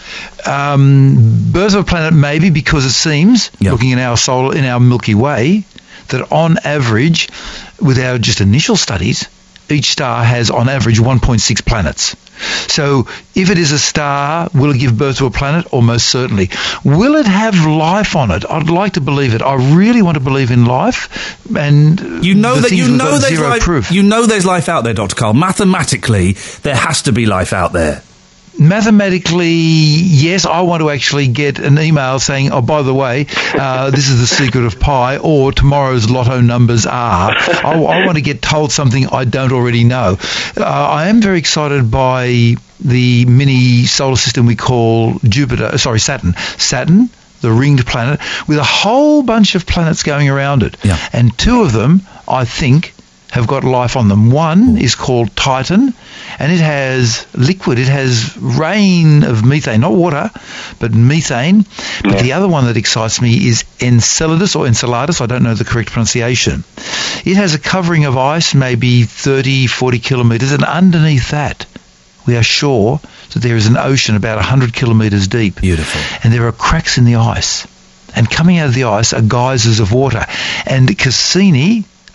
Um, birth of a planet, maybe, because it seems, yep. looking in our solar, in our Milky Way, that on average, with our just initial studies, each star has on average one point six planets. So if it is a star, will it give birth to a planet? Almost certainly. Will it have life on it? I'd like to believe it. I really want to believe in life. And you know the that you know there's zero life. Proof. You know there's life out there, Doctor Carl. Mathematically, there has to be life out there. Mathematically, yes, I want to actually get an email saying, oh, by the way, uh, this is the secret of pi, or tomorrow's lotto numbers are. I, I want to get told something I don't already know. Uh, I am very excited by the mini solar system we call Jupiter, sorry, Saturn. Saturn, the ringed planet, with a whole bunch of planets going around it. Yeah. And two of them, I think, have got life on them. One is called Titan, and it has liquid, it has rain of methane, not water, but methane. But yeah. the other one that excites me is Enceladus, or Enceladus, I don't know the correct pronunciation. It has a covering of ice, maybe thirty, forty kilometres, and underneath that we are sure that there is an ocean about one hundred kilometres deep. Beautiful. And there are cracks in the ice. And coming out of the ice are geysers of water. And Cassini,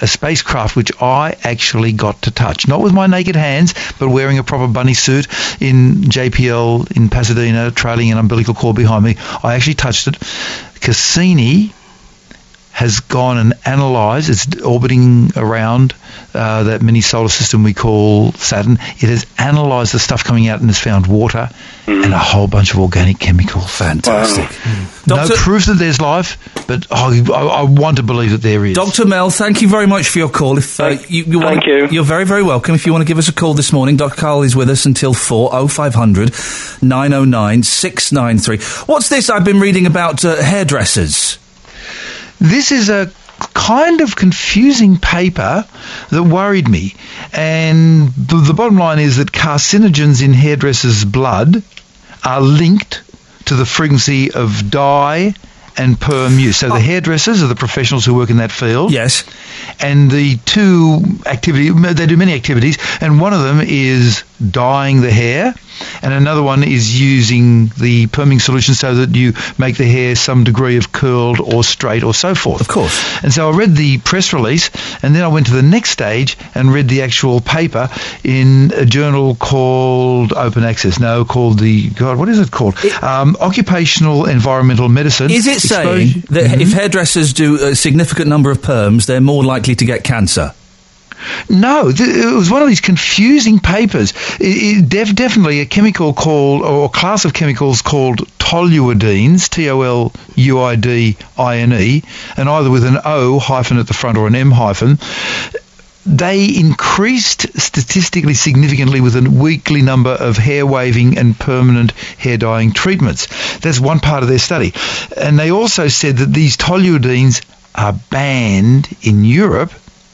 a spacecraft which I actually got to touch. Not with my naked hands, but wearing a proper bunny suit in J P L in Pasadena, trailing an umbilical cord behind me. I actually touched it. Cassini has gone and analysed, it's orbiting around uh, that mini solar system we call Saturn. It has analysed the stuff coming out and has found water mm. and a whole bunch of organic chemicals. Fantastic. Wow. No Doctor proof that there's life, but oh, I, I want to believe that there is. Doctor Mel, thank you very much for your call. If uh, you, you Thank want, you. You're very, very welcome. If you want to give us a call this morning, Doctor Karl is with us until four, oh five hundred, nine oh nine, six nine three. What's this I've been reading about uh, hairdressers? This is a kind of confusing paper that worried me. And the, the bottom line is that carcinogens in hairdressers' blood are linked to the frequency of dye and perm use. So the hairdressers are the professionals who work in that field. Yes. And the two activities, they do many activities, and one of them is dyeing the hair, and another one is using the perming solution so that you make the hair some degree of curled or straight or so forth. Of course. And so I read the press release, and then I went to the next stage and read the actual paper in a journal called Open Access. No, called the, God, what is it called? It, um, Occupational Environmental Medicine. Is it saying Exposure? that mm-hmm. if hairdressers do a significant number of perms, they're more likely to get cancer? No, th- it was one of these confusing papers. It, it def- definitely a chemical called, or a class of chemicals called toluidines, T O L U I D I N E, and either with an O hyphen at the front or an M hyphen. They increased statistically significantly with a weekly number of hair waving and permanent hair dyeing treatments. That's one part of their study. And they also said that these toluidines are banned in Europe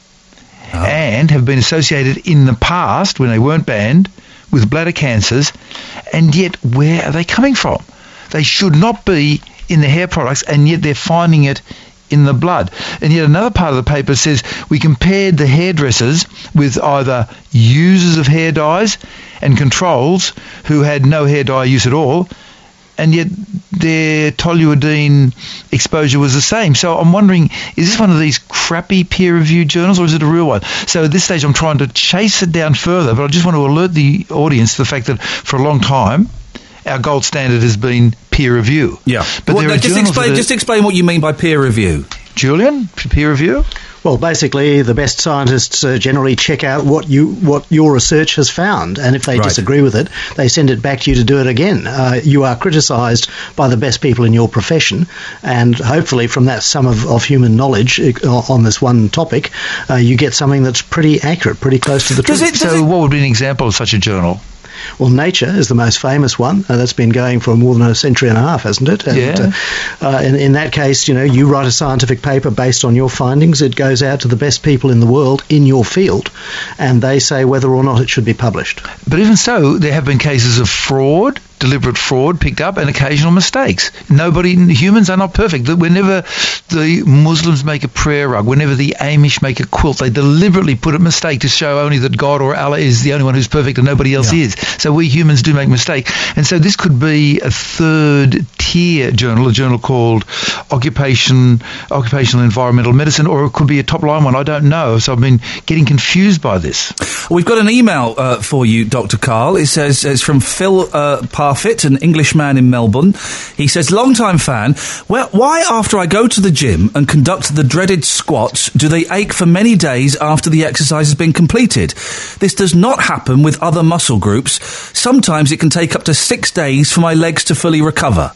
oh. and have been associated in the past, when they weren't banned, with bladder cancers. And yet, where are they coming from? They should not be in the hair products, and yet they're finding it in the blood. And yet another part of the paper says we compared the hairdressers with either users of hair dyes and controls who had no hair dye use at all, and yet their toluidine exposure was the same. So I'm wondering, is this one of these crappy peer-reviewed journals, or is it a real one? So at this stage I'm trying to chase it down further, but I just want to alert the audience to the fact that for a long time our gold standard has been peer review. Yeah. But well, there are just, explain, are, just explain what you mean by peer review. Julian, peer review? Well, basically, the best scientists uh, generally check out what you what your research has found, and if they right. disagree with it, they send it back to you to do it again. Uh, you are criticised by the best people in your profession, and hopefully from that sum of, of human knowledge uh, on this one topic, uh, you get something that's pretty accurate, pretty close to the does truth. It, so it, what would be an example of such a journal? Well, Nature is the most famous one. Uh, that's been going for more than a century and a half, hasn't it? And, yeah. Uh, uh, in, in that case, you know, you write a scientific paper based on your findings. It goes out to the best people in the world in your field, and they say whether or not it should be published. But even so, there have been cases of fraud, deliberate fraud picked up, and occasional mistakes. Nobody, humans are not perfect. Whenever the Muslims make a prayer rug, whenever the Amish make a quilt, they deliberately put a mistake to show only that God or Allah is the only one who's perfect and nobody else yeah. is. So we humans do make mistakes. And so this could be a third tier journal, a journal called Occupation, Occupational Environmental Medicine, or it could be a top line one. I don't know. So I've been getting confused by this. We've got an email uh, for you, Doctor Karl. It says it's from Phil uh, Parfit, an Englishman in Melbourne. He says, long-time fan, well, why after I go to the gym and conduct the dreaded squats do they ache for many days after the exercise has been completed? This does not happen with other muscle groups. Sometimes it can take up to six days for my legs to fully recover.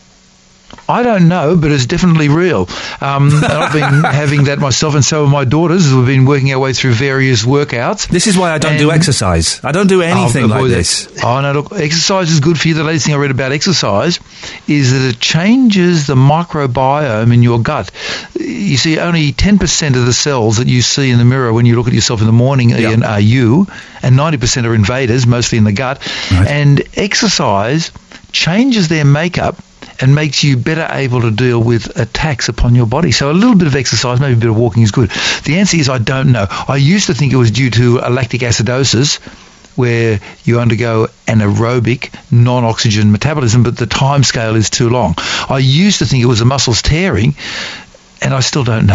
I don't know, but it's definitely real. Um, and I've been having that myself, and so have my daughters. We've been working our way through various workouts. This is why I don't and do exercise. I don't do anything like this. That. Oh, no, look, exercise is good for you. The latest thing I read about exercise is that it changes the microbiome in your gut. You see, only ten percent of the cells that you see in the mirror when you look at yourself in the morning, yep. Ian, are you, and ninety percent are invaders, mostly in the gut. Right. And exercise changes their makeup and makes you better able to deal with attacks upon your body. So a little bit of exercise, maybe a bit of walking is good. The answer is I don't know. I used to think it was due to a lactic acidosis, where you undergo anaerobic, non-oxygen metabolism, but the time scale is too long. I used to think it was the muscles tearing, and I still don't know.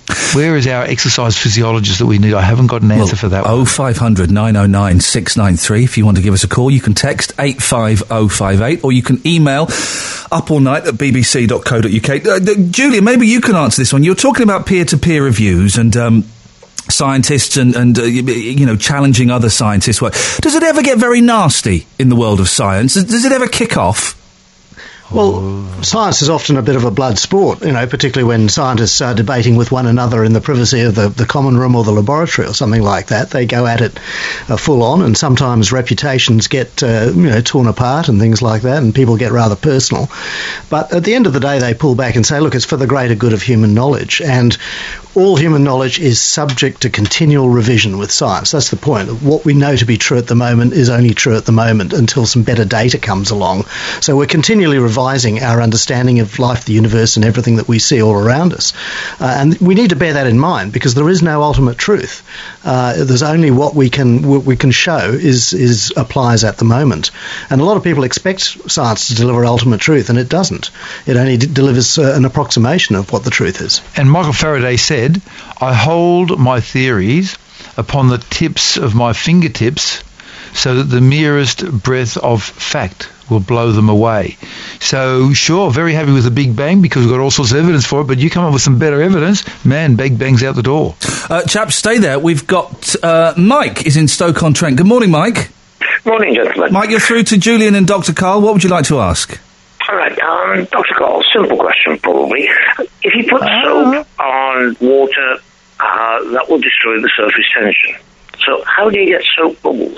Where is our exercise physiologist that we need? I haven't got an answer well, for that oh one. five hundred nine oh nine six nine three if you want to give us a call. You can text eight five oh five eight or you can email upallnight at b b c dot co dot u k. Uh, Julia, maybe you can answer this one. You're talking about peer-to-peer reviews and um, scientists and, and uh, you know, challenging other scientists. Does it ever get very nasty in the world of science? Does it ever kick off? Well, science is often a bit of a blood sport, you know, particularly when scientists are debating with one another in the privacy of the, the common room or the laboratory or something like that. They go at it uh, full on, and sometimes reputations get, uh, you know, torn apart and things like that, and people get rather personal. But at the end of the day, they pull back and say, look, it's for the greater good of human knowledge, and all human knowledge is subject to continual revision with science. That's the point. What we know to be true at the moment is only true at the moment until some better data comes along. So we're continually revising our understanding of life, the universe, and everything that we see all around us. Uh, and we need to bear that in mind, because there is no ultimate truth. Uh, there's only what we can what we can show is is applies at the moment. And a lot of people expect science to deliver ultimate truth, and it doesn't. It only d- delivers uh, an approximation of what the truth is. And Michael Faraday said, I hold my theories upon the tips of my fingertips so that the merest breath of fact will blow them away. So, sure, very happy with the Big Bang because we've got all sorts of evidence for it, but you come up with some better evidence, man, Big Bang's out the door. Uh, chaps, stay there. We've got uh, Mike is in Stoke-on-Trent. Good morning, Mike. Morning, gentlemen. Mike, you're through to Julian and Doctor Karl. What would you like to ask? All right, um, Doctor Karl, simple question probably. If you put uh, soap on water, uh, that will destroy the surface tension. So how do you get soap bubbles?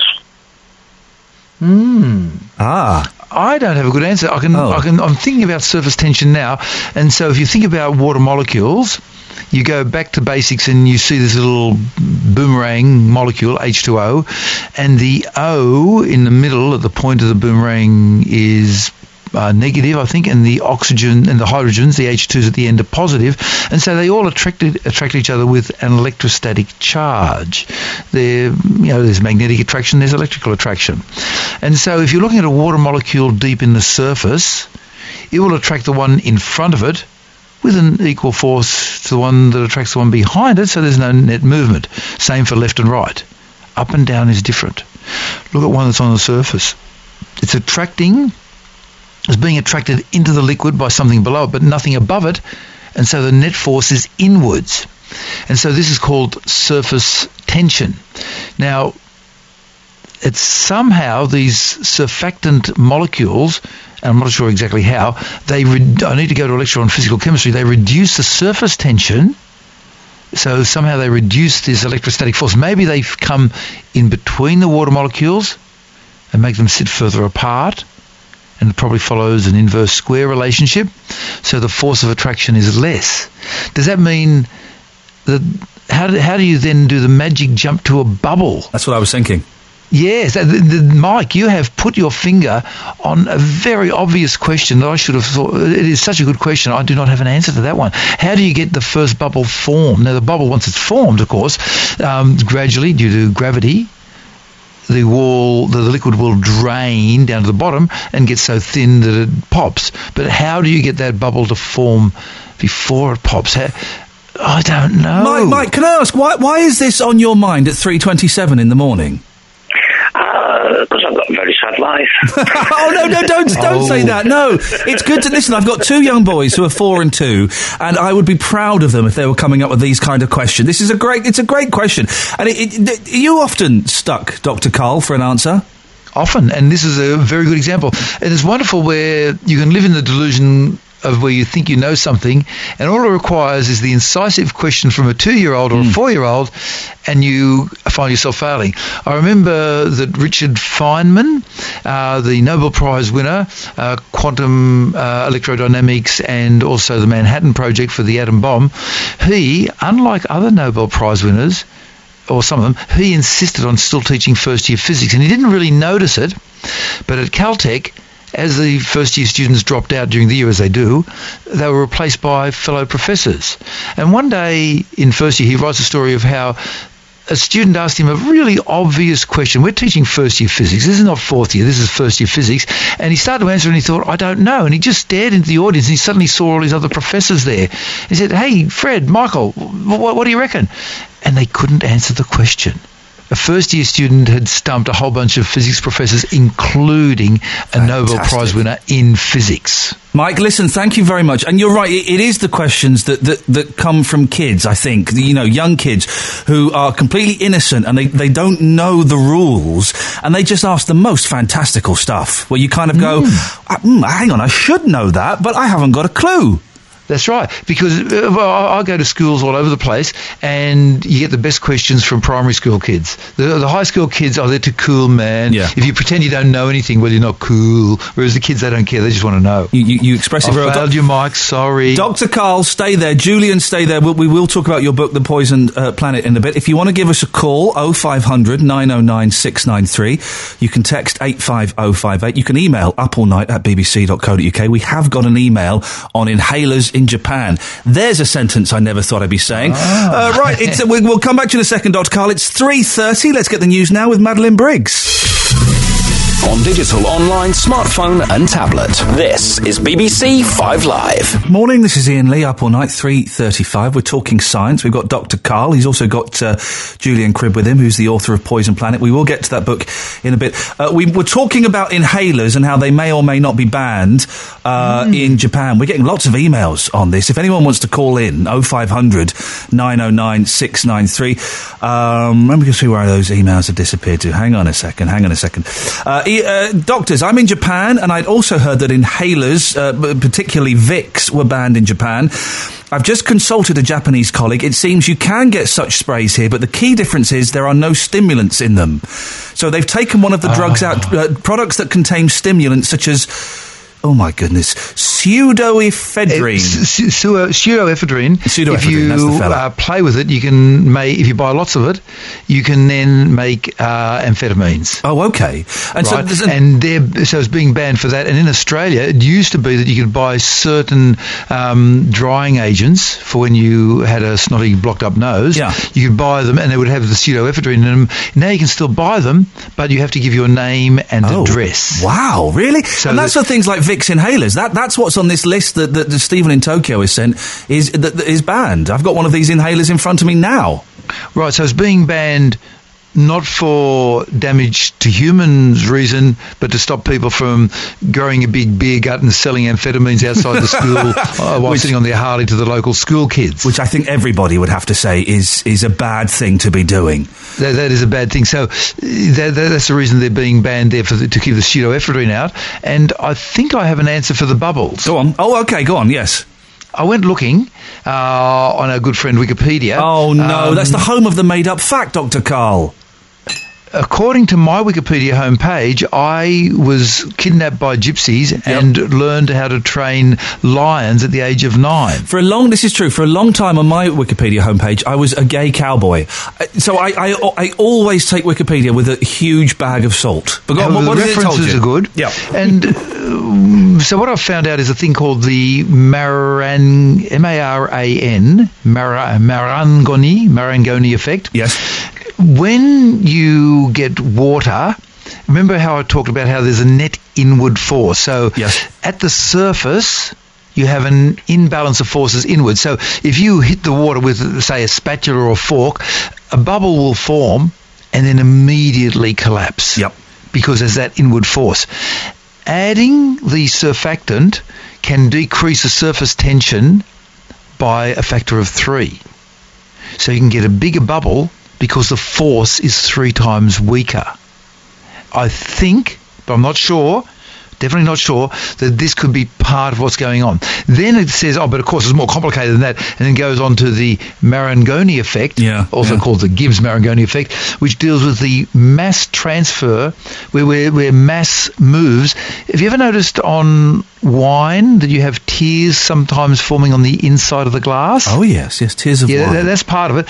Hmm. Ah. I don't have a good answer. I can, oh. I can, I'm thinking about surface tension now, and so if you think about water molecules, you go back to basics and you see this little boomerang molecule, H two O, and the O in the middle at the point of the boomerang is Uh, negative, I think, and the oxygen and the hydrogens, the H twos at the end, are positive, and so they all attract attract each other with an electrostatic charge. There, you know, there's magnetic attraction, there's electrical attraction, and so if you're looking at a water molecule deep in the surface, it will attract the one in front of it with an equal force to the one that attracts the one behind it, so there's no net movement. Same for left and right. Up and down is different. Look at one that's on the surface. It's attracting is being attracted into the liquid by something below it, but nothing above it, and so the net force is inwards. And so this is called surface tension. Now, it's somehow these surfactant molecules, and I'm not sure exactly how, they re- I need to go to a lecture on physical chemistry, they reduce the surface tension, so somehow they reduce this electrostatic force. Maybe they've come in between the water molecules and make them sit further apart, and it probably follows an inverse square relationship, so the force of attraction is less. Does that mean that how do, how do you then do the magic jump to a bubble? That's what I was thinking. Yes, the, the, Mike, you have put your finger on a very obvious question that I should have thought. It is such a good question. I do not have an answer to that one. How do you get the first bubble formed? Now, the bubble, once it's formed, of course, um, gradually, due to gravity, the wall, the liquid will drain down to the bottom and get so thin that it pops. But how do you get that bubble to form before it pops? How, I don't know. Mike, Mike, can I ask, why why is this on your mind at three twenty-seven in the morning? Because uh, I've got a very sad life. oh, no, no, don't don't oh. say that. No, it's good to listen. I've got two young boys who are four and two, and I would be proud of them if they were coming up with these kind of questions. This is a great, it's a great question. And it, it, are you often stuck, Doctor Karl, for an answer? Often, and this is a very good example. And it's wonderful where you can live in the delusion of where you think you know something, and all it requires is the incisive question from a two-year-old or mm. a four-year-old, and you find yourself failing. I remember that Richard Feynman, uh, the Nobel Prize winner, uh, quantum uh, electrodynamics, and also the Manhattan Project for the atom bomb, he, unlike other Nobel Prize winners, or some of them, he insisted on still teaching first-year physics, and he didn't really notice it, but at Caltech, as the first-year students dropped out during the year, as they do, they were replaced by fellow professors. And one day in first year, he writes a story of how a student asked him a really obvious question. We're teaching first year physics. This is not fourth year. This is first year physics. And he started to answer and he thought, I don't know. And he just stared into the audience and he suddenly saw all his other professors there. He said, hey, Fred, Michael, what, what do you reckon? And they couldn't answer the question. A first-year student had stumped a whole bunch of physics professors, including a Nobel Prize winner in physics. Mike, listen, thank you very much. And you're right, it, it is the questions that, that, that come from kids, I think. You know, young kids who are completely innocent and they, they don't know the rules and they just ask the most fantastical stuff where you kind of go, mm. Mm, hang on, I should know that, but I haven't got a clue. That's right, because uh, well, I, I go to schools all over the place, and you get the best questions from primary school kids. The, the high school kids are there to cool, man. Yeah. If you pretend you don't know anything, well, you're not cool. Whereas the kids, they don't care; they just want to know. You, you, you express it I very well. failed you, Mike. Sorry, Doctor Karl. Stay there, Julian. Stay there. We, we will talk about your book, The Poisoned uh, Planet, in a bit. If you want to give us a call, oh five hundred, nine oh nine, six nine three. You can text eight five oh five eight. You can email upallnight at b b c dot co dot u k. We have got an email on inhalers in Japan. There's a sentence I never thought I'd be saying. Ah. Uh, right, it's, uh, we, we'll come back to you in a second, Doctor Karl. It's three thirty. Let's get the news now with Madeline Briggs. On digital, online, smartphone and tablet. This is B B C Five Live. Morning, this is Ian Lee, up all night, three thirty-five. We're talking science. We've got Doctor Karl. He's also got uh, Julian Cribb with him, who's the author of Poison Planet. We will get to that book in a bit. Uh, we were talking about inhalers and how they may or may not be banned uh, mm. in Japan. We're getting lots of emails on this. If anyone wants to call in, oh five hundred, nine oh nine, six nine three. Um, let me just see where those emails have disappeared to. Hang on a second, hang on a second. Uh, Uh, doctors, I'm in Japan, and I'd also heard that inhalers, uh, particularly Vicks, were banned in Japan. I've just consulted a Japanese colleague. It seems you can get such sprays here, but the key difference is there are no stimulants in them. So they've taken one of the drugs Oh. out, uh, products that contain stimulants such as, oh my goodness, pseudoephedrine. Su- su- pseudoephedrine. Pseudoephedrine, If you that's the fella. uh, play with it, you can make. If you buy lots of it, you can then make uh, amphetamines. Oh, okay. And right? so, and they're, so it's being banned for that. And in Australia, it used to be that you could buy certain um, drying agents for when you had a snotty, blocked up nose. Yeah. You could buy them, and they would have the pseudoephedrine in them. Now you can still buy them, but you have to give your name and Oh, address. Wow, really? So and that's that- for things like Vicks inhalers. That that's what's on this list that, that, that Stephen in Tokyo has sent is that, that is banned. I've got one of these inhalers in front of me now. Right, so it's being banned not for damage to humans reason, but to stop people from growing a big beer gut and selling amphetamines outside the school uh, while Which- sitting on their Harley to the local school kids. Which I think everybody would have to say is is a bad thing to be doing. That, that is a bad thing. So uh, that, that, that's the reason they're being banned there, for the, to keep the pseudoephedrine out. And I think I have an answer for the bubbles. Go on. Oh, okay, go on, yes. I went looking uh, on our good friend Wikipedia. Oh, no, Um, that's the home of the made-up fact, Doctor Karl. According to my Wikipedia homepage, I was kidnapped by gypsies and learned how to train lions at the age of nine. For a long, this is true, for a long time on my Wikipedia homepage, I was a gay cowboy. Uh, So I, I, I always take Wikipedia with a huge bag of salt. But go on, Well, what, the what has it told references you? are good. Yeah. And um, so what I've found out is a thing called the Maran, M A R A N, Mara- Marangoni, Marangoni effect. Yes. When you get water, remember how I talked about how there's a net inward force. So Yes. at the surface, you have an imbalance of forces inward. So if you hit the water with, say, a spatula or a fork, a bubble will form and then immediately collapse. Yep. Because there's that inward force. Adding the surfactant can decrease the surface tension by a factor of three. So you can get a bigger bubble because the force is three times weaker. I think, but I'm not sure, definitely not sure, that this could be part of what's going on. Then it says, oh, but of course it's more complicated than that, and then goes on to the Marangoni effect, Yeah, also yeah. called the Gibbs-Marangoni effect, which deals with the mass transfer, where, where, where mass moves. Have you ever noticed on wine that you have tears sometimes forming on the inside of the glass? Oh, yes, yes, tears of Yeah, wine. that, that's part of it.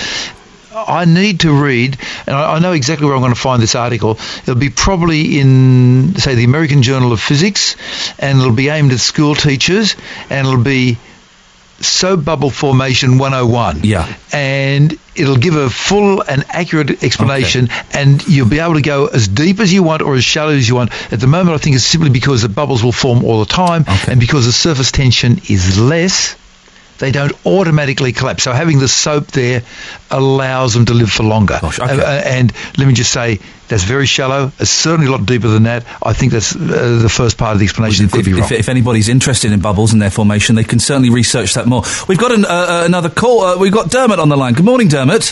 I need to read, and I, I know exactly where I'm going to find this article. It'll be probably in, say, the American Journal of Physics, and it'll be aimed at school teachers, and it'll be Soap Bubble Formation one oh one. Yeah. And it'll give a full and accurate explanation, okay. and you'll be able to go as deep as you want or as shallow as you want. At the moment, I think it's simply because the bubbles will form all the time, okay. and because the surface tension is less, they don't automatically collapse. So having the soap there allows them to live for longer. Gosh, okay. uh, and let me just say, that's very shallow. It's certainly a lot deeper than that. I think that's uh, the first part of the explanation. If, could be wrong. If, if anybody's interested in bubbles and their formation, they can certainly research that more. We've got an, uh, uh, another call. Uh, we've got Dermot on the line. Good morning, Dermot.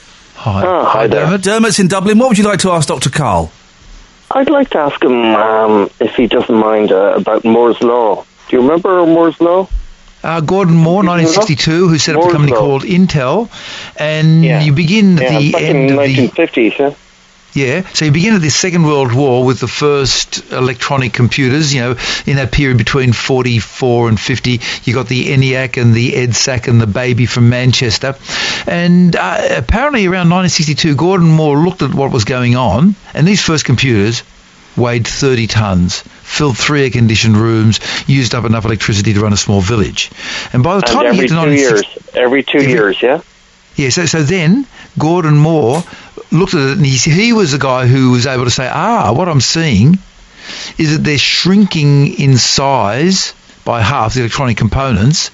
Hi. Oh, hi there. Dermot. Dermot's in Dublin. What would you like to ask Doctor Carl? I'd like to ask him, um, if he doesn't mind, uh, about Moore's Law. Do you remember Moore's Law? Uh, Gordon Moore, nineteen sixty-two, who set up a company called Intel, and yeah. you begin at yeah, the back end in of nineteen fifties, the... yeah? Yeah, so you begin at the Second World War with the first electronic computers, you know, in that period between forty-four and fifty. You got the ENIAC and the EDSAC and the Baby from Manchester. And uh, apparently around nineteen sixty-two, Gordon Moore looked at what was going on, and these first computers weighed thirty tonnes, filled three air-conditioned rooms, used up enough electricity to run a small village. And by the time and you every get to two years, every two every, years, yeah? Yeah, so, so then Gordon Moore looked at it, and he, he was the guy who was able to say, ah, what I'm seeing is that they're shrinking in size by half, the electronic components,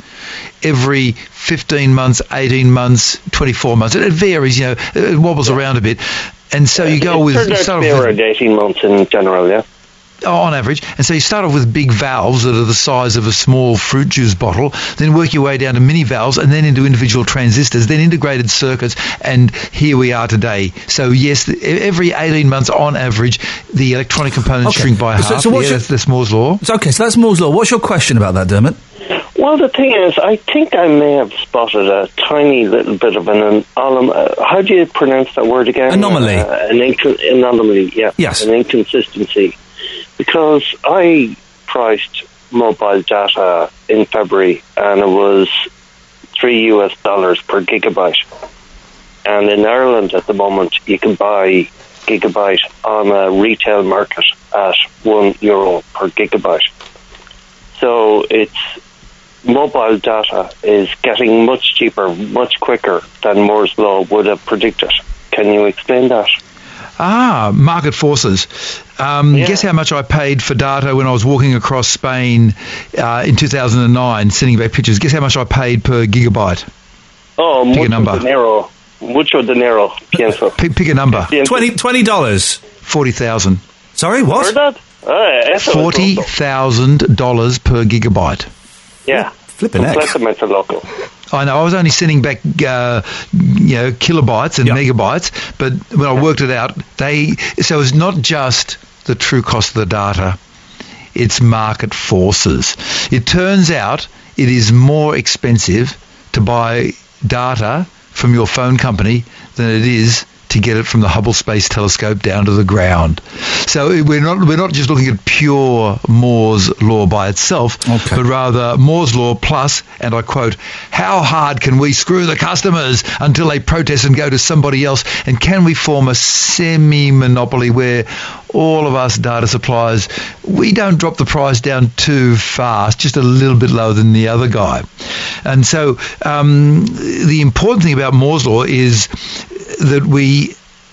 every fifteen months, eighteen months, twenty-four months. It, it varies, you know, it wobbles yeah. around a bit. And so you go it with... It turned out to be around eighteen months in general, yeah? On average. And so you start off with big valves that are the size of a small fruit juice bottle, then work your way down to mini valves, and then into individual transistors, then integrated circuits, and here we are today. So yes, the, every eighteen months on average, the electronic components okay. shrink by half. So, so what's yeah, your, that's, that's Moore's Law. So, okay, so that's Moore's Law. What's your question about that, Dermot? Well, the thing is, I think I may have spotted a tiny little bit of an anom- uh, how do you pronounce that word again? Anomaly. Uh, an inc- anomaly, yeah. Yes. An inconsistency. Because I priced mobile data in February, and it was three U S dollars per gigabyte. And in Ireland at the moment, you can buy gigabyte on a retail market at one euro per gigabyte. So it's mobile data is getting much cheaper, much quicker than Moore's Law would have predicted. Can you explain that? Ah, market forces. Um, yeah. Guess how much I paid for data when I was walking across Spain uh, in two thousand nine, sending back pictures. Guess how much I paid per gigabyte? Oh, pick mucho a number. dinero. Mucho dinero, pienso. Pick, pick a number. Twenty twenty dollars. Forty thousand. Sorry, what? Heard that? Oh, yeah, Forty thousand dollars per gigabyte. Yeah. Flipping heck. Completamente loco. I know, I was only sending back, uh, you know, kilobytes and yep. megabytes, but when I worked it out, they, so it's not just the true cost of the data, it's market forces. It turns out it is more expensive to buy data from your phone company than it is to get it from the Hubble Space Telescope down to the ground. So we're not we're not just looking at pure Moore's Law by itself, okay. but rather Moore's Law plus, and I quote, how hard can we screw the customers until they protest and go to somebody else? And can we form a semi-monopoly where all of us data suppliers, we don't drop the price down too fast, just a little bit lower than the other guy. And so um, the important thing about Moore's Law is that we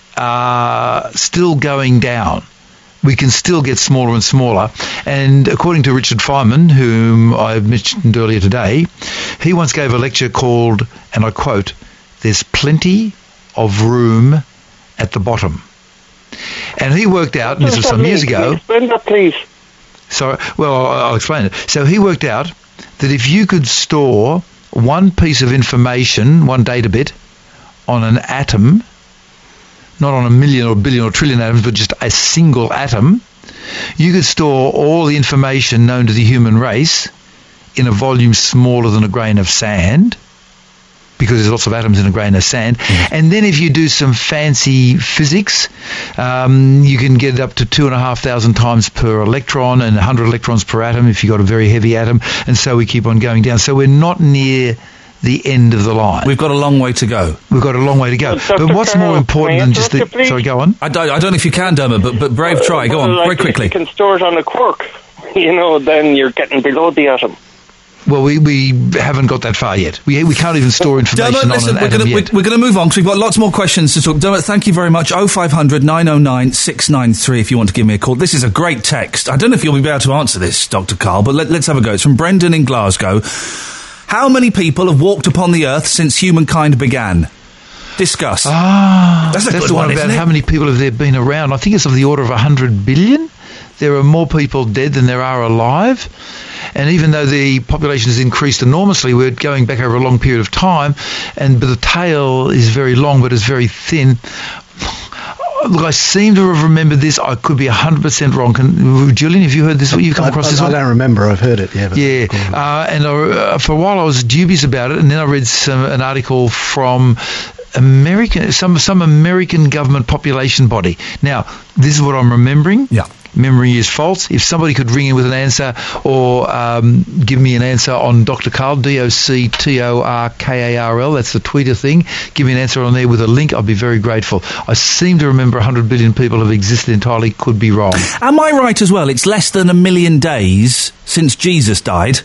are still going down. We can still get smaller and smaller. And according to Richard Feynman, whom I mentioned earlier today, he once gave a lecture called, and I quote, "There's plenty of room at the bottom." And he worked out, and this was some years ago. Explain that, please. So, well, I'll explain it. So he worked out that if you could store one piece of information, one data bit, on an atom, not on a million or billion or trillion atoms, but just a single atom, you could store all the information known to the human race in a volume smaller than a grain of sand, because there's lots of atoms in a grain of sand. Mm. And then if you do some fancy physics, um, you can get it up to two and a half thousand times per electron and one hundred electrons per atom if you've got a very heavy atom. And so we keep on going down. So we're not near the end of the line. We've got a long way to go. We've got a long way to go. Well, but what's Carroll, more important than just the... Please? Sorry, go on. I don't, I don't know if you can, Dermot, but, but brave try. Go well, on, like very quickly. If you can store it on a quark, you know, then you're getting below the atom. Well, we, we haven't got that far yet. We we can't even store information Dermot, on listen, an we're atom gonna, yet. We're, we're going to move on because we've got lots more questions to talk. Dermot, thank you very much. oh five hundred nine oh nine six nine three if you want to give me a call. This is a great text. I don't know if you'll be able to answer this, Doctor Karl, but let, let's have a go. It's from Brendan in Glasgow. How many people have walked upon the earth since humankind began? Discuss. Ah, that's a that's good the one, one, about isn't it? how many people have there been around. I think it's of the order of one hundred billion. There are more people dead than there are alive. And even though the population has increased enormously, we're going back over a long period of time, and but the tail is very long but it's very thin. Look, I seem to have remembered this. I could be one hundred percent wrong. Can, Julian, have you heard this? You've come I, across I, this I one? don't remember. I've heard it, yeah. But Yeah, uh, and uh, for a while I was dubious about it, and then I read some, an article from American, some some American government population body. Now, this is what I'm remembering. Yeah. Memory is false. If somebody could ring in with an answer or um, give me an answer on Doctor Karl, D O C T O R K A R L, that's the Twitter thing, give me an answer on there with a link, I'd be very grateful. I seem to remember one hundred billion people have existed entirely, could be wrong. Am I right as well? It's less than a million days since Jesus died.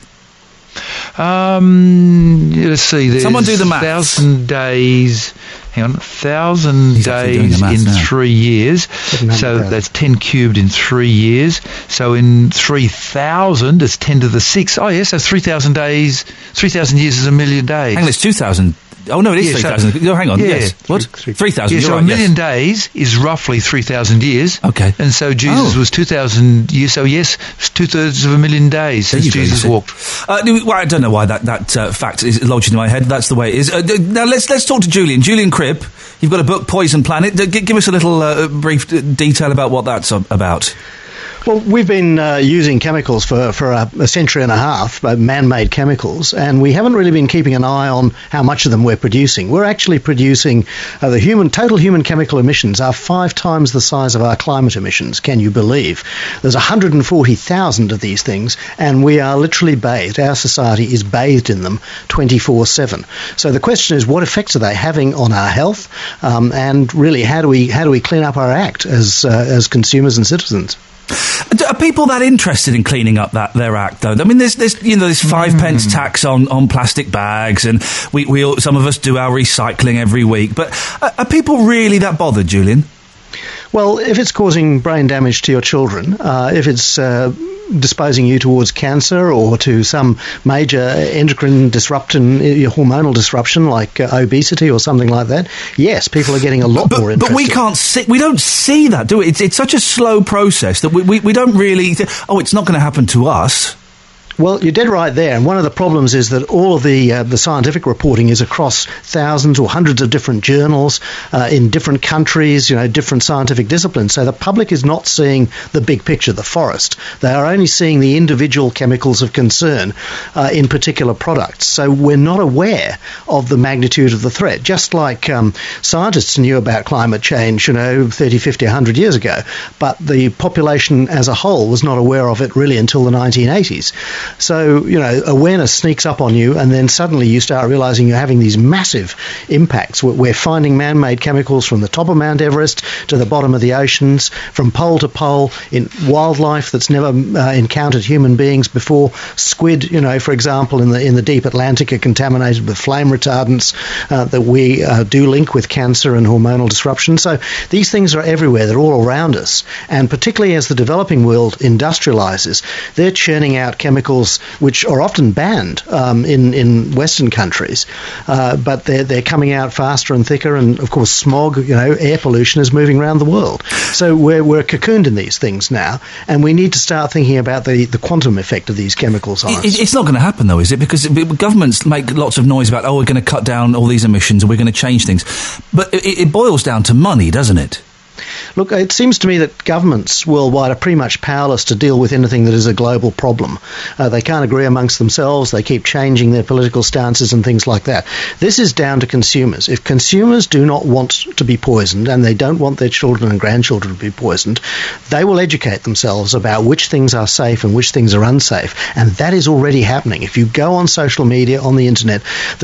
Um, let's see. There's Someone do the maths. Thousand days. Hang on, thousand He's actually doing days the maths in now. three years. So that's ten cubed in three years. So in three thousand, it's ten to the six. Oh yes, that's three thousand days. Three thousand years is a million days. Hang on, it's two thousand. Oh, no, it is Yeah, three so- thousand. No, hang on, yeah. yes. What? three thousand, Yeah, you're so right, a million yes. days is roughly three thousand years. Okay. And so Jesus Oh. was two thousand years. So yes, it's two-thirds of a million days There since you go, Jesus you see. walked. Uh, no, well, I don't know why that, that uh, fact is lodged in my head. That's the way it is. Uh, d- now, let's let's talk to Julian. Julian Cribb, you've got a book, Poison Planet. D- g- give us a little uh, brief d- detail about what that's uh, about. Well, we've been uh, using chemicals for, for a, a century and a half, uh, man-made chemicals, and we haven't really been keeping an eye on how much of them we're producing. We're actually producing uh, the human total human chemical emissions are five times the size of our climate emissions. Can you believe? There's one hundred forty thousand of these things, and we are literally bathed. Our society is bathed in them twenty-four seven. So the question is, what effects are they having on our health? Um, and really, how do we how do we clean up our act as uh, as consumers and citizens? Are people that interested in cleaning up that their act, though? I mean, there's, there's you know, this five pence tax on, on plastic bags, and we, we all, some of us do our recycling every week. But are, are people really that bothered, Julian? Well, if it's causing brain damage to your children, uh, if it's uh, disposing you towards cancer or to some major endocrine disruption, uh, hormonal disruption like uh, obesity or something like that, yes, people are getting a lot but, more interested. But we can't see, we don't see that, do we? It's, it's such a slow process that we, we, we don't really, th- oh, it's not going to happen to us. Well, you're dead right there, and one of the problems is that all of the uh, the scientific reporting is across thousands or hundreds of different journals uh, in different countries, you know, different scientific disciplines. So the public is not seeing the big picture, the forest. They are only seeing the individual chemicals of concern uh, in particular products. So we're not aware of the magnitude of the threat. Just like um, scientists knew about climate change, you know, thirty, fifty, one hundred years ago, but the population as a whole was not aware of it really until the nineteen eighties. So, you know, awareness sneaks up on you, and then suddenly you start realizing you're having these massive impacts. We're we're finding man-made chemicals from the top of Mount Everest to the bottom of the oceans, from pole to pole, in wildlife that's never uh, encountered human beings before. Squid, you know, for example, in the in the deep Atlantic are contaminated with flame retardants uh, that we uh, do link with cancer and hormonal disruption. So these things are everywhere. They're all around us. And particularly as the developing world industrializes, they're churning out chemicals which are often banned um, in, in Western countries, uh, but they're, they're coming out faster and thicker, and of course smog, you know, air pollution is moving around the world. So we're, we're cocooned in these things now, and we need to start thinking about the, the quantum effect of these chemicals on It, us. it's not going to happen, though, is it? Because it, governments make lots of noise about, oh, we're going to cut down all these emissions and we're going to change things. But it, it boils down to money, doesn't it? Look, it seems to me that governments worldwide are pretty much powerless to deal with anything that is a global problem. Uh, they can't agree amongst themselves. They keep changing their political stances and things like that. This is down to consumers. If consumers do not want to be poisoned, and they don't want their children and grandchildren to be poisoned, they will educate themselves about which things are safe and which things are unsafe. And that is already happening. If you go on social media, on the internet, there is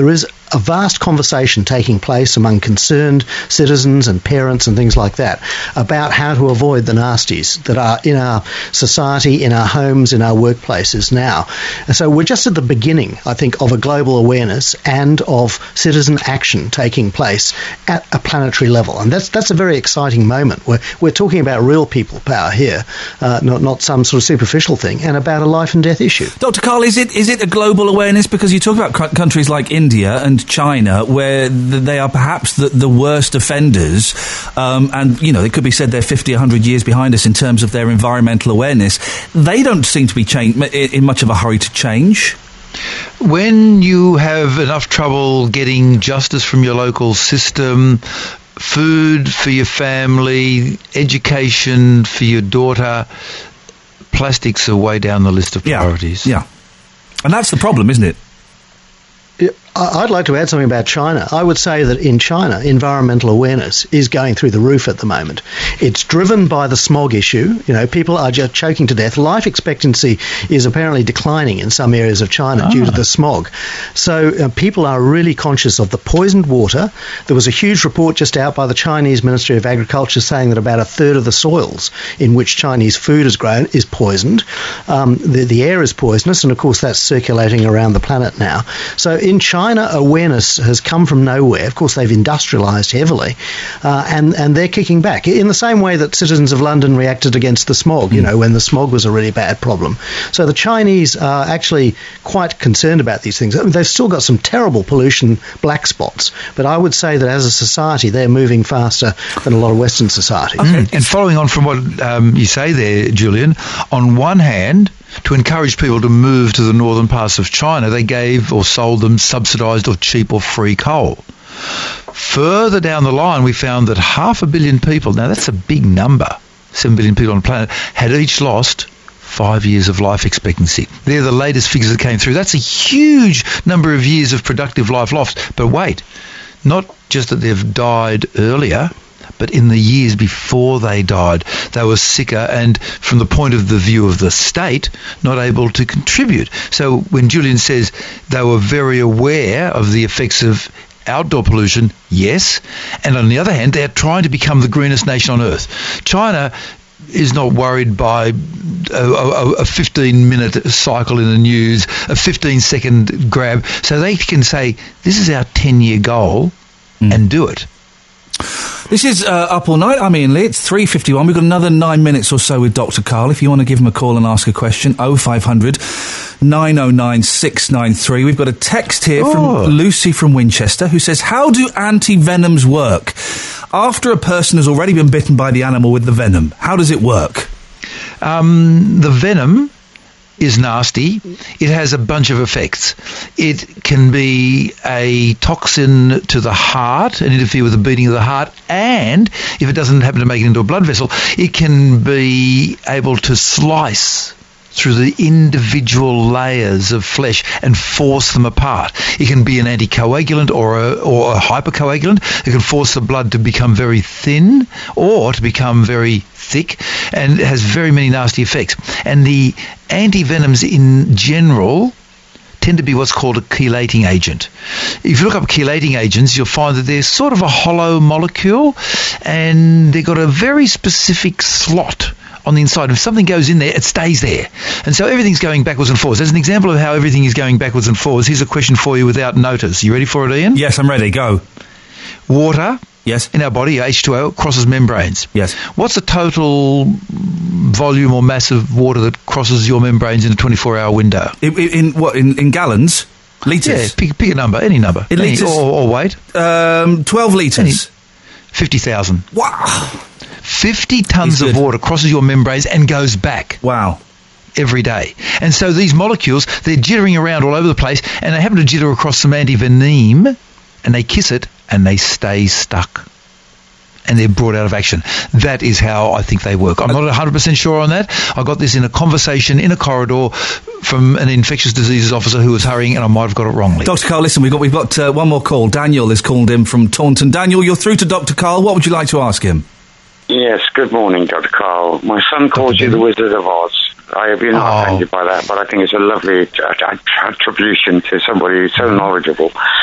a vast conversation taking place among concerned citizens and parents and things like that about how to avoid the nasties that are in our society, in our homes, in our workplaces now. And so we're just at the beginning, I think, of a global awareness and of citizen action taking place at a planetary level. And that's that's a very exciting moment. We're, we're talking about real people power here, uh, not, not some sort of superficial thing, and about a life and death issue. Doctor Karl, is it is it a global awareness? Because you talk about c- countries like India and China, where th- they are perhaps the, the worst offenders, um, and, you know, it could be said they're fifty, one hundred years behind us in terms of their environmental awareness. They don't seem to be change- in much of a hurry to change. When you have enough trouble getting justice from your local system, food for your family, education for your daughter, plastics are way down the list of priorities. Yeah, yeah. And that's the problem, isn't it? I'd like to add something about China. I would say that in China, environmental awareness is going through the roof at the moment. It's driven by the smog issue. You know, people are just choking to death. Life expectancy is apparently declining in some areas of China ah. due to the smog. So uh, people are really conscious of the poisoned water. There was a huge report just out by the Chinese Ministry of Agriculture saying that about a third of the soils in which Chinese food is grown is poisoned. Um, the, the air is poisonous, and of course that's circulating around the planet now. So in China, China awareness has come from nowhere. Of course, they've industrialised heavily, uh, and, and they're kicking back in the same way that citizens of London reacted against the smog, you know, when the smog was a really bad problem. So the Chinese are actually quite concerned about these things. I mean, they've still got some terrible pollution black spots, but I would say that as a society, they're moving faster than a lot of Western societies. Okay. And following on from what um, you say there, Julian, on one hand, to encourage people to move to the northern parts of China, they gave or sold them subsidised or cheap or free coal. Further down the line, we found that half a billion people, now that's a big number, seven billion people on the planet, had each lost five years of life expectancy. They're the latest figures that came through. That's a huge number of years of productive life lost. But wait, not just that they've died earlier, but in the years before they died, they were sicker and, from the point of the view of the state, not able to contribute. So when Julian says they were very aware of the effects of outdoor pollution, yes, and on the other hand, they're trying to become the greenest nation on earth. China is not worried by a fifteen-minute cycle in the news, a fifteen-second grab, so they can say, this is our ten-year goal, mm. and do it. This is uh, Up All Night. I'm Ian Lee. It's three fifty-one. We've got another nine minutes or so with Doctor Karl. If you want to give him a call and ask a question, oh five hundred, nine oh nine, six nine three. We've got a text here oh. from Lucy from Winchester who says, how do anti-venoms work? After a person has already been bitten by the animal with the venom, how does it work? Um, the venom is nasty. It has a bunch of effects. It can be a toxin to the heart and interfere with the beating of the heart, and if it doesn't happen to make it into a blood vessel, it can be able to slice through the individual layers of flesh and force them apart. It can be an anticoagulant or a, or a hypercoagulant. It can force the blood to become very thin or to become very thick, and it has very many nasty effects. And the antivenoms in general tend to be what's called a chelating agent. If you look up chelating agents, you'll find that they're sort of a hollow molecule, and they've got a very specific slot on the inside. If something goes in there, it stays there. And so everything's going backwards and forwards. As an example of how everything is going backwards and forwards, here's a question for you without notice. You ready for it, Ian? Yes, I'm ready. Go. Water yes. in our body, H two O, crosses membranes. Yes. What's the total volume or mass of water that crosses your membranes in a twenty-four hour window? In, in what? In, in gallons? Litres? Yeah, pick, pick a number, any number. In any, litres? Or, or weight? Um, twelve litres. fifty thousand. Wow. fifty tons of water crosses your membranes and goes back. Wow. Every day. And so these molecules, they're jittering around all over the place, and they happen to jitter across some antivenom, and they kiss it, and they stay stuck. And they're brought out of action. That is how I think they work. I'm not one hundred percent sure on that. I got this in a conversation in a corridor from an infectious diseases officer who was hurrying, and I might have got it wrongly. Doctor Karl, listen, we've got we've got uh, one more call. Daniel is called in from Taunton. Daniel, you're through to Doctor Karl. What would you like to ask him? Yes, good morning, Doctor Karl. My son calls you the Wizard of Oz. I have been oh. offended by that, but I think it's a lovely att- attribution to somebody who's so knowledgeable. Uh,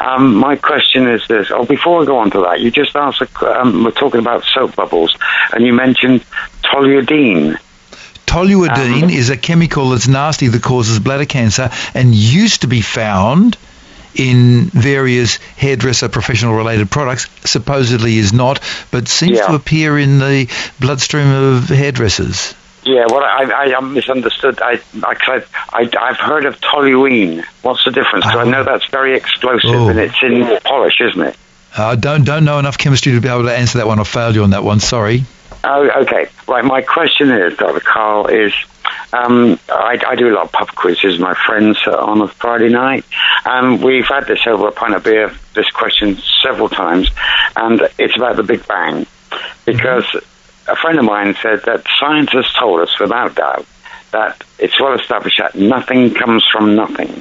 Um, my question is this. Oh, before I go on to that, you just asked, a, um, we're talking about soap bubbles, and you mentioned toluidine. Toluidine um, is a chemical that's nasty that causes bladder cancer and used to be found in various hairdresser professional related products. Supposedly is not, but seems Yeah. to appear in the bloodstream of hairdressers. Yeah, well, I, I misunderstood. I, I, I, I've heard of toluene. What's the difference? Because I know that's very explosive, Oh. and it's in polish, isn't it? I uh, don't don't know enough chemistry to be able to answer that one. I failed you on that one. Sorry. Oh, okay. Right, my question is, Doctor Carl, is um, I, I do a lot of pub quizzes with my friends uh, on a Friday night, and we've had this over a pint of beer, this question several times, and it's about the Big Bang, because a friend of mine said that science has told us, without doubt, that it's well established that nothing comes from nothing.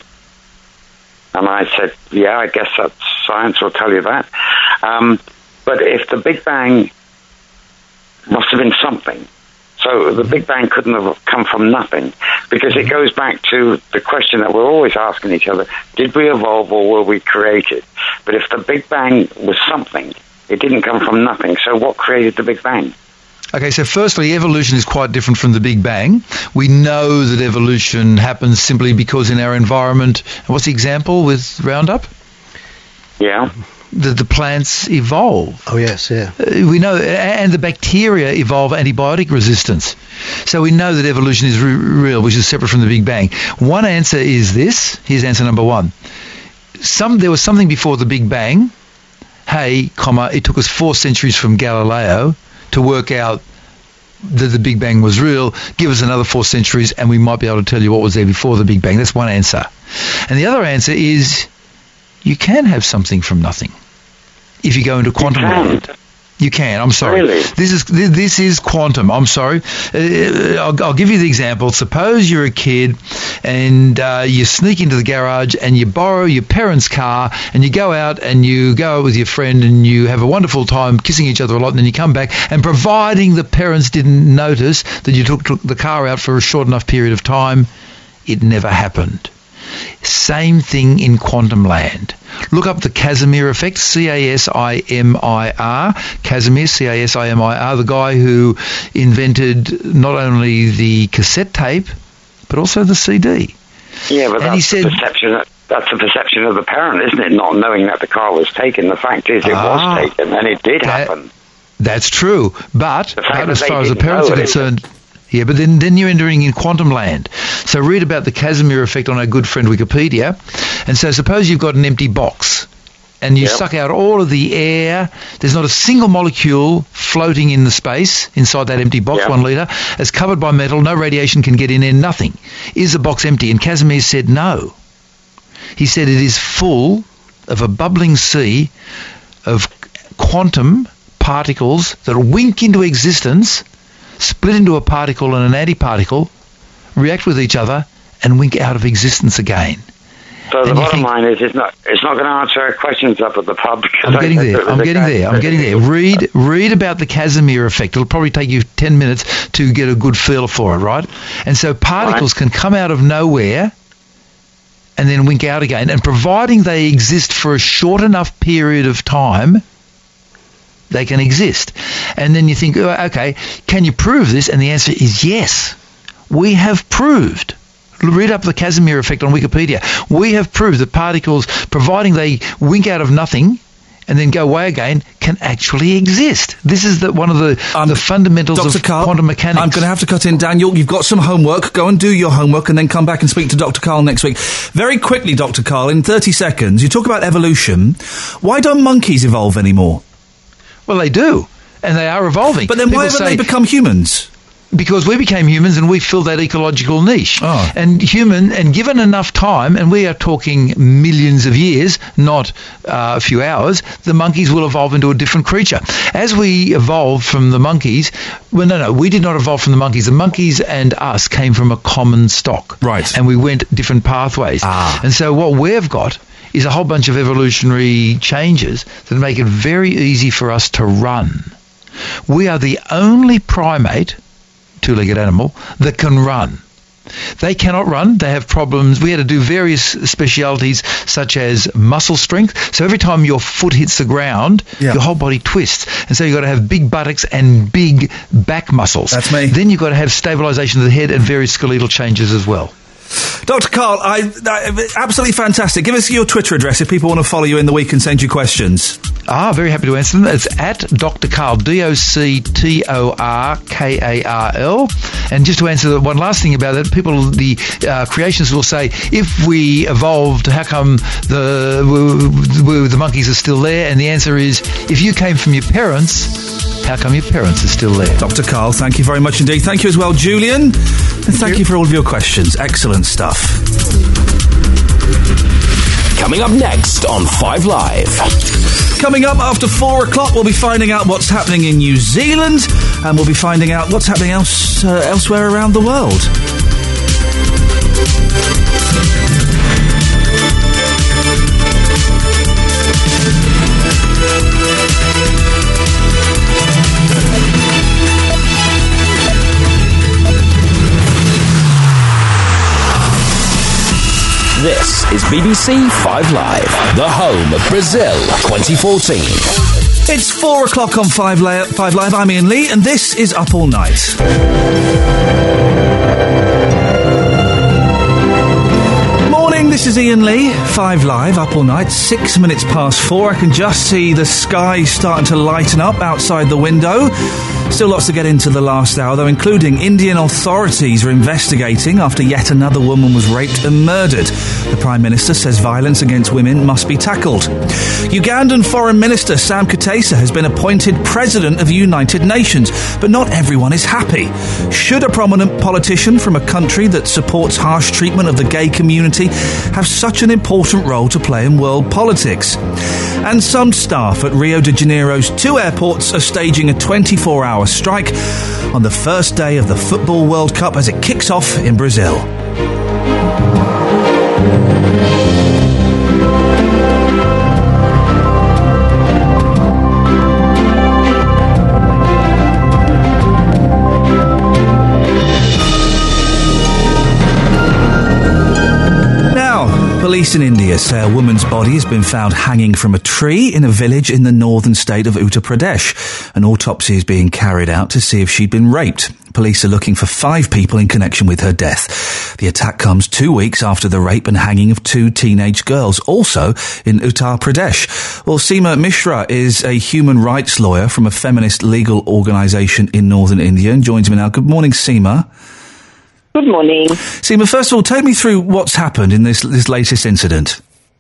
And I said, yeah, I guess that science will tell you that. Um, but if the Big Bang must have been something. So the Big Bang couldn't have come from nothing, because it goes back to the question that we're always asking each other, did we evolve or were we created? But if the Big Bang was something, it didn't come from nothing. So what created the Big Bang? Okay, so firstly, evolution is quite different from the Big Bang. We know that evolution happens simply because in our environment, what's the example with Roundup? Yeah. The, the plants evolve. Oh, yes, yeah. Uh, we know, and the bacteria evolve antibiotic resistance. So we know that evolution is re- real, which is separate from the Big Bang. One answer is this. Here's answer number one. Some There was something before the Big Bang. Hey, comma, it took us four centuries from Galileo to work out that the Big Bang was real. Give us another four centuries and we might be able to tell you what was there before the Big Bang. That's one answer. And the other answer is you can have something from nothing if you go into quantum land. You can. I'm sorry. Really? This is this is quantum. I'm sorry. Uh, I'll, I'll give you the example. Suppose you're a kid and uh, you sneak into the garage and you borrow your parents' car and you go out and you go out with your friend and you have a wonderful time kissing each other a lot, and then you come back, and providing the parents didn't notice that you took, took the car out for a short enough period of time, it never happened. Same thing in quantum land. Look up the Casimir effect, C A S I M I R. Casimir, C A S I M I R, the guy who invented not only the cassette tape, but also the C D. Yeah, but And that's he said- the perception. That's the perception of the parent, isn't it? Not knowing that the car was taken. The fact is, it Ah. was taken, and it did That- happen. That's true. But, The fact but that as they far as the didn't parents know are it. concerned... Yeah, but then, then you're entering in quantum land. So read about the Casimir effect on our good friend Wikipedia. And so suppose you've got an empty box and you Yep. suck out all of the air. There's not a single molecule floating in the space inside that empty box, Yep. one litre. It's covered by metal. No radiation can get in there, nothing. Is the box empty? And Casimir said no. He said it is full of a bubbling sea of quantum particles that wink into existence, split into a particle and an antiparticle, react with each other, and wink out of existence again. So the And you bottom think- line is, it's not it's not going to answer our questions up at the pub. Because I'm I getting said there. that I'm the getting guy- there. I'm getting there. Read read about the Casimir effect. It'll probably take you ten minutes to get a good feel for it, right? And so particles can come out of nowhere and then wink out again. And providing they exist for a short enough period of time, they can exist. And then you think, oh, okay, can you prove this? And the answer is yes. We have proved. Read up the Casimir effect on Wikipedia. We have proved that particles, providing they wink out of nothing and then go away again, can actually exist. This is the, one of the, Um, the fundamentals Doctor of Carl, quantum mechanics. I'm going to have to cut in. Daniel, you've got some homework. Go and do your homework and then come back and speak to Doctor Carl next week. Very quickly, Doctor Carl, in thirty seconds, you talk about evolution. Why don't monkeys evolve anymore? Well, they do, and they are evolving. But then why People haven't say- they become humans? Because we became humans and we filled that ecological niche. Oh. And human, and given enough time, and we are talking millions of years, not uh, a few hours, the monkeys will evolve into a different creature. As we evolved from the monkeys, well, no, no, we did not evolve from the monkeys. The monkeys and us came from a common stock. Right. And we went different pathways. Ah. And so what we've got is a whole bunch of evolutionary changes that make it very easy for us to run. We are the only primate, two-legged animal, that can run. They cannot run. They have problems. We had to do various specialities such as muscle strength. So every time your foot hits the ground, Yeah. your whole body twists. And so you've got to have big buttocks and big back muscles. That's me. Then you've got to have stabilisation of the head and various skeletal changes as well. Doctor Carl, I, I, absolutely fantastic. Give us your Twitter address if people want to follow you in the week and send you questions. Ah, very happy to answer them. It's at Doctor Carl, D O C T O R K A R L. And just to answer the one last thing about it, people, the uh, creationists will say, if we evolved, how come the w- w- the monkeys are still there? And the answer is, if you came from your parents, how come your parents are still there? Doctor Carl, thank you very much indeed. Thank you as well, Julian. And thank, thank you. you for all of your questions. Excellent stuff. Coming up next on Five Live. Coming up after four o'clock, we'll be finding out what's happening in New Zealand, and we'll be finding out what's happening else uh, elsewhere around the world. This is B B C Five Live, the home of Brazil twenty fourteen. It's four o'clock on Five, La- Five Live. I'm Ian Lee, and this is Up All Night. Morning, this is Ian Lee. Five Live, Up All Night. Six minutes past four. I can just see the sky starting to lighten up outside the window. Still lots to get into the last hour, though, including Indian authorities are investigating after yet another woman was raped and murdered. The Prime Minister says violence against women must be tackled. Ugandan Foreign Minister Sam Kutesa has been appointed President of the United Nations, but not everyone is happy. Should a prominent politician from a country that supports harsh treatment of the gay community have such an important role to play in world politics? And some staff at Rio de Janeiro's two airports are staging a twenty-four hour strike on the first day of the Football World Cup as it kicks off in Brazil. Police in India say a woman's body has been found hanging from a tree in a village in the northern state of Uttar Pradesh. An autopsy is being carried out to see if she'd been raped. Police are looking for five people in connection with her death. The attack comes two weeks after the rape and hanging of two teenage girls, also in Uttar Pradesh. Well, Seema Mishra is a human rights lawyer from a feminist legal organisation in northern India and joins me now. Good morning, Seema. Good morning. Seema, first of all, take me through what's happened in this this latest incident.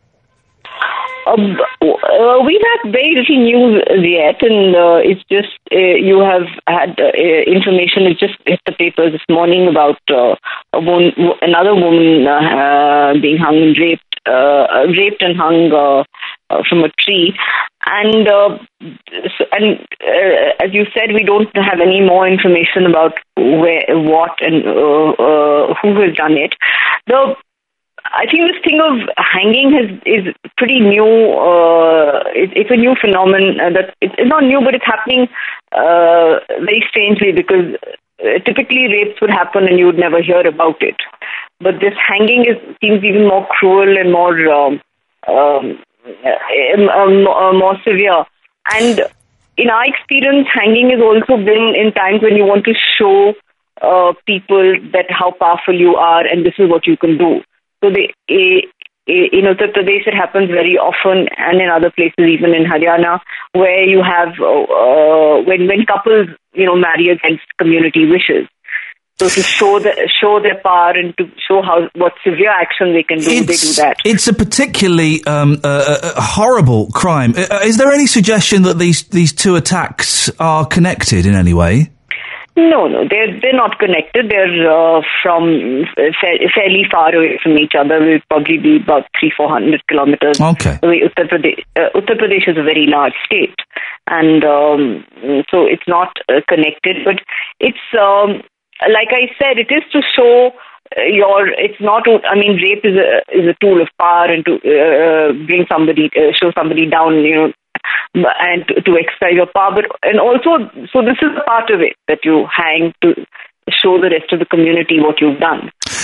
Um, uh, we have very little news yet, and uh, it's just uh, you have had uh, information. It just hit the papers this morning about uh, a woman, another woman uh, being hung and raped, uh, raped and hung uh, uh, from a tree. And uh, and uh, as you said, we don't have any more information about where, what, and uh, uh, who has done it. The I think this thing of hanging has, is pretty new. Uh, it, it's a new phenomenon. Uh, that it, it's not new, but it's happening uh, very strangely because uh, typically rapes would happen and you would never hear about it. But this hanging is seems even more cruel and more. Um, um, Um, uh, more severe. And in our experience, hanging has also been in times when you want to show uh, people that how powerful you are and this is what you can do. So they, uh, in Uttar Pradesh, it happens very often, and in other places, even in Haryana, where you have uh, when when couples you know marry against community wishes. So to show the, show their power and to show how what severe action they can do, it's, they do that. It's a particularly um, uh, uh, horrible crime. Uh, is there any suggestion that these these two attacks are connected in any way? No, no, they're they're not connected. They're uh, from fa- fairly far away from each other. Will probably be about three, four hundred kilometers. Okay. Away. Uttar Pradesh, uh, Uttar Pradesh is a very large state, and um, so it's not uh, connected. But it's. Um, Like I said, it is to show uh, your. It's not. I mean, rape is a is a tool of power and to uh, bring somebody, uh, show somebody down, you know, and to, to exercise your power. But and also, so this is a part of it that you hang to show the rest of the community what you've done.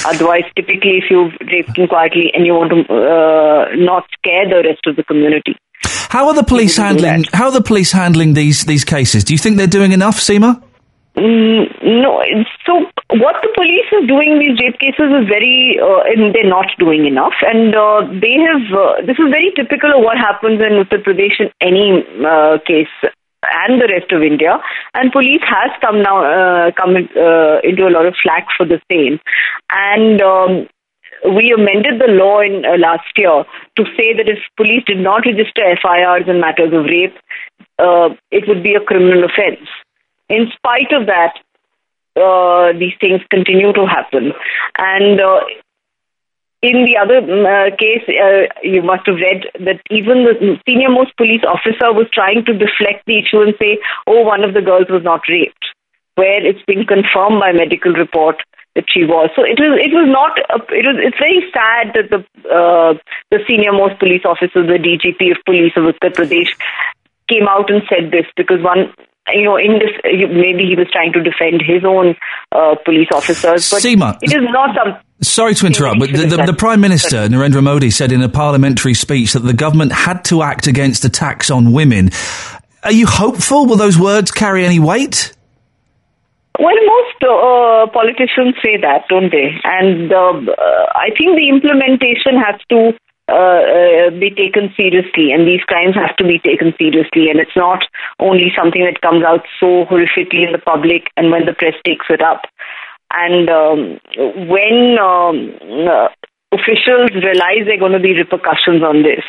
Otherwise, typically, if you've raped him quietly and you want to uh, not scare the rest of the community. How are the police handling? How are the police handling these these cases? Do you think they're doing enough, Seema? Mm, no. So what the police are doing in these rape cases is very, uh, and they're not doing enough. And uh, they have, uh, this is very typical of what happens in Uttar Pradesh in any uh, case and the rest of India. And police has come now, uh, come uh, into a lot of flack for the same. And um, we amended the law in uh, last year to say that if police did not register F I Rs in matters of rape, uh, it would be a criminal offence. In spite of that, uh, these things continue to happen. And uh, in the other uh, case, uh, you must have read that even the senior-most police officer was trying to deflect the issue and say, oh, one of the girls was not raped, where it's been confirmed by medical report that she was. So it was. It was not. A, it was. It's very sad that the uh, the senior-most police officer, the D G P of Police of Uttar Pradesh, came out and said this because one. You know, in this, maybe he was trying to defend his own uh, police officers. But Seema, it is not some. Sorry to interrupt, but the, the, the Prime Minister, Narendra Modi, said in a parliamentary speech that the government had to act against attacks on women. Are you hopeful? Will those words carry any weight? Well, most uh, politicians say that, don't they? And uh, I think the implementation has to Uh, uh, be taken seriously, and these crimes have to be taken seriously, and it's not only something that comes out so horrifically in the public and when the press takes it up. And um, when um, uh, officials realize there are going to be repercussions on this,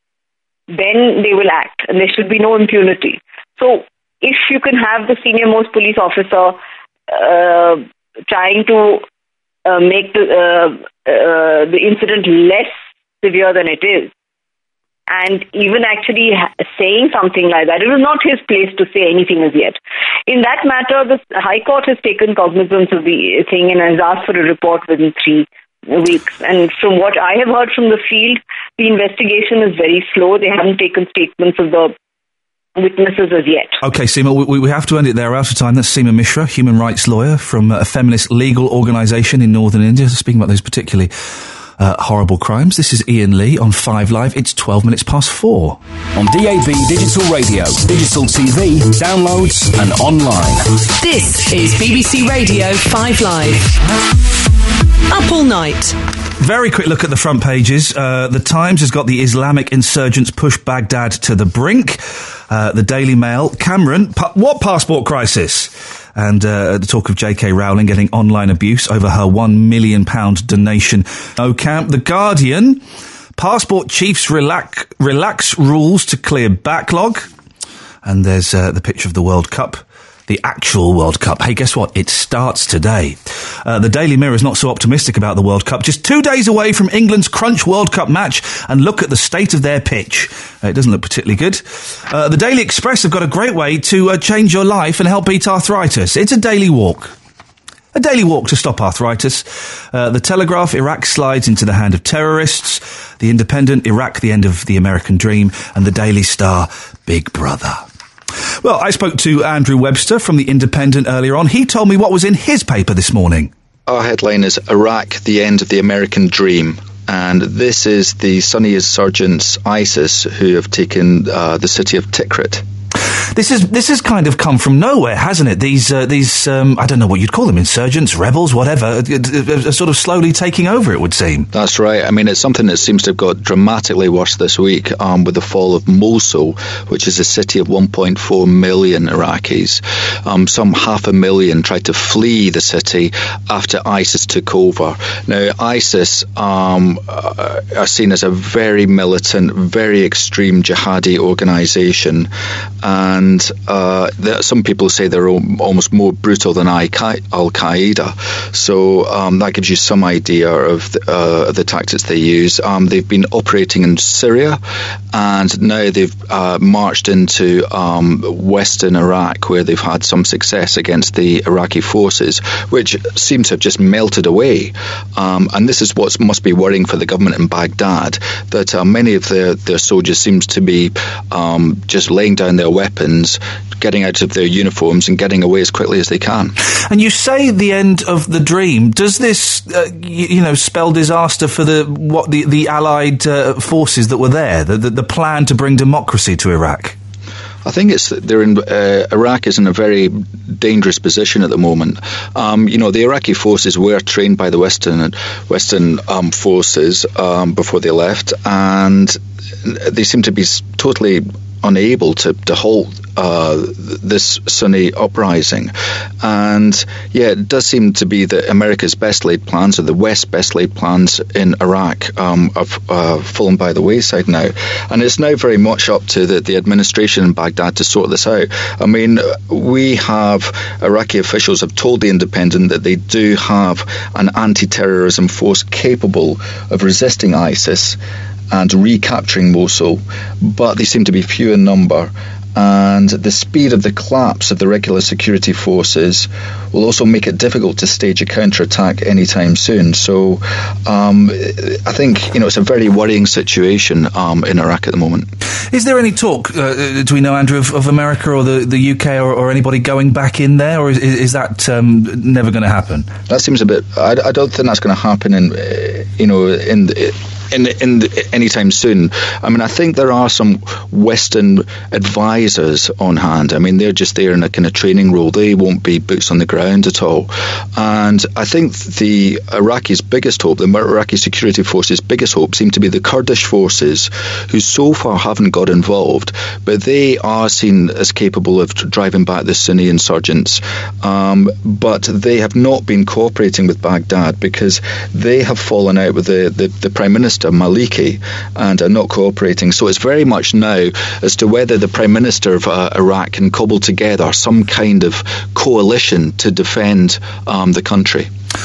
then they will act, and there should be no impunity. So if you can have the senior-most police officer uh, trying to uh, make the, uh, uh, the incident less severe than it is, and even actually ha- saying something like that, it was not his place to say anything as yet. In that matter, the High Court has taken cognizance of the thing and has asked for a report within three weeks. And from what I have heard from the field, the investigation is very slow. They haven't taken statements of the witnesses as yet. OK, Seema, we, we have to end it there. We're out of time. That's Seema Mishra, human rights lawyer from a feminist legal organisation in northern India, speaking about those particularly Uh, horrible crimes. This is Ian Lee on Five Live. It's twelve minutes past four. On D A B Digital Radio, digital T V, downloads and online. This is B B C Radio Five Live. Up all night. Very quick look at the front pages. Uh, the Times has got the Islamic insurgents push Baghdad to the brink. Uh, the Daily Mail, Cameron, pa- what passport crisis? And uh, the talk of J K Rowling getting online abuse over her one million pounds donation. No camp. The Guardian, passport chiefs relax, relax rules to clear backlog. And there's uh, the picture of the World Cup. The actual World Cup. Hey, guess what? It starts today. Uh, the Daily Mirror is not so optimistic about the World Cup. Just two days away from England's Crunch World Cup match, and look at the state of their pitch. Uh, it doesn't look particularly good. Uh, the Daily Express have got a great way to uh, change your life and help beat arthritis. It's a daily walk. A daily walk to stop arthritis. Uh, the Telegraph, Iraq slides into the hand of terrorists. The Independent, Iraq, the end of the American dream. And the Daily Star, Big Brother. Well, I spoke to Andrew Webster from The Independent earlier on. He told me what was in his paper this morning. Our headline is Iraq, the end of the American dream. And this is the Sunni insurgents, ISIS, who have taken uh, the city of Tikrit. This is this has kind of come from nowhere, hasn't it? These uh, these um, I don't know what you'd call them, insurgents, rebels, whatever, are sort of slowly taking over. It would seem. That's right. I mean, it's something that seems to have got dramatically worse this week um, with the fall of Mosul, which is a city of one point four million Iraqis. Um, some half a million tried to flee the city after ISIS took over. Now, ISIS um, uh, are seen as a very militant, very extreme jihadi organisation. And uh, there, some people say they're almost more brutal than Al-Qaeda. So um, that gives you some idea of the, uh, the tactics they use. Um, they've been operating in Syria, and now they've uh, marched into um, western Iraq, where they've had some success against the Iraqi forces, which seem to have just melted away. Um, and this is what must be worrying for the government in Baghdad, that uh, many of their, their soldiers seems to be um, just laying down their weapons, getting out of their uniforms and getting away as quickly as they can. And you say the end of the dream. Does this, uh, you, you know, spell disaster for the what the the Allied uh, forces that were there? The, the the plan to bring democracy to Iraq. I think it's they're in uh, Iraq is in a very dangerous position at the moment. Um, you know, the Iraqi forces were trained by the Western Western um, forces um, before they left, and they seem to be totally unable to, to halt uh, this Sunni uprising. And yeah, it does seem to be that America's best laid plans, or the West's best laid plans in Iraq, um, have uh, fallen by the wayside now. And it's now very much up to the, the administration in Baghdad to sort this out. I mean, we have Iraqi officials have told The Independent that they do have an anti-terrorism force capable of resisting ISIS and recapturing Mosul, but they seem to be few in number. And the speed of the collapse of the regular security forces will also make it difficult to stage a counterattack anytime soon. So um, I think, you know, it's a very worrying situation um, in Iraq at the moment. Is there any talk, uh, do we know, Andrew, of, of America or the, the U K or, or anybody going back in there, or is, is that um, never going to happen? That seems a bit... I, I don't think that's going to happen in, uh, you know, in... The, In, in anytime soon. I mean, I think there are some Western advisors on hand. I mean, they're just there in a kind of training role. They won't be boots on the ground at all. And I think the Iraqis' biggest hope, the Iraqi security forces' biggest hope, seem to be the Kurdish forces, who so far haven't got involved, but they are seen as capable of driving back the Sunni insurgents. Um, but they have not been cooperating with Baghdad because they have fallen out with the, the, the Prime Minister Maliki and are not cooperating. So it's very much now as to whether the Prime Minister of uh, Iraq can cobble together some kind of coalition to defend um, the country.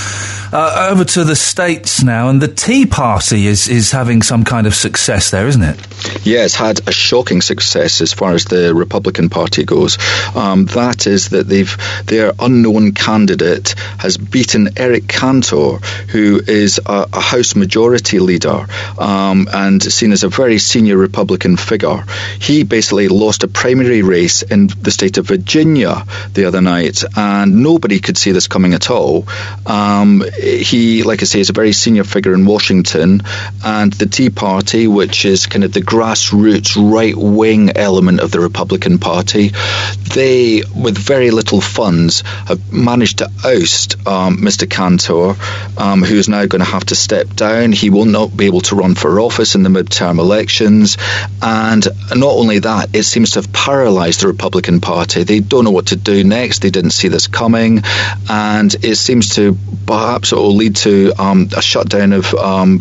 Uh, over to the States now, and the Tea Party is, is having some kind of success there, isn't it? Yeah, it's had a shocking success as far as the Republican Party goes. Um, that is that they've their unknown candidate has beaten Eric Cantor, who is a, a House Majority Leader um, and seen as a very senior Republican figure. He basically lost a primary race in the state of Virginia the other night, and nobody could see this coming at all. Um, he, like I say, is a very senior figure in Washington, and the Tea Party, which is kind of the grassroots right-wing element of the Republican Party, they, with very little funds, have managed to oust um, Mister Cantor, um, who is now going to have to step down. He will not be able to run for office in the midterm elections, and not only that, it seems to have paralysed the Republican Party. They don't know what to do next. They didn't see this coming, and it seems to perhaps it will lead to um, a shutdown of um,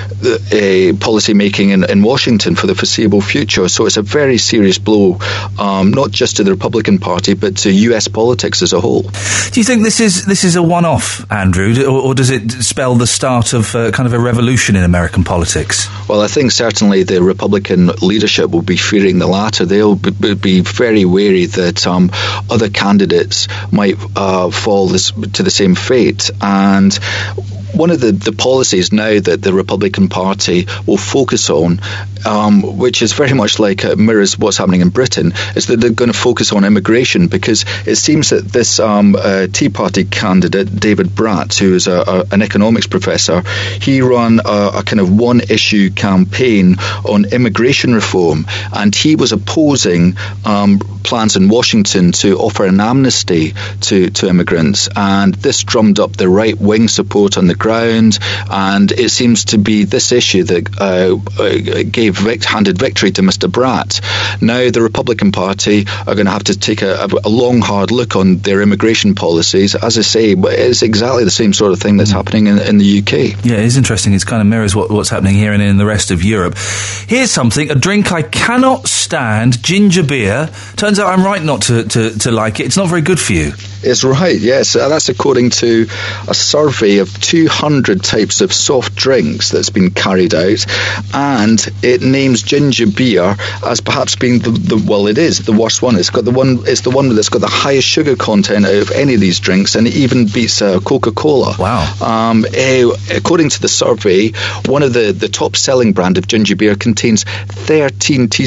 a policy making in, in Washington for the foreseeable future. So it's a very serious blow, um, not just to the Republican Party, but to U S politics as a whole. Do you think this is this is a one-off, Andrew, or, or does it spell the start of uh, kind of a revolution in American politics? Well, I think certainly the Republican leadership will be fearing the latter. They'll be, be very wary that um, other candidates might uh, fall this, to the same fate. And one of the, the policies now that the Republican Party will focus on, um, which is very much like uh, mirrors what's happening in Britain, is that they're going to focus on immigration, because it seems that this um, uh, Tea Party candidate, David Bratt, who is a, a, an economics professor, he ran a, a kind of one-issue campaign on immigration reform, and he was opposing um, plans in Washington to offer an amnesty to, to immigrants, and this drummed up the right-wing support on the ground, and it seems to be this issue that uh, gave vic- handed victory to Mister Bratt. Now the Republican Party are going to have to take a, a long, hard look on their immigration policies. As I say, it's exactly the same sort of thing that's mm. happening in, in the U K. Yeah, it is interesting. It kind of mirrors what, what's happening here and in the rest of Europe. Here's something, a drink I cannot stand, ginger beer. Turns out I'm right not to, to, to like it. It's not very good for you. It's right, yes. That's according to a survey of two hundred types of soft drinks that's been carried out, and it names ginger beer as perhaps being the, the well, it is the worst one. It's got the one. It's the one that's got the highest sugar content out of any of these drinks, and it even beats uh, Coca-Cola. Wow. Um, uh, according to the survey, one of the, the top selling brand of ginger beer contains thirteen teaspoons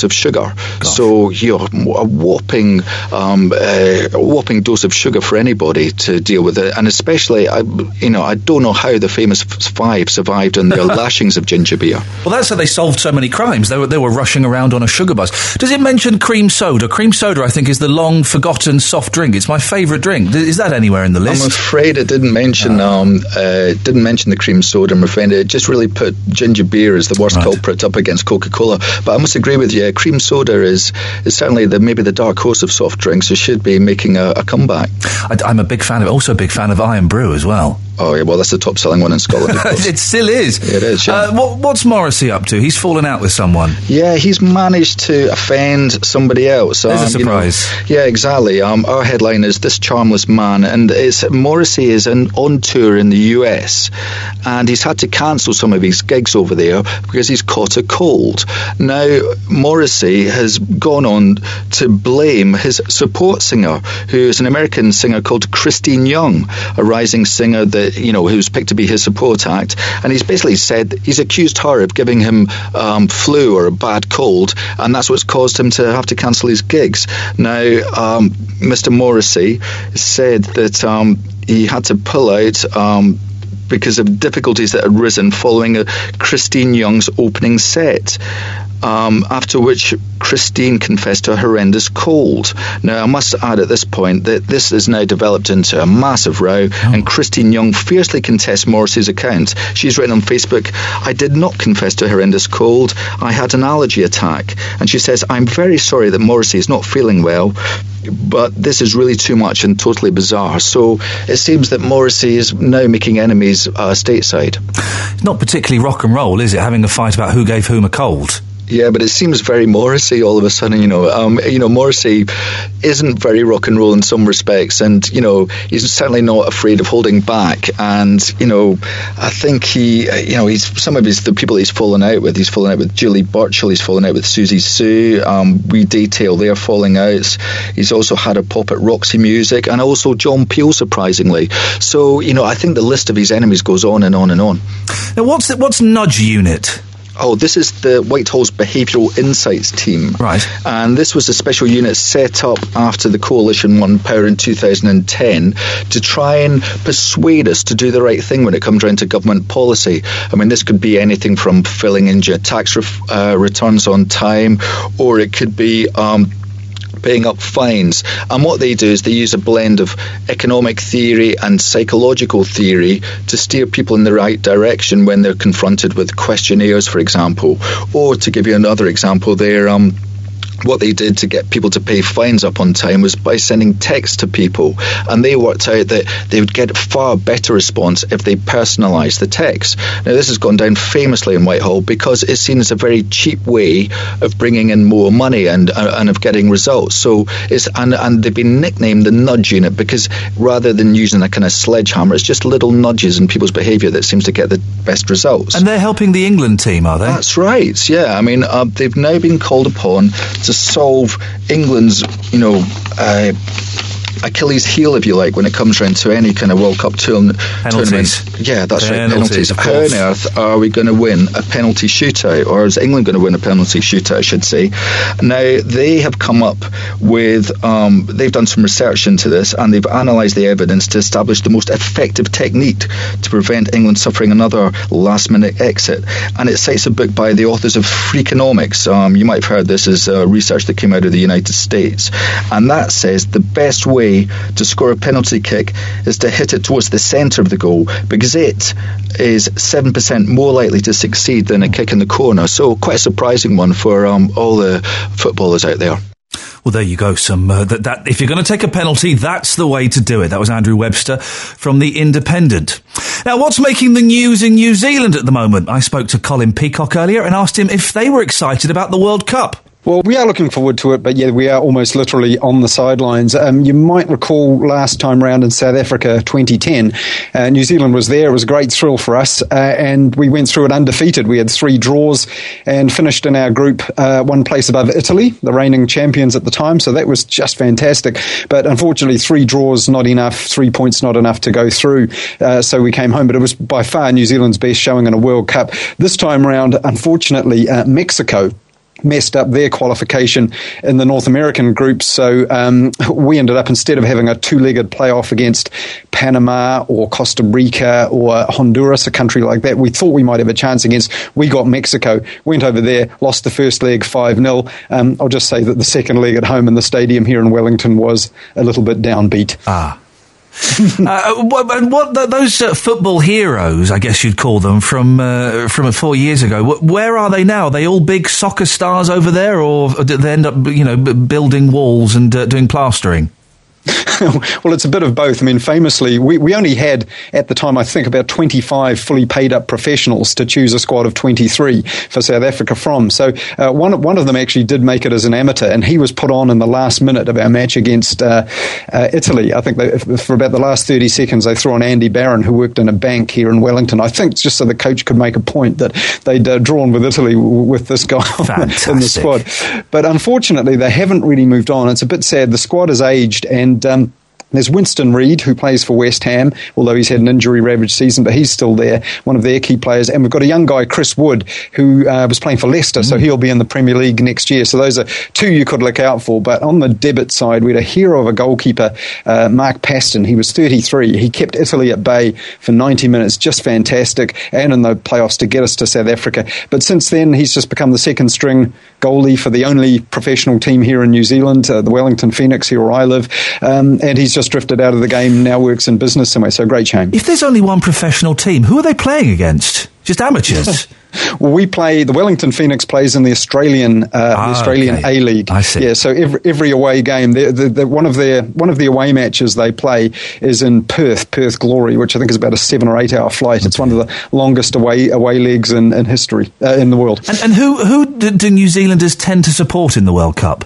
dose of sugar. Gosh. So you know, a whopping, um, uh, a whopping dose of sugar for anybody to deal with it, and especially, I, you know, I don't know how the famous five survived on their lashings of ginger beer. Well, that's how they solved so many crimes. They were they were rushing around on a sugar buzz. Does it mention cream soda? Cream soda, I think, is the long forgotten soft drink. It's my favourite drink. Is that anywhere in the list? I'm afraid it didn't mention oh. um, uh, didn't mention the cream soda. I'm afraid it just really put ginger beer as the worst right. culprit up against Coca-Cola. But I must agree with you. Cream soda is is certainly the maybe the dark horse of soft drinks. It should be making a, a comeback. I, I'm a big fan of. Also, a big fan of Iron Brew as well. Oh, yeah, well, that's the top-selling one in Scotland, of course. It still is. It is, yeah. Uh, what, what's Morrissey up to? He's fallen out with someone. Yeah, he's managed to offend somebody else. There's um, a surprise. You know, yeah, exactly. Um, our headline is This Charmless Man, and it's, Morrissey is in, on tour in the U S, and he's had to cancel some of his gigs over there because he's caught a cold. Now, Morrissey has gone on to blame his support singer, who is an American singer called Christine Young, a rising singer that you know, who's picked to be his support act, and he's basically said he's accused her of giving him um, flu or a bad cold, and that's what's caused him to have to cancel his gigs. Now, um, Mister Morrissey said that um, he had to pull out um, because of difficulties that had risen following uh, Christine Young's opening set. Um, after which Christine confessed to a horrendous cold. Now, I must add at this point that this has now developed into a massive row, oh. and Christine Young fiercely contests Morrissey's account. She's written on Facebook, I did not confess to a horrendous cold. I had an allergy attack. And she says, I'm very sorry that Morrissey is not feeling well, but this is really too much and totally bizarre. So it seems that Morrissey is now making enemies uh, stateside. It's not particularly rock and roll, is it, having a fight about who gave whom a cold? Yeah, but it seems very Morrissey all of a sudden, you know. Um, you know, Morrissey isn't very rock and roll in some respects, and, you know, he's certainly not afraid of holding back. And, you know, I think he, you know, he's some of his, the people he's fallen out with, he's fallen out with Julie Burchill, he's fallen out with Susie Sue. Um, we detail their falling outs. He's also had a pop at Roxy Music, and also John Peel, surprisingly. So, you know, I think the list of his enemies goes on and on and on. Now, what's the, what's Nudge Unit? Oh, this is the Whitehall's Behavioural Insights team. Right. And this was a special unit set up after the coalition won power in two thousand ten to try and persuade us to do the right thing when it comes around to government policy. I mean, this could be anything from filling in your tax ref- uh, returns on time, or it could be Um, paying up fines. And what they do is they use a blend of economic theory and psychological theory to steer people in the right direction when they're confronted with questionnaires, for example. Or to give you another example, they're um what they did to get people to pay fines up on time was by sending texts to people, and they worked out that they would get a far better response if they personalised the text. Now, this has gone down famously in Whitehall because it's seen as a very cheap way of bringing in more money and uh, and of getting results. So it's and, and they've been nicknamed the Nudge Unit because rather than using a kind of sledgehammer, it's just little nudges in people's behaviour that seems to get the best results. And they're helping the England team, are they? That's right, yeah. I mean, uh, they've now been called upon to solve England's, you know, uh, Achilles heel, if you like, when it comes round to any kind of World Cup tourn- penalties. tournament. Yeah, that's penalties, right, penalties. How on earth are we going to win a penalty shootout? Or is England going to win a penalty shootout, I should say? Now, they have come up with, um, they've done some research into this, and they've analysed the evidence to establish the most effective technique to prevent England suffering another last-minute exit. And it cites a book by the authors of Freakonomics. Um, you might have heard this as uh, research that came out of the United States. And that says the best way to score a penalty kick is to hit it towards the centre of the goal, because it is seven percent more likely to succeed than a kick in the corner. So quite a surprising one for um, all the footballers out there. Well, there you go. Some uh, that, that if you're going to take a penalty, that's the way to do it. That was Andrew Webster from The Independent. Now, what's making the news in New Zealand at the moment? I spoke to Colin Peacock earlier and asked him if they were excited about the World Cup. Well, we are looking forward to it, but yeah, we are almost literally on the sidelines. Um, you might recall last time round in South Africa, twenty ten, uh, New Zealand was there. It was a great thrill for us, uh, and we went through it undefeated. We had three draws and finished in our group uh, one place above Italy, the reigning champions at the time, so that was just fantastic. But unfortunately, three draws not enough, three points not enough to go through, uh, so we came home. But it was by far New Zealand's best showing in a World Cup. This time round, unfortunately, uh, Mexico messed up their qualification in the North American group. So um, we ended up, instead of having a two-legged playoff against Panama or Costa Rica or Honduras, a country like that we thought we might have a chance against, we got Mexico, went over there, lost the first leg five nil. Um, I'll just say that the second leg at home in the stadium here in Wellington was a little bit downbeat. Ah. uh, what, what those uh, football heroes, I guess you'd call them, from uh, from four years ago. Where are they now? Are they all big soccer stars over there, or did they end up, you know, b- building walls and uh, doing plastering? Well, it's a bit of both. I mean, famously, we, we only had, at the time, I think, about twenty-five fully paid-up professionals to choose a squad of twenty-three for South Africa from. So uh, one, one of them actually did make it as an amateur, and he was put on in the last minute of our match against uh, uh, Italy. I think they, for about the last thirty seconds, they threw on Andy Barron, who worked in a bank here in Wellington. I think just so the coach could make a point that they'd uh, drawn with Italy with this guy in the squad. But unfortunately, they haven't really moved on. It's a bit sad. The squad has aged, and um, there's Winston Reid, who plays for West Ham, although he's had an injury-ravaged season, but he's still there, one of their key players. And we've got a young guy, Chris Wood, who uh, was playing for Leicester, mm. so he'll be in the Premier League next year. So those are two you could look out for. But on the debit side, we had a hero of a goalkeeper, uh, Mark Paston. He was thirty-three. He kept Italy at bay for ninety minutes, just fantastic, and in the playoffs to get us to South Africa. But since then, he's just become the second-string goalie for the only professional team here in New Zealand, uh, the Wellington Phoenix, here where I live, um, and he's just drifted out of the game, now works in business somewhere, so great shame. If there's only one professional team, who are they playing against? Just amateurs? Well, we play, the Wellington Phoenix plays in the Australian uh, ah, the Australian okay. A-League. I see. Yeah, so every, every away game, they're, they're, they're one of their one of the away matches they play is in Perth, Perth Glory, which I think is about a seven or eight hour flight. Okay. It's one of the longest away away legs in, in history, uh, in the world. And, and who, who do New Zealanders tend to support in the World Cup?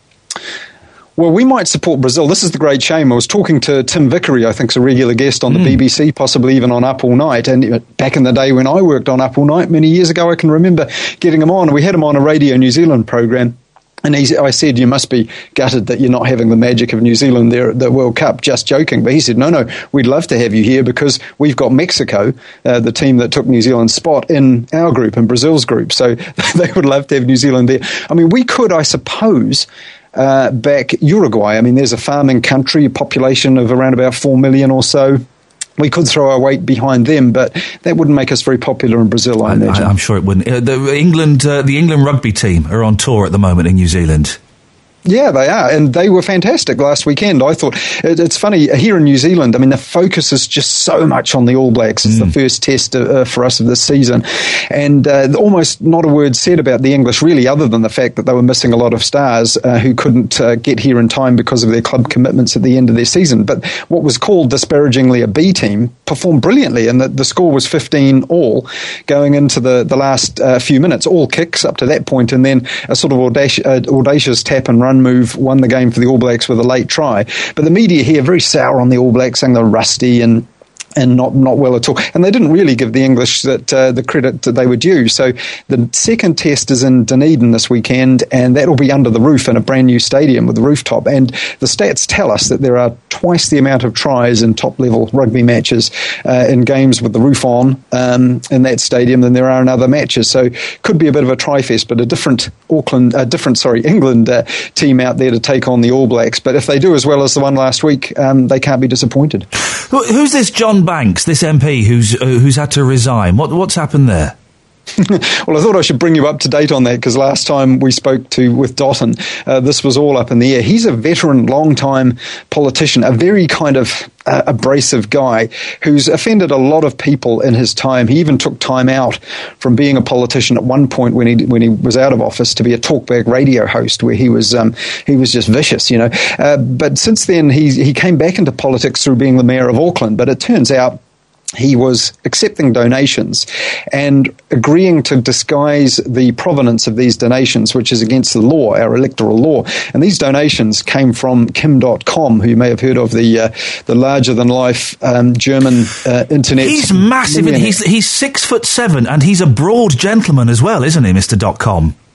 Well, we might support Brazil. This is the great shame. I was talking to Tim Vickery, I think is a regular guest on the mm. B B C, possibly even on Up All Night. And back in the day when I worked on Up All Night, many years ago, I can remember getting him on. We had him on a Radio New Zealand program. And he, I said, you must be gutted that you're not having the magic of New Zealand there at the World Cup, just joking. But he said, no, no, we'd love to have you here because we've got Mexico, uh, the team that took New Zealand's spot, in our group, in Brazil's group. So they would love to have New Zealand there. I mean, we could, I suppose, uh, back Uruguay. I mean, there's a farming country, a population of around about four million or so. We could throw our weight behind them, but that wouldn't make us very popular in Brazil, I, I imagine. I'm sure it wouldn't. Uh, the England, uh, the England rugby team are on tour at the moment in New Zealand. Yeah, they are, and they were fantastic last weekend. I thought it, it's funny here in New Zealand. I mean, the focus is just so much on the All Blacks. It's mm. the first test uh, for us of this season, and uh, almost not a word said about the English, really, other than the fact that they were missing a lot of stars uh, who couldn't uh, get here in time because of their club commitments at the end of their season. But what was called disparagingly a B team performed brilliantly, and the, the score was fifteen all going into the the last uh, few minutes, all kicks up to that point, and then a sort of audacious, uh, audacious tap and run move won the game for the All Blacks with a late try. But the media here very sour on the All Blacks, saying they're rusty and and not, not well at all. And they didn't really give the English that uh, the credit that they were due. So the second test is in Dunedin this weekend, and that'll be under the roof in a brand new stadium with a rooftop. And the stats tell us that there are twice the amount of tries in top-level rugby matches uh, in games with the roof on um, in that stadium than there are in other matches. So could be a bit of a tri-fest, but a different Auckland, a different, sorry, England uh, team out there to take on the All Blacks. But if they do as well as the one last week, um, they can't be disappointed. Who's this John Banks, this M P who's uh, who's had to resign? What what's happened there? Well, I thought I should bring you up to date on that because last time we spoke to with Dotton, uh, this was all up in the air. He's a veteran, long-time politician, a very kind of uh, abrasive guy who's offended a lot of people in his time. He even took time out from being a politician at one point when he when he was out of office to be a talkback radio host, where he was um, he was just vicious, you know. Uh, but since then, he he came back into politics through being the mayor of Auckland. But it turns out he was accepting donations and agreeing to disguise the provenance of these donations, which is against the law, our electoral law. And these donations came from Kim dot com, who you may have heard of, the uh, the larger-than-life um, German uh, internet. He's massive, and he's, he's six foot seven, and he's a broad gentleman as well, isn't he, Mister Dot com?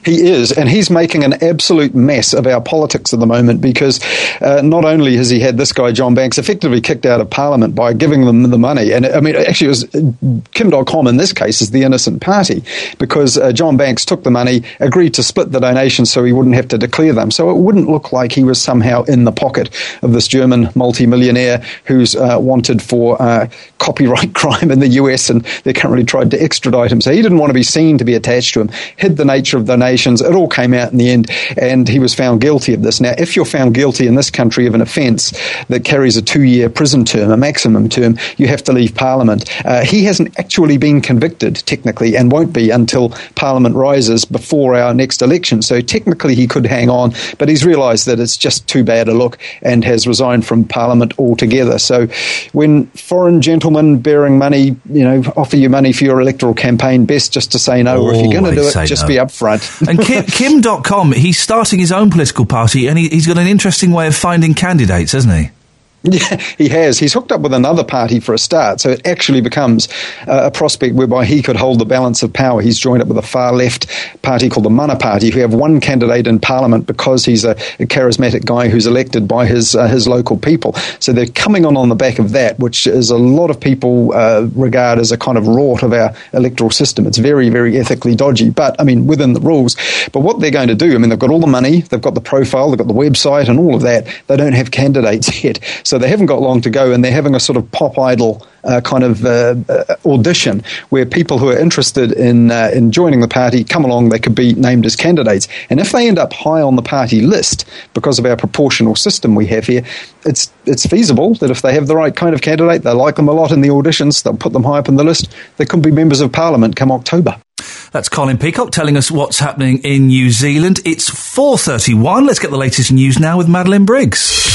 He is, and he's making an absolute mess of our politics at the moment because uh, not only has he had this guy, John Banks, effectively kicked out of Parliament by giving them the money, and I mean, actually it was Kim dot com in this case is the innocent party because uh, John Banks took the money, agreed to split the donations so he wouldn't have to declare them. So it wouldn't look like he was somehow in the pocket of this German multimillionaire who's uh, wanted for uh, copyright crime in the U S, and they currently tried to extradite him. So he didn't want to be seen to be attached to him, hid the nature of the donations. It all came out in the end, and he was found guilty of this. Now, if you're found guilty in this country of an offence that carries a two-year prison term, a maximum term, you have to leave Parliament. Uh, he hasn't actually been convicted, technically, and won't be until Parliament rises before our next election. So technically he could hang on, but he's realised that it's just too bad a look and has resigned from Parliament altogether. So when foreign gentlemen bearing money, you know, offer you money for your electoral campaign, best just to say no, or if you're going to do it, just no. be upfront. And Kim, Kim dot com, he's starting his own political party, and he, he's got an interesting way of finding candidates, hasn't he? Yeah, he has. He's hooked up with another party for a start, so it actually becomes uh, a prospect whereby he could hold the balance of power. He's joined up with a far-left party called the Mana Party, who have one candidate in Parliament because he's a, a charismatic guy who's elected by his uh, his local people. So they're coming on on the back of that, which is a lot of people uh, regard as a kind of rort of our electoral system. It's very, very ethically dodgy, but, I mean, within the rules. But what they're going to do, I mean, they've got all the money, they've got the profile, they've got the website and all of that. They don't have candidates yet. So they haven't got long to go, and they're having a sort of pop idol uh, kind of uh, uh, audition where people who are interested in uh, in joining the party come along. They could be named as candidates, and if they end up high on the party list because of our proportional system we have here, it's it's feasible that if they have the right kind of candidate, they like them a lot in the auditions, they'll put them high up in the list. They could be members of Parliament come October. That's Colin Peacock telling us what's happening in New Zealand. It's four thirty-one. Let's get the latest news now with Madeline Briggs.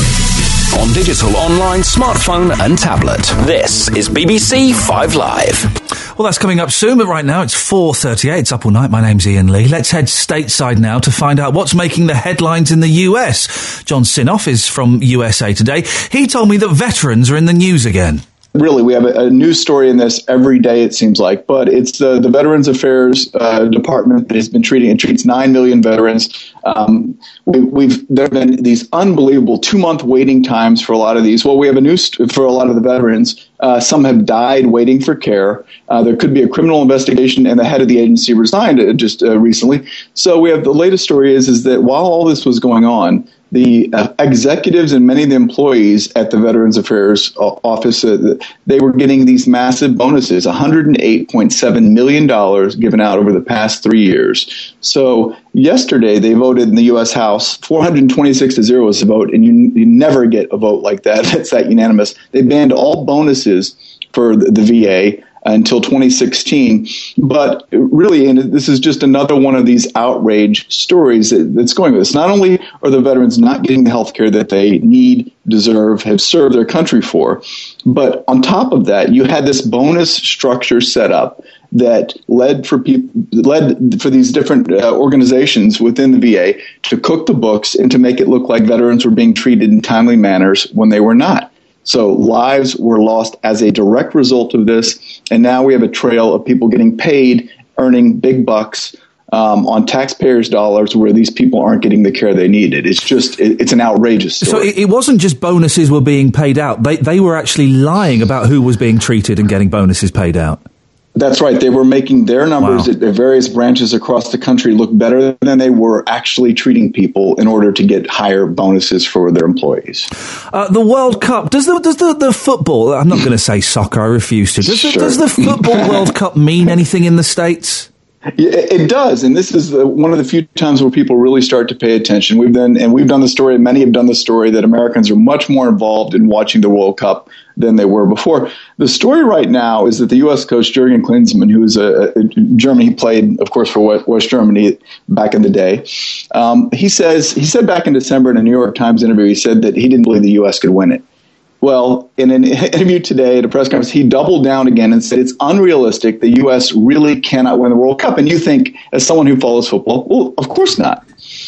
On digital, online, smartphone and tablet. This is B B C Five Live. Well, that's coming up soon, but right now it's four thirty-eight. It's Up All Night. My name's Ian Lee. Let's head stateside now to find out what's making the headlines in the U S. John Sinoff is from U S A Today. He told me that veterans are in the news again. Really, we have a, a news story in this every day, it seems like, but it's the, the Veterans Affairs uh, Department that has been treating, it treats nine million veterans. Um, we, we've there have been these unbelievable two-month waiting times for a lot of these. Well, we have a news st- for a lot of the veterans. Uh, some have died waiting for care. Uh, there could be a criminal investigation, and the head of the agency resigned uh, just uh, recently. So we have the latest story is is that while all this was going on, the uh, executives and many of the employees at the Veterans Affairs Office, uh, they were getting these massive bonuses, one hundred eight point seven million dollars given out over the past three years. So yesterday they voted in the U S House, four hundred twenty-six to zero was the vote, and you, you never get a vote like that. It's that unanimous. They banned all bonuses for the, the V A until twenty sixteen. But really, and this is just another one of these outrage stories that, that's going with this. Not only are the veterans not getting the health care that they need, deserve, have served their country for, but on top of that, you had this bonus structure set up that led for people, led for these different uh, organizations within the V A to cook the books and to make it look like veterans were being treated in timely manners when they were not. So lives were lost as a direct result of this, and now we have a trail of people getting paid, earning big bucks um, on taxpayers' dollars where these people aren't getting the care they needed. It's just, it, it's an outrageous story. So it, it wasn't just bonuses were being paid out. They, they were actually lying about who was being treated and getting bonuses paid out. That's right. They were making their numbers Wow. at their various branches across the country look better than they were actually treating people in order to get higher bonuses for their employees. Uh, the World Cup, does the does the, the football, I'm not going to say soccer, I refuse to, does, the, Sure. does the Football World Cup mean anything in the States? Yeah, it does, and this is the, one of the few times where people really start to pay attention. We've done, and we've done the story, and many have done the story that Americans are much more involved in watching the World Cup than they were before. The story right now is that the U S coach Jurgen Klinsmann, who's a, a Germany, he played, of course, for West, West Germany back in the day. Um, he says he said back in December in a New York Times interview, he said that he didn't believe the U S could win it. Well, in an interview today at a press conference, he doubled down again and said it's unrealistic. The U S really cannot win the World Cup. And you think, as someone who follows football, well, of course not.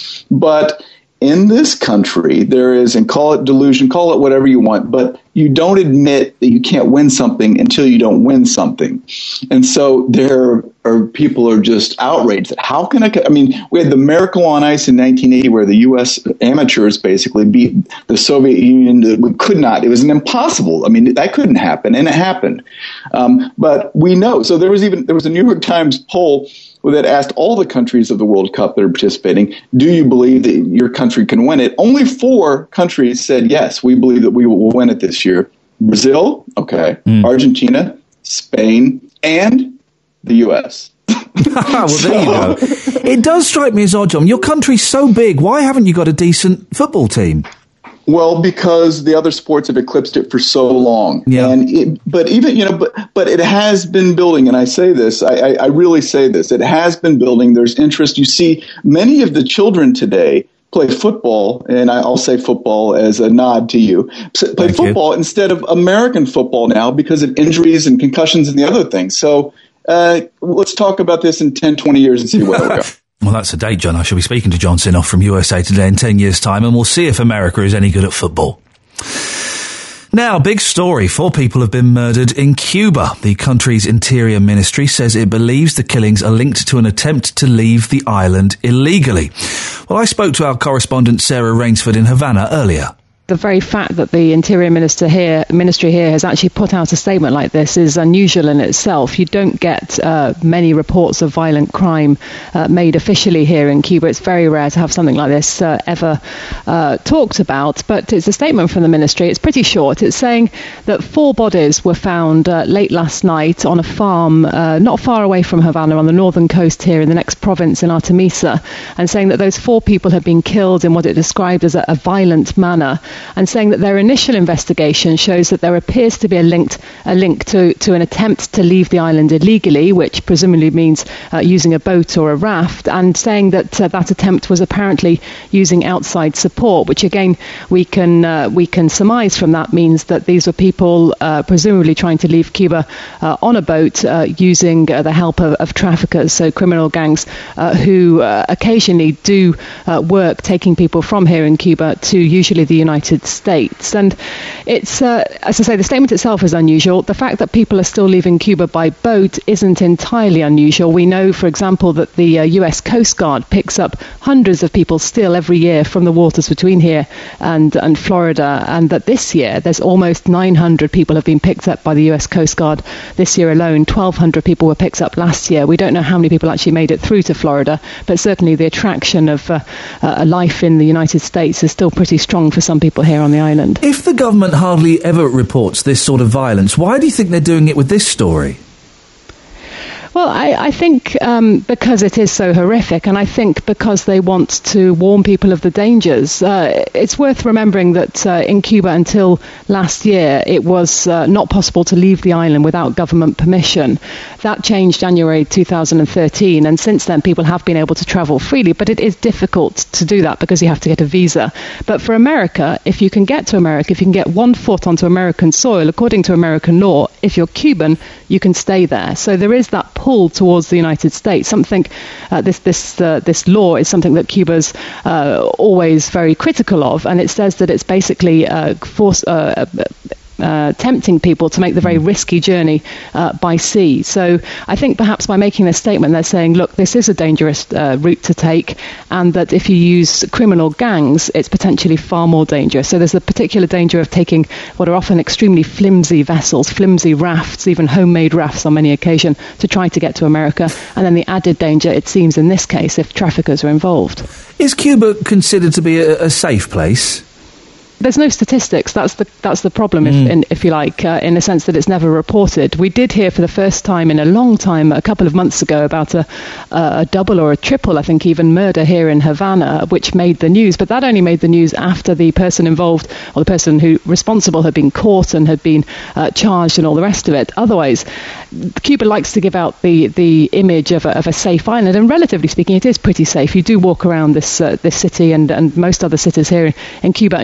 But in this country, there is, and call it delusion, call it whatever you want, but you don't admit that you can't win something until you don't win something. And so there are people are just outraged that how can I, I mean, we had the Miracle on Ice in nineteen eighty where the U S amateurs basically beat the Soviet Union. We could not, it was an impossible. I mean, that couldn't happen, and it happened. Um, but we know, so there was even, there was a New York Times poll that asked all the countries of the World Cup that are participating, do you believe that your country can win it? Only four countries said, yes, we believe that we will win it this year. Brazil, okay, mm. Argentina, Spain, and the U S Well, there you go. It does strike me as odd, John. Your country's so big. Why haven't you got a decent football team? Well, because the other sports have eclipsed it for so long. Yeah. And it, but even, you know, but, but it has been building. And I say this, I, I, I really say this. It has been building. There's interest. You see many of the children today play football, and I'll say football as a nod to you, play Thank football you. instead of American football now because of injuries and concussions and the other things. So uh, let's talk about this in ten, twenty years and see where we go. Well, that's a date, John. I shall be speaking to John Sinoff from U S A Today in ten years' time, and we'll see if America is any good at football. Now, big story. Four people have been murdered in Cuba. The country's interior ministry says it believes the killings are linked to an attempt to leave the island illegally. Well, I spoke to our correspondent Sarah Rainsford in Havana earlier. The very fact that the Interior Minister here, Ministry here has actually put out a statement like this is unusual in itself. You don't get uh, many reports of violent crime uh, made officially here in Cuba. It's very rare to have something like this uh, ever uh, talked about. But it's a statement from the Ministry. It's pretty short. It's saying that four bodies were found uh, late last night on a farm uh, not far away from Havana on the northern coast here in the next province in Artemisa, and saying that those four people had been killed in what it described as a, a violent manner, and saying that their initial investigation shows that there appears to be a, linked, a link to, to an attempt to leave the island illegally, which presumably means uh, using a boat or a raft, and saying that uh, that attempt was apparently using outside support, which again we can uh, we can surmise from that means that these were people uh, presumably trying to leave Cuba uh, on a boat uh, using uh, the help of, of traffickers, so criminal gangs uh, who uh, occasionally do uh, work taking people from here in Cuba to usually the United States. And it's, uh, as I say, the statement itself is unusual. The fact that people are still leaving Cuba by boat isn't entirely unusual. We know, for example, that the uh, U S Coast Guard picks up hundreds of people still every year from the waters between here and, and Florida, and that this year there's almost nine hundred people have been picked up by the U S Coast Guard this year alone. twelve hundred people were picked up last year. We don't know how many people actually made it through to Florida, but certainly the attraction of uh, a life in the United States is still pretty strong for some people here on the island. If the government hardly ever reports this sort of violence, why do you think they're doing it with this story? Well, I, I think um, because it is so horrific, and I think because they want to warn people of the dangers. Uh, it's worth remembering that uh, in Cuba until last year, it was uh, not possible to leave the island without government permission. That changed January two thousand thirteen, and since then people have been able to travel freely, but it is difficult to do that because you have to get a visa. But for America, if you can get to America, if you can get one foot onto American soil, according to American law, if you're Cuban, you can stay there. So there is that pull towards the United States. Something uh, this this uh, this law is something that Cuba's uh, always very critical of, and it says that it's basically uh, force. Uh, Uh, tempting people to make the very risky journey uh, by sea. So I think perhaps by making this statement, they're saying, look, this is a dangerous uh, route to take, and that if you use criminal gangs, it's potentially far more dangerous. So there's a particular danger of taking what are often extremely flimsy vessels, flimsy rafts, even homemade rafts on many occasions, to try to get to America. And then the added danger, it seems in this case, if traffickers are involved. Is Cuba considered to be a, a safe place? There's no statistics. That's the that's the problem, if, Mm. in, if you like, uh, in the sense that it's never reported. We did hear for the first time in a long time, a couple of months ago, about a, a double or a triple, I think, even murder here in Havana, which made the news. But that only made the news after the person involved, or the person who responsible, had been caught and had been uh, charged and all the rest of it. Otherwise, Cuba likes to give out the the image of a, of a safe island, and relatively speaking, it is pretty safe. You do walk around this uh, this city and and most other cities here in Cuba, and you feel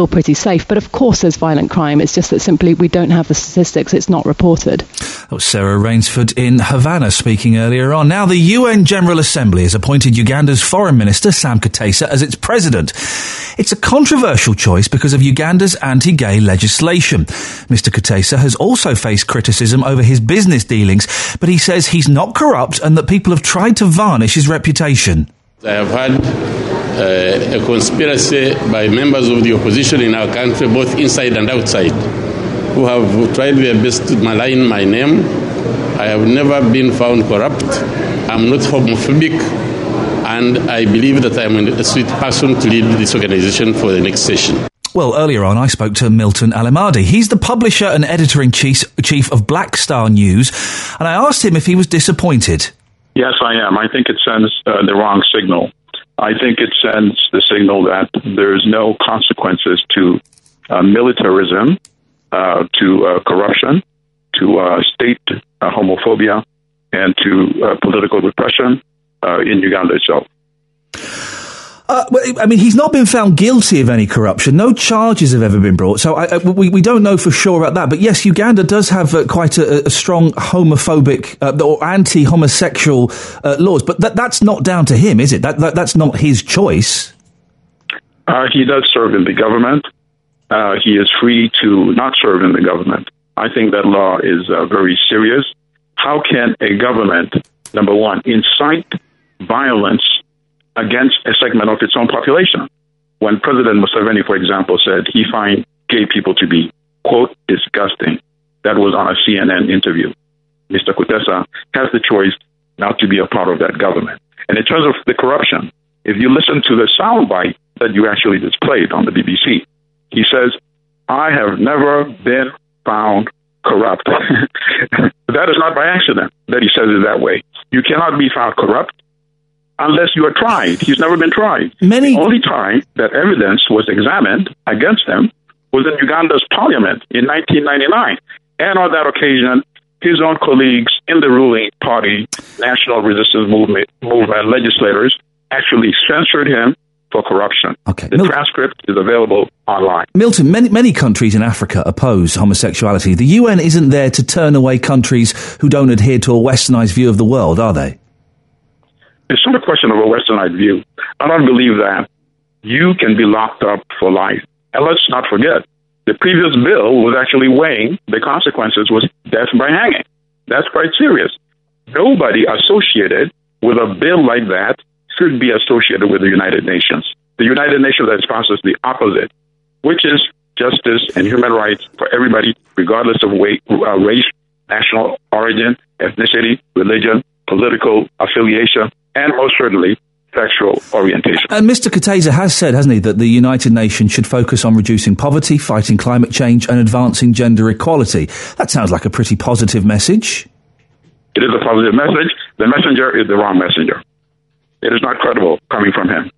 pretty safe. But of course there's violent crime. It's just that simply we don't have the statistics. It's not reported. That was Sarah Rainsford in Havana speaking earlier on. Now the U N General Assembly has appointed Uganda's Foreign Minister Sam Kutesa as its president. It's a controversial choice because of Uganda's anti-gay legislation. Mister Kutesa has also faced criticism over his business dealings, but he says he's not corrupt and that people have tried to varnish his reputation. I have had uh, a conspiracy by members of the opposition in our country, both inside and outside, who have tried their best to malign my name. I have never been found corrupt. I'm not homophobic, and I believe that I'm a sweet person to lead this organization for the next session. Well, earlier on I spoke to Milton Alamadi. He's the publisher and editor-in-chief chief of Black Star News, and I asked him if he was disappointed. Yes, I am. I think it sends uh, the wrong signal. I think it sends the signal that there's no consequences to uh, militarism, uh, to uh, corruption, to uh, state uh, homophobia, and to uh, political repression uh, in Uganda itself. Uh, I mean, he's not been found guilty of any corruption. No charges have ever been brought. So I, I, we, we don't know for sure about that. But yes, Uganda does have uh, quite a, a strong homophobic uh, or anti-homosexual uh, laws. But that, that's not down to him, is it? That, that That's not his choice. Uh, he does serve in the government. Uh, he is free to not serve in the government. I think that law is uh, very serious. How can a government, number one, incite violence against a segment of its own population? When President Museveni, for example, said he finds gay people to be, quote, disgusting. That was on a C N N interview. Mister Kutesa has the choice not to be a part of that government. And in terms of the corruption, if you listen to the soundbite that you actually displayed on the B B C, he says, I have never been found corrupt. That is not by accident that he says it that way. You cannot be found corrupt unless you are tried. He's never been tried. Many... The only time that evidence was examined against him was in Uganda's parliament in nineteen ninety-nine. And on that occasion, his own colleagues in the ruling party, National Resistance Movement, movement legislators, actually censored him for corruption. Okay. The Mil- transcript is available online. Milton, many, many countries in Africa oppose homosexuality. The U N isn't there to turn away countries who don't adhere to a westernised view of the world, are they? It's not a question of a westernized view. I don't believe that you can be locked up for life. And let's not forget, the previous bill was actually weighing the consequences was death by hanging. That's quite serious. Nobody associated with a bill like that should be associated with the United Nations. The United Nations that sponsors the opposite, which is justice and human rights for everybody, regardless of weight, uh, race, national origin, ethnicity, religion, political affiliation, and most certainly sexual orientation. And Mister Kutesa has said, hasn't he, that the United Nations should focus on reducing poverty, fighting climate change and advancing gender equality. That sounds like a pretty positive message. It is a positive message. The messenger is the wrong messenger. It is not credible coming from him.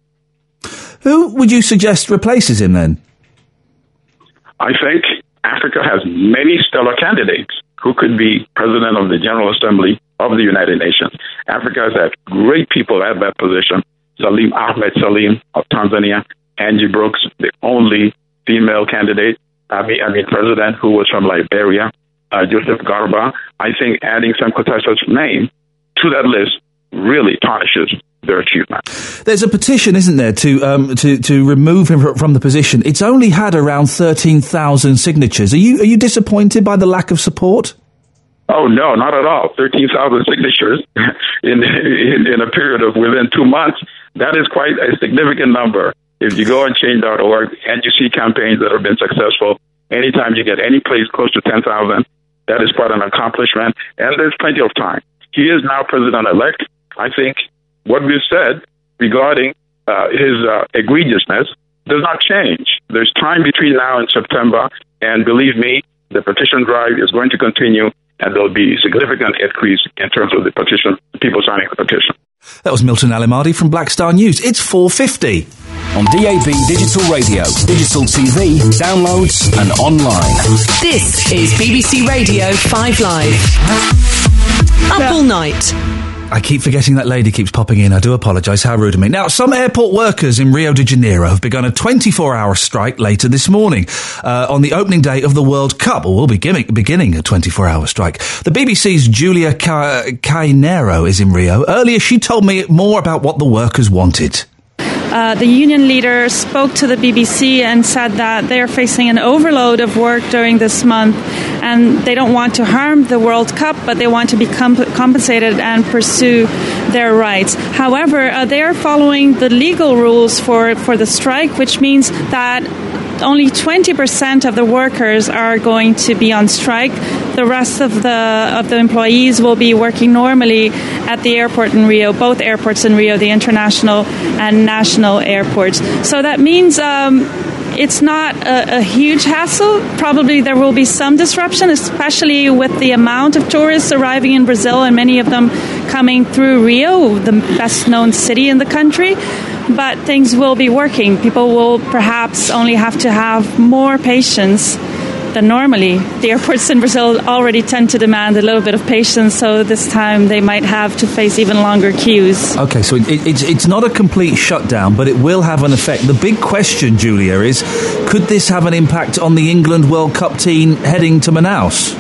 Who would you suggest replaces him then? I think Africa has many stellar candidates who could be president of the General Assembly of the United Nations. Africa has had great people at that position. Salim Ahmed Salim of Tanzania, Angie Brooks, the only female candidate, I mean, I mean president who was from Liberia, uh, Joseph Garba. I think adding Sam Kutesa's name to that list really tarnishes their achievement. There's a petition, isn't there, to um, to to remove him from the position. It's only had around thirteen thousand signatures. Are you are you disappointed by the lack of support? Oh, no, not at all. thirteen thousand signatures in, in in a period of within two months. That is quite a significant number. If you go on change dot org and you see campaigns that have been successful, anytime you get any place close to ten thousand, that is quite an accomplishment. And there's plenty of time. He is now president-elect. I think what we've said regarding uh, his uh, egregiousness does not change. There's time between now and September, and believe me, the petition drive is going to continue, and there'll be a significant increase in terms of the petition, people signing the petition. That was Milton Alamadi from Black Star News. It's four fifty. On D A B Digital Radio, digital T V, downloads and online. This is B B C Radio five Live. Up now, all night. I keep forgetting that lady keeps popping in. I do apologise. How rude of me. Now, some airport workers in Rio de Janeiro have begun a twenty-four hour strike later this morning uh, on the opening day of the World Cup, or will be beginning, beginning a twenty-four hour strike. The B B C's Julia Ca- Cainero is in Rio. Earlier, she told me more about what the workers wanted. Uh, the union leader spoke to the B B C and said that they are facing an overload of work during this month, and they don't want to harm the World Cup, but they want to be comp- compensated and pursue their rights. However, uh, they are following the legal rules for, for the strike, which means that only twenty percent of the workers are going to be on strike. The rest of the of the employees will be working normally at the airport in Rio, both airports in Rio, the international and national airports. So that means um, it's not a, a huge hassle. Probably there will be some disruption, especially with the amount of tourists arriving in Brazil and many of them coming through Rio, the best known city in the country. But things will be working. People will perhaps only have to have more patience than normally. The airports in Brazil already tend to demand a little bit of patience, so this time they might have to face even longer queues. Okay, so it, it, it's, it's not a complete shutdown, but it will have an effect. The big question, Julia, is could this have an impact on the England World Cup team heading to Manaus?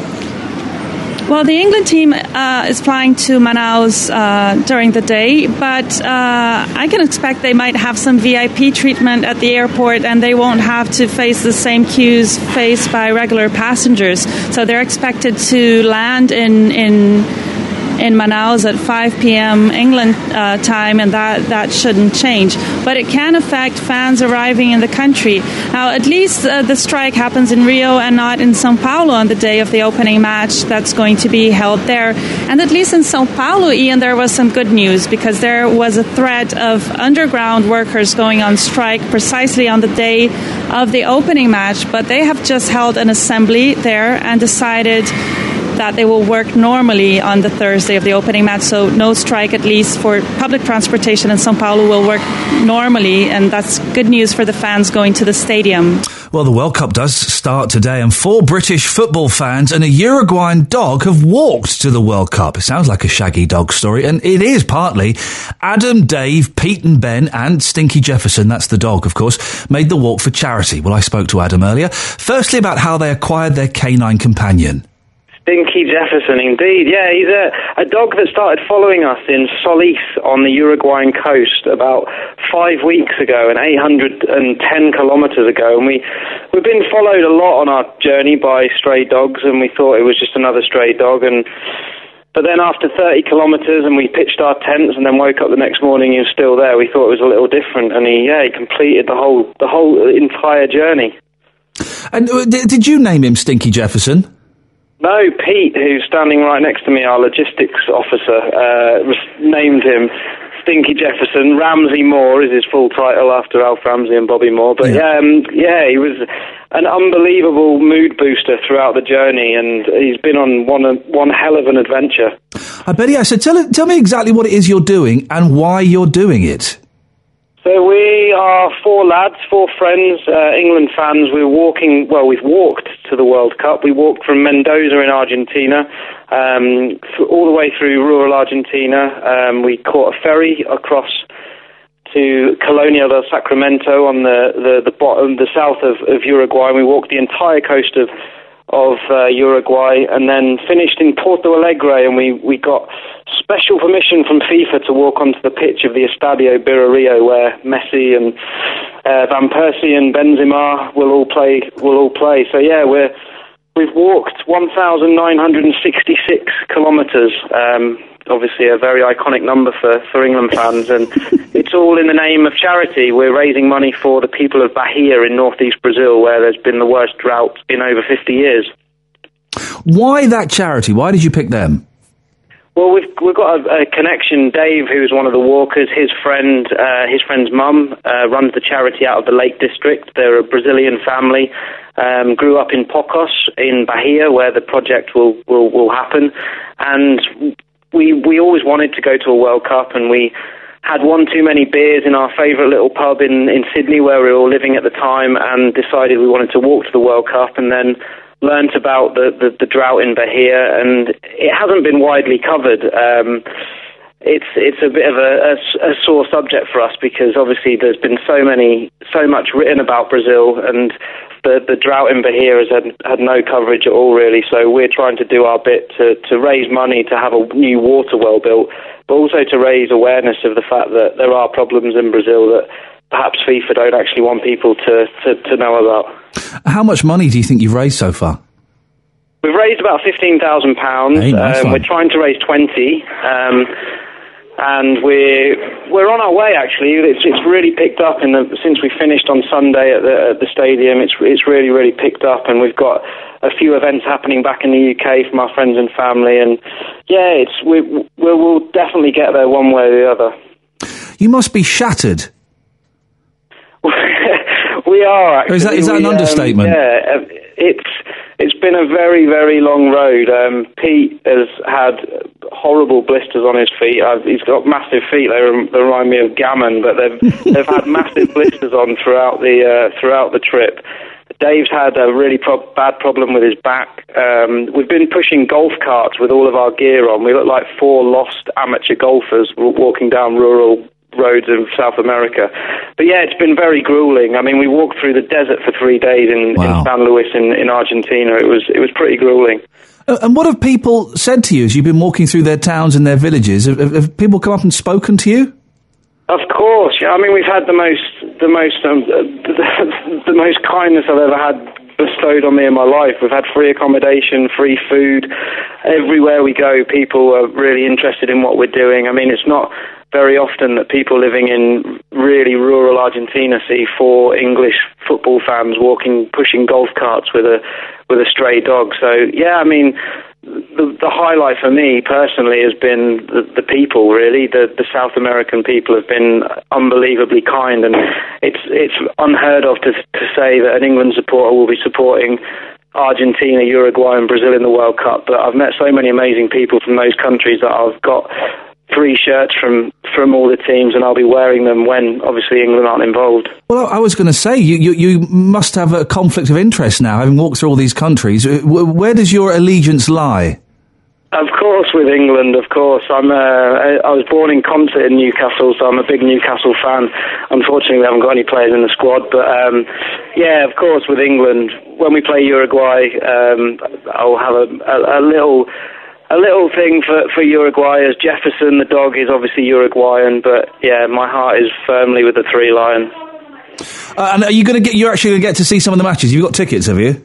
Well, the England team uh, is flying to Manaus uh, during the day, but uh, I can expect they might have some V I P treatment at the airport, and they won't have to face the same queues faced by regular passengers. So they're expected to land in in in Manaus at five p.m. England uh, time, and that, that shouldn't change. But it can affect fans arriving in the country. Now, at least uh, the strike happens in Rio and not in São Paulo on the day of the opening match that's going to be held there. And at least in São Paulo, Ian, there was some good news, because there was a threat of underground workers going on strike precisely on the day of the opening match. But they have just held an assembly there and decided that they will work normally on the Thursday of the opening match, so no strike, at least for public transportation in São Paulo, will work normally, and that's good news for the fans going to the stadium. Well, the World Cup does start today, and four British football fans and a Uruguayan dog have walked to the World Cup. It sounds like a Shaggy Dog story, and it is partly. Adam, Dave, Pete and Ben, and Stinky Jefferson, that's the dog, of course, made the walk for charity. Well, I spoke to Adam earlier, firstly about how they acquired their canine companion. Stinky Jefferson, indeed. Yeah, he's a, a dog that started following us in Solis on the Uruguayan coast about five weeks ago and eight hundred ten kilometres ago. And we, we've been followed a lot on our journey by stray dogs, and we thought it was just another stray dog. And But then after thirty kilometres and we pitched our tents and then woke up the next morning, he was still there. We thought it was a little different, and he, yeah, he completed the whole, the whole entire journey. And uh, did you name him Stinky Jefferson? No, Pete, who's standing right next to me, our logistics officer, uh, named him Stinky Jefferson. Ramsey Moore is his full title, after Alf Ramsey and Bobby Moore. But yeah, um, yeah, he was an unbelievable mood booster throughout the journey, and he's been on one one hell of an adventure. I bet he has. So tell, tell me exactly what it is you're doing and why you're doing it. So we are four lads, four friends, uh, England fans. We're walking, well, we've walked to the World Cup. We walked from Mendoza in Argentina, um, th- all the way through rural Argentina. Um, we caught a ferry across to Colonia del Sacramento on the, the, the bottom, the south of, of Uruguay. We walked the entire coast of of uh, Uruguay, and then finished in Porto Alegre, and we, we got special permission from FIFA to walk onto the pitch of the Estadio Birrario, where Messi and uh, Van Persie and Benzema will all play. Will all play. So yeah, we're we've walked one thousand nine hundred sixty-six kilometres. Um, obviously, a very iconic number for, for England fans, and it's all in the name of charity. We're raising money for the people of Bahia in northeast Brazil, where there's been the worst drought in over fifty years. Why that charity? Why did you pick them? Well, we've we've got a, a connection. Dave, who's one of the walkers, his friend, uh, his friend's mum uh, runs the charity out of the Lake District. They're a Brazilian family. Um, grew up in Pocos in Bahia, where the project will will, will happen, and we we always wanted to go to a World Cup, and we had one too many beers in our favourite little pub in, in Sydney, where we were all living at the time, and decided we wanted to walk to the World Cup, and then learnt about the, the, the drought in Bahia, and it hasn't been widely covered. Um, it's it's a bit of a, a, a sore subject for us because obviously there's been so many, so much written about Brazil, and the the drought in Bahia has had, had no coverage at all really. So we're trying to do our bit to, to raise money to have a new water well built, but also to raise awareness of the fact that there are problems in Brazil that perhaps FIFA don't actually want people to, to, to know about. How much money do you think you've raised so far? We've raised about fifteen thousand pounds. Hey, nice um, one. we're trying to raise twenty. Um, and we're we're on our way. Actually, it's it's really picked up in the since we finished on Sunday at the at the stadium. It's it's really really picked up, and we've got a few events happening back in the U K from our friends and family. And yeah, it's we we'll, we'll definitely get there one way or the other. You must be shattered. We are actually. Or is that is that we, an understatement? Um, yeah, it's it's been a very very long road. Um, Pete has had horrible blisters on his feet. I've, he's got massive feet. They, rem- they remind me of gammon, but they've they've had massive blisters on throughout the uh, throughout the trip. Dave's had a really pro- bad problem with his back. Um, we've been pushing golf carts with all of our gear on. We look like four lost amateur golfers walking down rural roads of South America. But yeah, it's been very grueling. I mean, we walked through the desert for three days in, Wow. in San Luis in, in Argentina. It was it was pretty grueling. Uh, and what have people said to you as you've been walking through their towns and their villages? Have, have, have people come up and spoken to you? Of course, yeah. I mean, we've had the most, the most, um, the, the most kindness I've ever had bestowed on me in my life. We've had free accommodation, free food. Everywhere we go, people are really interested in what we're doing. I mean, it's not very often that people living in really rural Argentina see four English football fans walking, pushing golf carts with a with a stray dog. So yeah, I mean, the, the highlight for me personally has been the, the people. Really, the the South American people have been unbelievably kind, and it's it's unheard of to to say that an England supporter will be supporting Argentina, Uruguay, and Brazil in the World Cup. But I've met so many amazing people from those countries that I've got three shirts from, from all the teams, and I'll be wearing them when, obviously, England aren't involved. Well, I was going to say, you, you, you must have a conflict of interest now, having walked through all these countries. Where does your allegiance lie? Of course, with England, of course. I'm. Uh, I was born in Consett in Newcastle, so I'm a big Newcastle fan. Unfortunately, we haven't got any players in the squad, but um, yeah, of course, with England. When we play Uruguay, um, I'll have a, a, a little... A little thing for, for Uruguay, as Jefferson, the dog, is obviously Uruguayan, but yeah, my heart is firmly with the Three Lion. Uh, and are you going to get? You're actually going to get to see some of the matches. You've got tickets, have you?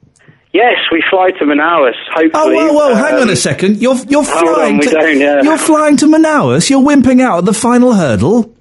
Yes, we fly to Manaus. Hopefully. Oh, whoa, whoa! um, hang on a second. You're you're hold flying. on, we to, don't, yeah. You're flying to Manaus. You're wimping out at the final hurdle.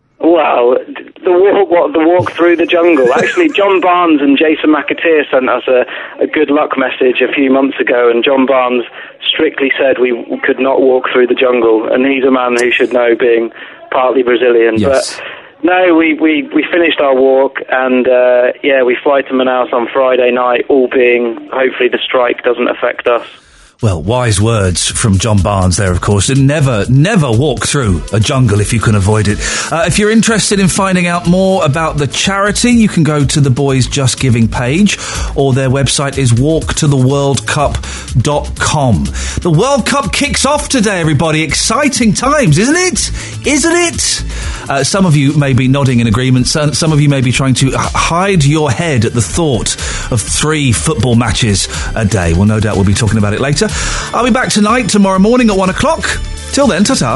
Well, the walk, what, the walk through the jungle. Actually, John Barnes and Jason McAteer sent us a, a good luck message a few months ago, and John Barnes strictly said we could not walk through the jungle, and he's a man who should know, being partly Brazilian. Yes. But no, we, we, we finished our walk, and uh, yeah, we fly to Manaus on Friday night, all being, hopefully the strike doesn't affect us. Well, wise words from John Barnes there, of course. And never, never walk through a jungle if you can avoid it. Uh, if you're interested in finding out more about the charity, you can go to the Boys Just Giving page, or their website is walk to the world cup dot com. The World Cup kicks off today, everybody. Exciting times, isn't it? Isn't it? Uh, some of you may be nodding in agreement. Some, some of you may be trying to hide your head at the thought of three football matches a day. Well, no doubt we'll be talking about it later. I'll be back tonight, tomorrow morning at one o'clock. Till then, ta-ta.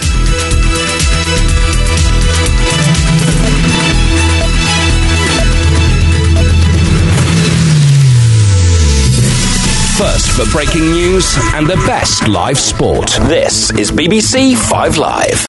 First for breaking news and the best live sport. This is B B C Five Live.